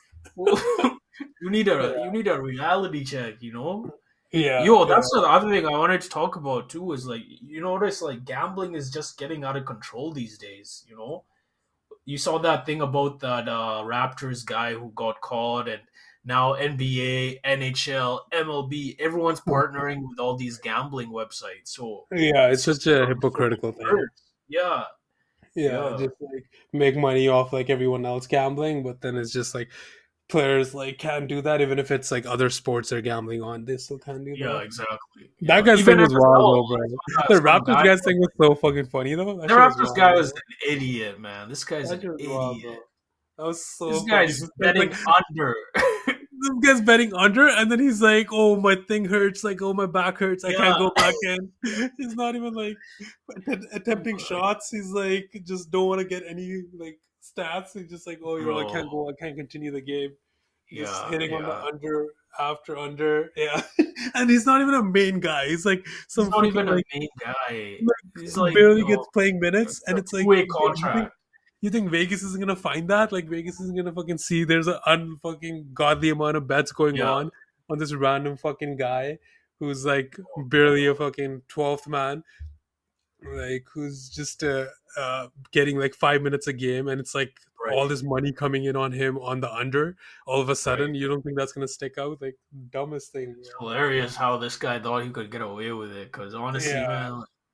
Speaker 4: you need a
Speaker 3: yeah,
Speaker 4: you need a reality check. You know.
Speaker 3: yeah,
Speaker 4: Yo,
Speaker 3: yeah.
Speaker 4: that's the other thing I wanted to talk about too. Is like you notice like gambling is just getting out of control these days. You know, you saw that thing about that uh, Raptors guy who got caught, and now N B A, N H L, M L B, everyone's partnering with all these gambling websites. So
Speaker 3: Yeah, it's
Speaker 4: it's just
Speaker 3: such a
Speaker 4: becoming so
Speaker 3: hypocritical thing.
Speaker 4: diverse. Yeah,
Speaker 3: Yeah,
Speaker 4: yeah,
Speaker 3: just like make money off like everyone else gambling, but then it's just like players like can't do that even if it's like other sports they're gambling on. They still can't do
Speaker 4: yeah,
Speaker 3: that.
Speaker 4: exactly.
Speaker 3: That
Speaker 4: Yeah,
Speaker 3: guy's
Speaker 4: even
Speaker 3: thing was wild
Speaker 4: N F L,
Speaker 3: though,
Speaker 4: I
Speaker 3: bro.
Speaker 4: saw
Speaker 3: The
Speaker 4: that some
Speaker 3: Raptors
Speaker 4: guy.
Speaker 3: guy's thing was so fucking funny though. That
Speaker 4: The
Speaker 3: shit was
Speaker 4: Raptors
Speaker 3: wild,
Speaker 4: guy was
Speaker 3: bro.
Speaker 4: an idiot, man. This guy's
Speaker 3: That
Speaker 4: an
Speaker 3: shit was wild,
Speaker 4: idiot.
Speaker 3: bro. That was
Speaker 4: This
Speaker 3: so funny.
Speaker 4: guy's
Speaker 3: This guy's
Speaker 4: betting
Speaker 3: like,
Speaker 4: under.
Speaker 3: this guy's betting under, and then he's like, "Oh, my thing hurts. Like, oh, my back hurts. I can't
Speaker 4: Yeah.
Speaker 3: go back in." He's not even like att- attempting shots. He's like, just don't want to get any like stats. He's just like, "Oh, yo, I can't
Speaker 4: Bro.
Speaker 3: go. I can't continue the game." Just
Speaker 4: Yeah,
Speaker 3: hitting on the
Speaker 4: yeah.
Speaker 3: under after under, yeah. And he's not even a main guy. He's like
Speaker 4: He's
Speaker 3: some
Speaker 4: not
Speaker 3: freaking
Speaker 4: even a
Speaker 3: like,
Speaker 4: main guy. He's
Speaker 3: like
Speaker 4: like,
Speaker 3: barely
Speaker 4: you know,
Speaker 3: gets playing minutes,
Speaker 4: it's
Speaker 3: and
Speaker 4: a
Speaker 3: it's like
Speaker 4: two-way
Speaker 3: you think
Speaker 4: contract.
Speaker 3: you think Vegas isn't gonna find that? Like Vegas isn't gonna fucking see there's an unfucking godly amount of bets going
Speaker 4: Yeah.
Speaker 3: on on this random fucking guy who's like barely a fucking twelfth man, like who's just uh, uh getting like five minutes a game, and it's like
Speaker 4: Right.
Speaker 3: all this money coming in on him on the under. All of a sudden,
Speaker 4: Right.
Speaker 3: you don't think that's gonna stick out? Like dumbest thing,
Speaker 4: It's
Speaker 3: bro.
Speaker 4: hilarious how this guy thought he could get away with it. Because honestly,
Speaker 3: Yeah.
Speaker 4: man,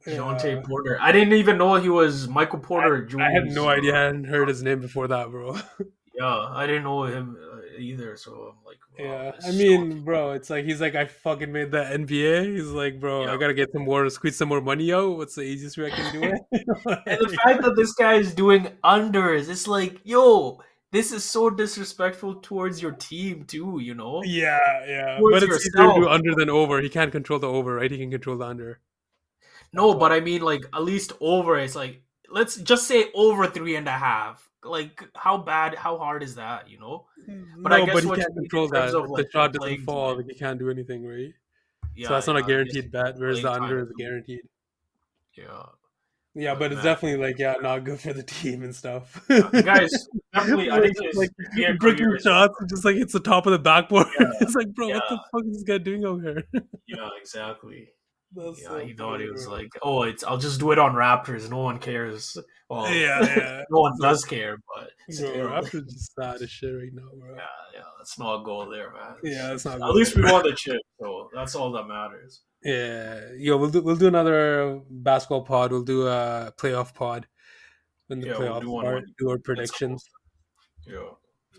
Speaker 1: Deontay
Speaker 3: Yeah.
Speaker 1: Porter. I didn't even know he was Michael Porter Junior
Speaker 3: I had no idea. I hadn't heard his name before that, bro.
Speaker 1: Yeah, I didn't know him uh, either. So I'm like, wow,
Speaker 3: Yeah,
Speaker 1: this
Speaker 3: I
Speaker 1: is
Speaker 3: mean,
Speaker 1: shocking.
Speaker 3: bro, it's like he's like, I fucking made the N B A. He's like, bro,
Speaker 1: Yeah.
Speaker 3: I gotta get some more, squeeze some more money out. What's the easiest way I can do it?
Speaker 1: And the fact that this guy is doing unders, it's like, yo, this is so disrespectful towards your team too. You know,
Speaker 3: yeah, yeah,
Speaker 1: towards
Speaker 3: but it's easier to
Speaker 1: yourself.
Speaker 3: do under than over. He can't control the over, right? He can control the under.
Speaker 1: No,
Speaker 3: That's
Speaker 1: but
Speaker 3: why.
Speaker 1: I mean, like, at least over. It's like, let's just say over three and a half. Like, how bad, how hard is that? You know. But I
Speaker 3: no,
Speaker 1: guess
Speaker 3: but he
Speaker 1: what
Speaker 3: can't
Speaker 1: you mean
Speaker 3: control
Speaker 1: in terms
Speaker 3: that.
Speaker 1: of
Speaker 3: If
Speaker 1: like
Speaker 3: the shot doesn't
Speaker 1: playing
Speaker 3: fall,
Speaker 1: time.
Speaker 3: like he can't do anything, right?
Speaker 1: Yeah,
Speaker 3: So that's not
Speaker 1: yeah,
Speaker 3: a
Speaker 1: I guess
Speaker 3: guaranteed bet. Whereas the
Speaker 1: playing time
Speaker 3: under
Speaker 1: is
Speaker 3: is guaranteed.
Speaker 1: yeah.
Speaker 3: Yeah,
Speaker 1: But
Speaker 3: but it's
Speaker 1: man,
Speaker 3: definitely like yeah, not good for the team and stuff.
Speaker 1: yeah, the guy's definitely. I
Speaker 3: Like,
Speaker 1: think
Speaker 3: just,
Speaker 1: his
Speaker 3: like
Speaker 1: N B A
Speaker 3: breaking
Speaker 1: career is
Speaker 3: shots, and just like hits the top of the backboard.
Speaker 1: Yeah,
Speaker 3: It's like, bro, what
Speaker 1: yeah,
Speaker 3: the fuck is this guy doing over here?
Speaker 1: yeah, exactly.
Speaker 3: That's
Speaker 1: Yeah,
Speaker 3: so
Speaker 1: he thought
Speaker 3: funny,
Speaker 1: he was
Speaker 3: bro.
Speaker 1: like, oh, it's I'll just do it on Raptors. No one cares. Well,
Speaker 3: Yeah, yeah.
Speaker 1: no one
Speaker 3: It's
Speaker 1: does
Speaker 3: like,
Speaker 1: care, but
Speaker 3: bro,
Speaker 1: still,
Speaker 3: Raptors just sad as shit right now, bro.
Speaker 1: yeah, yeah. Let's not go there, man.
Speaker 3: Yeah, it's not
Speaker 1: At
Speaker 3: good.
Speaker 1: least we won the chip, so that's all that matters.
Speaker 3: Yeah, yo, we'll do we'll do another basketball pod. We'll do a playoff pod when the
Speaker 1: Yeah, we'll
Speaker 3: playoffs
Speaker 1: do one
Speaker 3: start.
Speaker 1: when
Speaker 3: Do our
Speaker 1: it's
Speaker 3: predictions.
Speaker 1: close. Yeah.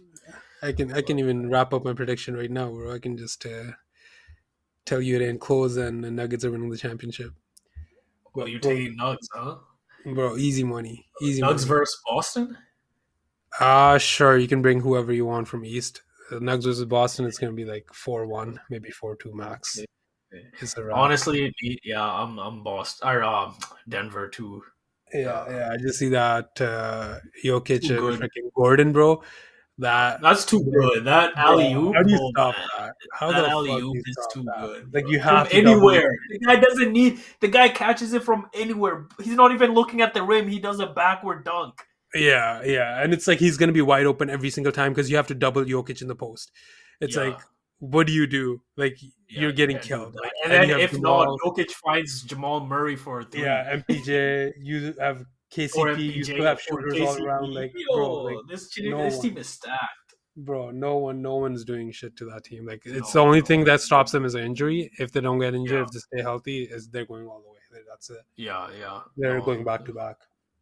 Speaker 3: I can I can even wrap up my prediction right now, bro. I can just uh, tell you it ain't close and the Nuggets are winning the championship.
Speaker 1: Well,
Speaker 3: But,
Speaker 1: you're
Speaker 3: bro,
Speaker 1: taking Nugs, huh?
Speaker 3: bro, easy money, easy
Speaker 1: Nugs
Speaker 3: money.
Speaker 1: versus Boston.
Speaker 3: Ah, sure, you can bring whoever you want from East. Uh, Nuggets versus Boston, it's gonna be like four one, maybe four two max. It's a wrap.
Speaker 1: Honestly, yeah, I'm I'm Boston or um, Denver too.
Speaker 3: Yeah, yeah. I just see that uh, Jokic
Speaker 1: Too
Speaker 3: and
Speaker 1: good.
Speaker 3: freaking Gordon, bro. That
Speaker 1: That's too good. That
Speaker 3: bro,
Speaker 1: alley oop.
Speaker 3: how do you
Speaker 1: Oh
Speaker 3: stop
Speaker 1: man,
Speaker 3: that? How
Speaker 1: that
Speaker 3: the
Speaker 1: alley
Speaker 3: fuck do
Speaker 1: oop
Speaker 3: you
Speaker 1: is
Speaker 3: stop
Speaker 1: too
Speaker 3: that?
Speaker 1: good.
Speaker 3: Like
Speaker 1: bro.
Speaker 3: you have
Speaker 1: From
Speaker 3: to double-
Speaker 1: anywhere. The guy doesn't need. The guy catches it from anywhere. He's not even looking at the rim. He does a backward dunk.
Speaker 3: Yeah, yeah, and it's like he's gonna be wide open every single time because you have to double Jokic in the post. It's
Speaker 1: Yeah.
Speaker 3: like, what do you do? Like
Speaker 1: Yeah,
Speaker 3: you're
Speaker 1: you
Speaker 3: getting
Speaker 1: can't do
Speaker 3: killed.
Speaker 1: that.
Speaker 3: Like,
Speaker 1: and
Speaker 3: and
Speaker 1: then
Speaker 3: you have
Speaker 1: if
Speaker 3: Jamal-
Speaker 1: not, Jokic finds Jamal Murray for a three.
Speaker 3: yeah, M P J, you have K C
Speaker 1: or
Speaker 3: P, you
Speaker 1: M P J
Speaker 3: still have
Speaker 1: or
Speaker 3: shooters all
Speaker 1: K C P.
Speaker 3: around. Like,
Speaker 1: Yo,
Speaker 3: bro, like
Speaker 1: this team,
Speaker 3: no
Speaker 1: this
Speaker 3: one.
Speaker 1: team is stacked.
Speaker 3: bro, no one, no one's doing shit to that team. Like, it's
Speaker 1: No,
Speaker 3: the only
Speaker 1: no.
Speaker 3: thing that stops them is an injury. If they don't get injured,
Speaker 1: Yeah.
Speaker 3: if they stay healthy, is they're going all the way. That's it.
Speaker 1: Yeah, yeah.
Speaker 3: They're
Speaker 1: No,
Speaker 3: going back to back.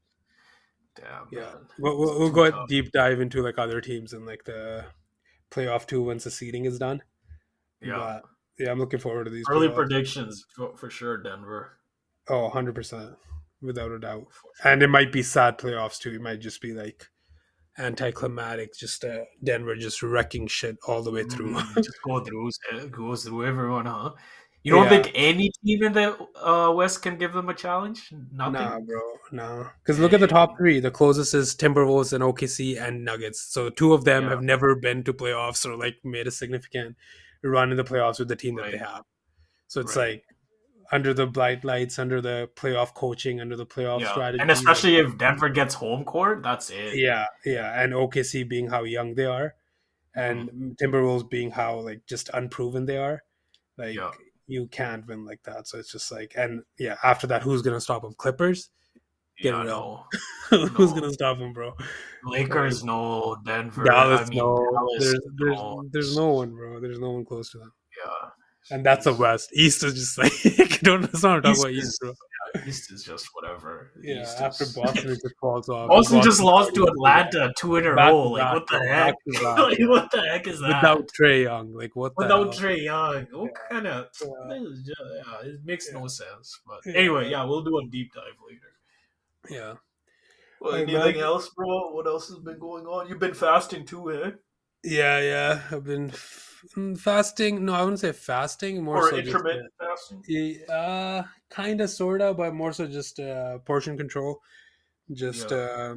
Speaker 1: Damn,
Speaker 3: Yeah,
Speaker 1: man.
Speaker 3: we'll, we'll,
Speaker 1: It's
Speaker 3: we'll
Speaker 1: too
Speaker 3: go a
Speaker 1: tough.
Speaker 3: deep dive into like other teams and like the playoff two once the seeding is done.
Speaker 1: Yeah.
Speaker 3: But, yeah, I'm looking forward to these
Speaker 1: Early
Speaker 3: playoffs.
Speaker 1: predictions for, for sure, Denver.
Speaker 3: Oh, one hundred percent, without a doubt.
Speaker 1: For sure.
Speaker 3: And it might be sad playoffs too. It might just be like anticlimactic, just uh, Denver just wrecking shit all the way through.
Speaker 1: Mm, just go through, goes through everyone, huh? You don't
Speaker 3: Yeah.
Speaker 1: think any team in the uh, West can give them a challenge? Nothing.
Speaker 3: Nah, bro, no. Because look at the top three. The closest is Timberwolves and O K C and Nuggets. So two of them
Speaker 1: Yeah.
Speaker 3: have never been to playoffs or like made a significant run in the playoffs with the team that they
Speaker 1: Right.
Speaker 3: have. So it's
Speaker 1: Right.
Speaker 3: like under the bright lights, under the playoff coaching, under the playoff
Speaker 1: Yeah.
Speaker 3: strategy.
Speaker 1: And especially if Denver gets home court, that's it.
Speaker 3: yeah, yeah, and O K C being how young they are, and
Speaker 1: Mm-hmm.
Speaker 3: Timberwolves being how like just unproven they are, like
Speaker 1: Yeah.
Speaker 3: you can't win like that. So it's just like, and yeah, after that, who's gonna stop them? Clippers? Get
Speaker 1: Yeah,
Speaker 3: real.
Speaker 1: no.
Speaker 3: Who's
Speaker 1: No.
Speaker 3: gonna stop them, bro?
Speaker 1: Lakers, no. Denver,
Speaker 3: Dallas,
Speaker 1: I mean,
Speaker 3: no.
Speaker 1: Dallas,
Speaker 3: there's there's
Speaker 1: no.
Speaker 3: there's no one, bro. There's no one close to them,
Speaker 1: Yeah.
Speaker 3: and that's the West. East is just like don't. Let's not talk
Speaker 1: East
Speaker 3: about
Speaker 1: is-
Speaker 3: East, bro.
Speaker 1: Yeah, East is just whatever.
Speaker 3: Yeah,
Speaker 1: East
Speaker 3: after
Speaker 1: is-
Speaker 3: Boston, it just falls off.
Speaker 1: Boston just lost to
Speaker 3: back
Speaker 1: Atlanta two in a
Speaker 3: back
Speaker 1: row.
Speaker 3: to
Speaker 1: Like,
Speaker 3: back,
Speaker 1: what the
Speaker 3: bro,
Speaker 1: heck?
Speaker 3: back to back,
Speaker 1: Like,
Speaker 3: yeah.
Speaker 1: what the heck is that?
Speaker 3: without Trey Young. Like what the
Speaker 1: Without
Speaker 3: hell?
Speaker 1: Trey Young. What
Speaker 3: Yeah.
Speaker 1: kind of.
Speaker 3: Yeah.
Speaker 1: Yeah, it makes
Speaker 3: Yeah.
Speaker 1: no sense. But
Speaker 3: Yeah.
Speaker 1: anyway, yeah, we'll do a deep dive later.
Speaker 3: Yeah.
Speaker 1: Well,
Speaker 3: Hey,
Speaker 1: anything
Speaker 3: man.
Speaker 1: else, bro? What else has been going on? You've been fasting too, eh?
Speaker 3: Yeah, yeah. I've been f- mm, fasting. No, I wouldn't say fasting. More
Speaker 1: Or
Speaker 3: so just,
Speaker 1: intermittent fasting?
Speaker 3: uh, uh kind of, sort of, but more so just uh, portion control. Just
Speaker 1: Yeah.
Speaker 3: uh,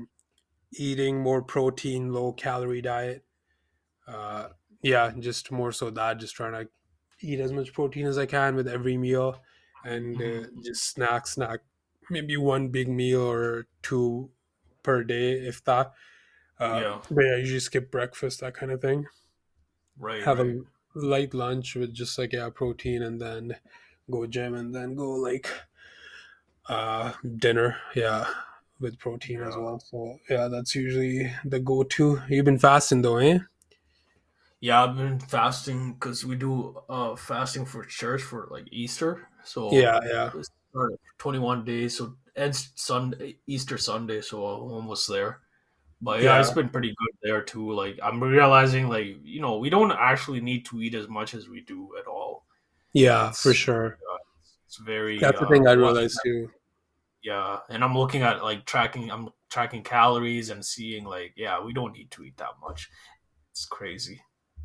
Speaker 3: eating more protein, low calorie diet. Uh, yeah, just more so that. Just trying to eat as much protein as I can with every meal, and uh,
Speaker 1: Mhm.
Speaker 3: just snack, snack. Maybe one big meal or two per day, if that. Uh,
Speaker 1: Yeah.
Speaker 3: But yeah, I usually skip breakfast, that kind of thing.
Speaker 1: Right.
Speaker 3: Have
Speaker 1: right.
Speaker 3: a light lunch with just like yeah protein, and then go gym, and then go like uh dinner, yeah, with protein as
Speaker 1: Yeah.
Speaker 3: well. So yeah, that's usually the go-to. You've been fasting though, eh?
Speaker 1: Yeah, I've been fasting because we do uh fasting for church for like Easter. So
Speaker 3: Yeah, yeah.
Speaker 4: Or twenty-one days, so ends Sunday, Easter Sunday, so I'm almost there. But yeah, it's
Speaker 3: Yeah,
Speaker 4: been pretty good there too. Like I'm realizing, like you know, we don't actually need to eat as much as we do at all.
Speaker 3: yeah, for
Speaker 4: It's
Speaker 3: sure.
Speaker 4: uh, it's very
Speaker 3: That's the
Speaker 4: uh,
Speaker 3: thing I
Speaker 4: well,
Speaker 3: realized too.
Speaker 4: yeah. And I'm looking at like tracking. I'm tracking calories and seeing like, yeah, we don't need to eat that much. It's crazy.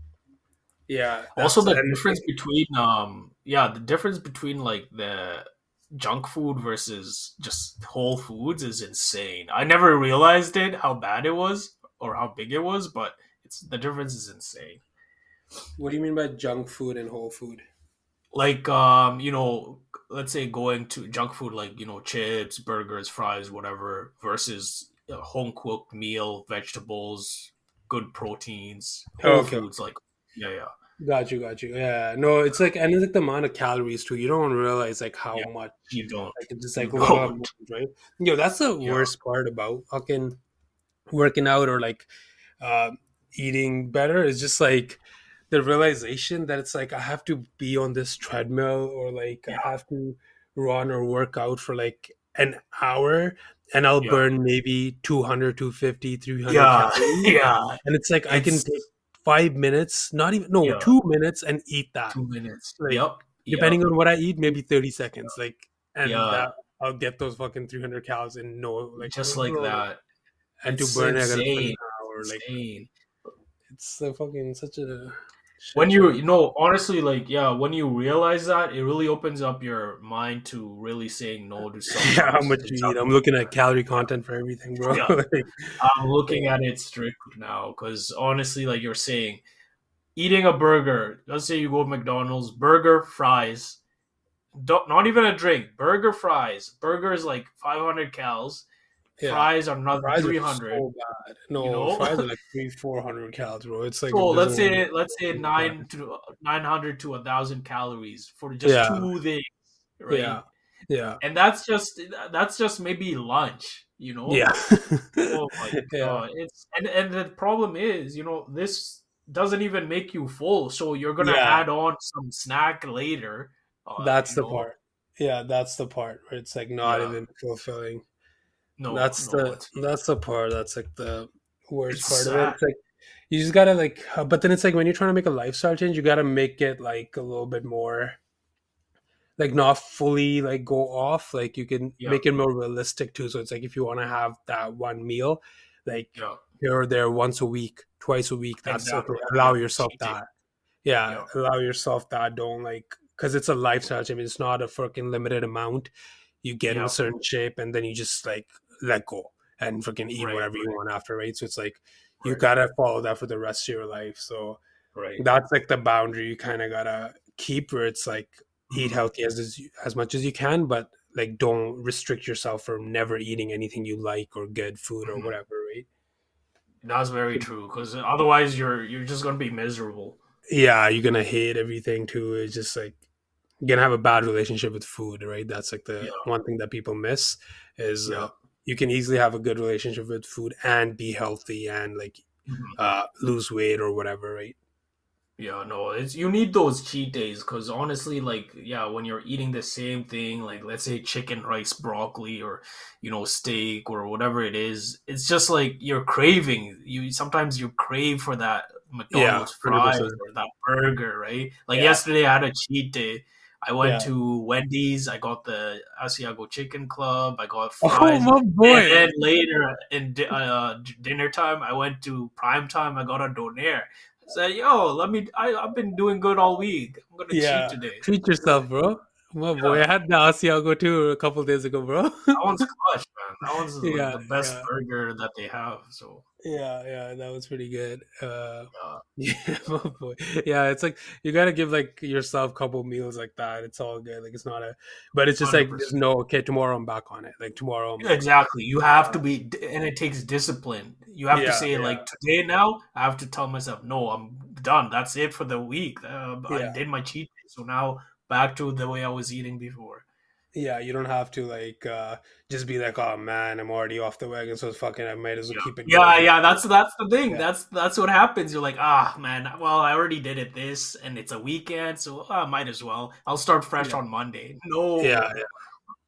Speaker 3: Yeah,
Speaker 4: Also,
Speaker 3: that's
Speaker 4: the
Speaker 3: and
Speaker 4: difference between um, yeah, the difference between like the junk food versus just whole foods is insane. I never realized it how bad it was or how big it was, but it's the difference is insane.
Speaker 3: what do you mean by junk food and whole food?
Speaker 4: Like um, you know, let's say going to junk food like, you know, chips, burgers, fries, whatever, versus a home cooked meal, vegetables, good proteins,
Speaker 3: Oh,
Speaker 4: whole
Speaker 3: okay,
Speaker 4: foods like yeah, yeah.
Speaker 3: got you, got you. Yeah, no, it's like and it's like the amount of calories too. You don't realize like how
Speaker 4: Yeah,
Speaker 3: much
Speaker 4: you don't.
Speaker 3: like it's just
Speaker 4: You
Speaker 3: like little
Speaker 4: don't.
Speaker 3: amounts, right? Yo, that's the
Speaker 4: Yeah.
Speaker 3: worst part about fucking working out or like uh, eating better is just like the realization that it's like I have to be on this treadmill or like I
Speaker 4: Yeah.
Speaker 3: have to run or work out for like an hour and I'll
Speaker 4: Yeah.
Speaker 3: burn maybe two hundred, two fifty, three hundred
Speaker 4: Yeah.
Speaker 3: calories.
Speaker 4: Yeah.
Speaker 3: And it's like I can
Speaker 4: It's
Speaker 3: take five minutes, not even, no,
Speaker 4: yeah.
Speaker 3: two minutes and eat that.
Speaker 4: Two minutes.
Speaker 3: Like,
Speaker 4: Yep. Yep.
Speaker 3: depending on what I eat, maybe thirty seconds. Like, and
Speaker 4: Yeah.
Speaker 3: that I'll get those fucking three hundred calories in no, like,
Speaker 4: Just like
Speaker 3: bro,
Speaker 4: that.
Speaker 3: and to
Speaker 4: It's
Speaker 3: burn it, I gotta spend an
Speaker 4: insane.
Speaker 3: hour. Like,
Speaker 4: Insane.
Speaker 3: it's so fucking such a
Speaker 4: When
Speaker 3: shit
Speaker 4: you
Speaker 3: show.
Speaker 4: you know, honestly, like yeah, when you realize that, it really opens up your mind to really saying no to some
Speaker 3: Yeah, how
Speaker 4: things.
Speaker 3: much you eat. I'm looking at calorie content for everything, bro.
Speaker 4: Yeah.
Speaker 3: Like,
Speaker 4: I'm looking at it strict now because honestly, like you're saying, eating a burger. Let's say you go to McDonald's, burger, fries, don't, not even a drink, burger, fries. Burger is like five hundred calories.
Speaker 3: yeah,
Speaker 4: Fries are another
Speaker 3: fries are
Speaker 4: three hundred.
Speaker 3: so bad. No,
Speaker 4: You know,
Speaker 3: fries are like three, four hundred calories, bro. It's like
Speaker 4: so
Speaker 3: it
Speaker 4: let's
Speaker 3: doesn't even
Speaker 4: say let's say
Speaker 3: taste
Speaker 4: nine
Speaker 3: bad.
Speaker 4: to nine hundred to a thousand calories for just
Speaker 3: Yeah,
Speaker 4: two things, right?
Speaker 3: yeah, yeah,
Speaker 4: And that's just that's just maybe lunch, you know.
Speaker 3: yeah,
Speaker 4: Oh my
Speaker 3: yeah.
Speaker 4: god, it's and and the problem is, you know, this doesn't even make you full, so you're gonna
Speaker 3: Yeah,
Speaker 4: add on some snack later. Uh,
Speaker 3: that's
Speaker 4: you
Speaker 3: the
Speaker 4: know,
Speaker 3: part. Yeah, that's the part where it's like not
Speaker 4: yeah,
Speaker 3: even fulfilling.
Speaker 4: no,
Speaker 3: That's
Speaker 4: no,
Speaker 3: the
Speaker 4: it's
Speaker 3: that's the part that's like the worst
Speaker 4: it's
Speaker 3: part of it.
Speaker 4: sad.
Speaker 3: It's like you just gotta like, uh, but then it's like when you're trying to make a lifestyle change, you gotta make it like a little bit more like not fully like go off. Like you can
Speaker 4: Yeah,
Speaker 3: make it more realistic too. So it's like if you want to have that one meal, like
Speaker 4: yeah,
Speaker 3: here or there once a week, twice a week, that's okay.
Speaker 4: exactly.
Speaker 3: Allow
Speaker 4: Yeah,
Speaker 3: yourself
Speaker 4: cheat day.
Speaker 3: that. Yeah,
Speaker 4: Yeah,
Speaker 3: allow yourself that. Don't like because it's a lifestyle change. It's not a freaking limited amount. You get in a
Speaker 4: yeah,
Speaker 3: certain shape and then you just like let go and freaking eat
Speaker 4: right,
Speaker 3: whatever you
Speaker 4: right,
Speaker 3: want after, right? So it's like you
Speaker 4: right,
Speaker 3: gotta follow that for the rest of your life. So
Speaker 4: right.
Speaker 3: that's like the boundary you kind of gotta keep, where it's like eat
Speaker 4: Mhm.
Speaker 3: healthy as as as much as you can, but like don't restrict yourself from never eating anything you like or good food or
Speaker 4: Mhm.
Speaker 3: whatever, right?
Speaker 4: That's very true because otherwise you're you're just gonna be miserable.
Speaker 3: Yeah, you're gonna hate everything too. It's just like you're gonna have a bad relationship with food, right? That's like the
Speaker 4: Yeah,
Speaker 3: one thing that people miss is
Speaker 4: yeah.
Speaker 3: uh, you can easily have a good relationship with food and be healthy and like
Speaker 4: Mhm.
Speaker 3: uh, lose weight or whatever, right?
Speaker 4: Yeah, no, it's you need those cheat days because honestly, like, yeah, when you're eating the same thing, like let's say chicken, rice, broccoli, or you know, steak or whatever it is, it's just like you're craving. You sometimes you crave for that
Speaker 3: Yeah,
Speaker 4: McDonald's
Speaker 3: hundred
Speaker 4: fries
Speaker 3: percent.
Speaker 4: or that burger, right? Like
Speaker 3: Yeah,
Speaker 4: yesterday, I had a cheat day. I went
Speaker 3: yeah.
Speaker 4: to Wendy's. I got the Asiago Chicken Club. I got
Speaker 3: Oh
Speaker 4: fries.
Speaker 3: my
Speaker 4: And
Speaker 3: boy!
Speaker 4: then later in di- uh, dinner time, I went to prime time. I got a donair. I said, "Yo, let me. I, I've been doing good all week. I'm gonna cheat
Speaker 3: Yeah,
Speaker 4: today."
Speaker 3: treat yourself, bro. My boy,
Speaker 4: Yeah,
Speaker 3: I had the Asiago too a couple days ago, bro.
Speaker 4: that one's clutch, man. That one's like
Speaker 3: Yeah,
Speaker 4: the best
Speaker 3: yeah,
Speaker 4: burger that they have. So
Speaker 3: yeah, yeah. That was pretty good. Uh,
Speaker 4: yeah,
Speaker 3: yeah, my boy. Yeah, it's like you gotta give like yourself a couple meals like that. It's all good. Like it's not a, but it's just
Speaker 4: hundred
Speaker 3: like just
Speaker 4: percent.
Speaker 3: know. Okay, tomorrow I'm back on it. Like tomorrow I'm
Speaker 4: Exactly. You have
Speaker 3: uh,
Speaker 4: to be, and it takes discipline. You have to
Speaker 3: yeah,
Speaker 4: say
Speaker 3: yeah,
Speaker 4: like today. Now I have to tell myself, no, I'm done. That's it for the week. Uh, I
Speaker 3: yeah.
Speaker 4: did my cheat day, so now back to the way I was eating before.
Speaker 3: Yeah, you don't have to like uh just be like, oh man, I'm already off the wagon, so fucking I might as well
Speaker 4: Yeah,
Speaker 3: keep it
Speaker 4: yeah,
Speaker 3: going.
Speaker 4: yeah. That's that's the thing.
Speaker 3: Yeah,
Speaker 4: That's that's what happens. You're like, ah, man. Well, I already did it this, and it's a weekend, so I might as well. I'll start fresh
Speaker 3: yeah,
Speaker 4: on Monday.
Speaker 3: yeah,
Speaker 4: No,
Speaker 3: yeah.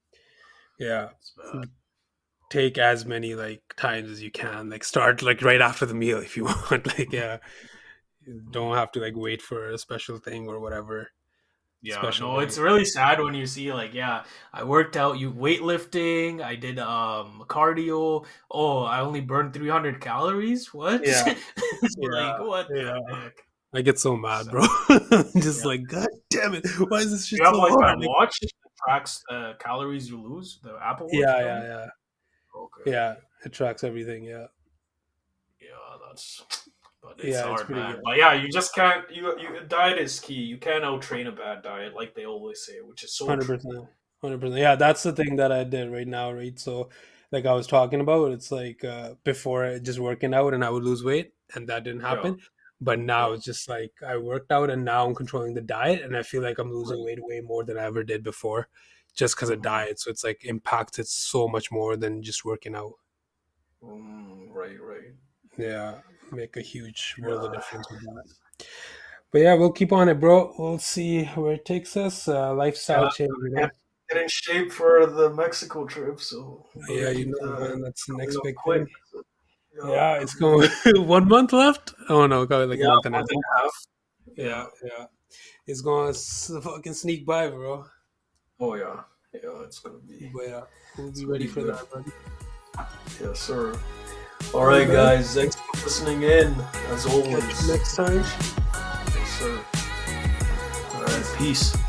Speaker 3: Yeah.
Speaker 4: It's bad.
Speaker 3: Take as many like times as you can. Like start like right after the meal if you want. Like yeah, you don't have to like wait for a special thing or whatever.
Speaker 4: Yeah,
Speaker 3: Special
Speaker 4: no,
Speaker 3: day.
Speaker 4: it's really sad when you see like, yeah, I worked out, you weightlifting, I did um cardio. Oh, I only burned three hundred calories. What?
Speaker 3: Yeah.
Speaker 4: It's
Speaker 3: Yeah,
Speaker 4: like what
Speaker 3: yeah.
Speaker 4: the heck?
Speaker 3: I get so mad,
Speaker 4: So,
Speaker 3: bro. Just
Speaker 4: yeah.
Speaker 3: like, God damn it! Why is this shit
Speaker 4: You have
Speaker 3: so
Speaker 4: like
Speaker 3: hard?
Speaker 4: that
Speaker 3: Like,
Speaker 4: watch that tracks the calories you lose, the Apple Watch,
Speaker 3: yeah,
Speaker 4: right?
Speaker 3: yeah, yeah,
Speaker 4: Okay.
Speaker 3: yeah. It tracks everything. Yeah,
Speaker 4: Yeah, that's but it's
Speaker 3: yeah. It's
Speaker 4: hard,
Speaker 3: pretty
Speaker 4: man.
Speaker 3: good.
Speaker 4: But yeah, you just can't you you diet is key. You can't out train a bad diet, like they always say, which is so
Speaker 3: Hundred
Speaker 4: true.
Speaker 3: percent, hundred percent. Yeah, that's the thing that I did right now, right? So, like I was talking about, it's like uh, before I just working out and I would lose weight, and that didn't
Speaker 4: Yeah.
Speaker 3: happen. But now
Speaker 4: Yeah.
Speaker 3: it's just like I worked out and now I'm controlling the diet, and I feel like I'm losing
Speaker 4: Right.
Speaker 3: weight way more than I ever did before, just because of
Speaker 4: Mhm.
Speaker 3: diet. So it's like impacts it so much more than just working out.
Speaker 4: Mm, right, right.
Speaker 3: Yeah, make a huge
Speaker 4: Yeah.
Speaker 3: world of difference with that. But yeah, we'll keep on it, bro. We'll see where it takes us. Uh, lifestyle
Speaker 4: Yeah.
Speaker 3: change, you know.
Speaker 4: Get, get in shape for the Mexico trip, so we'll
Speaker 3: Yeah, you
Speaker 4: keep
Speaker 3: know,
Speaker 4: that
Speaker 3: man, that's the
Speaker 4: coming
Speaker 3: next
Speaker 4: up
Speaker 3: big
Speaker 4: quick.
Speaker 3: thing. Yeah, it's going one month left. Oh no, got like
Speaker 4: Yeah,
Speaker 3: a month and a half.
Speaker 4: month and a half.
Speaker 3: Yeah, yeah, it's going to fucking sneak by, bro.
Speaker 4: Oh yeah, yeah, it's gonna be.
Speaker 3: But yeah, we'll be
Speaker 4: It's
Speaker 3: ready
Speaker 4: gonna
Speaker 3: for
Speaker 4: be
Speaker 3: that, buddy.
Speaker 4: Yes, sir. All right,
Speaker 3: man.
Speaker 4: guys. Thanks for listening in. As
Speaker 3: Catch you
Speaker 4: always.
Speaker 3: next time.
Speaker 4: Yes, sir. All right. Peace.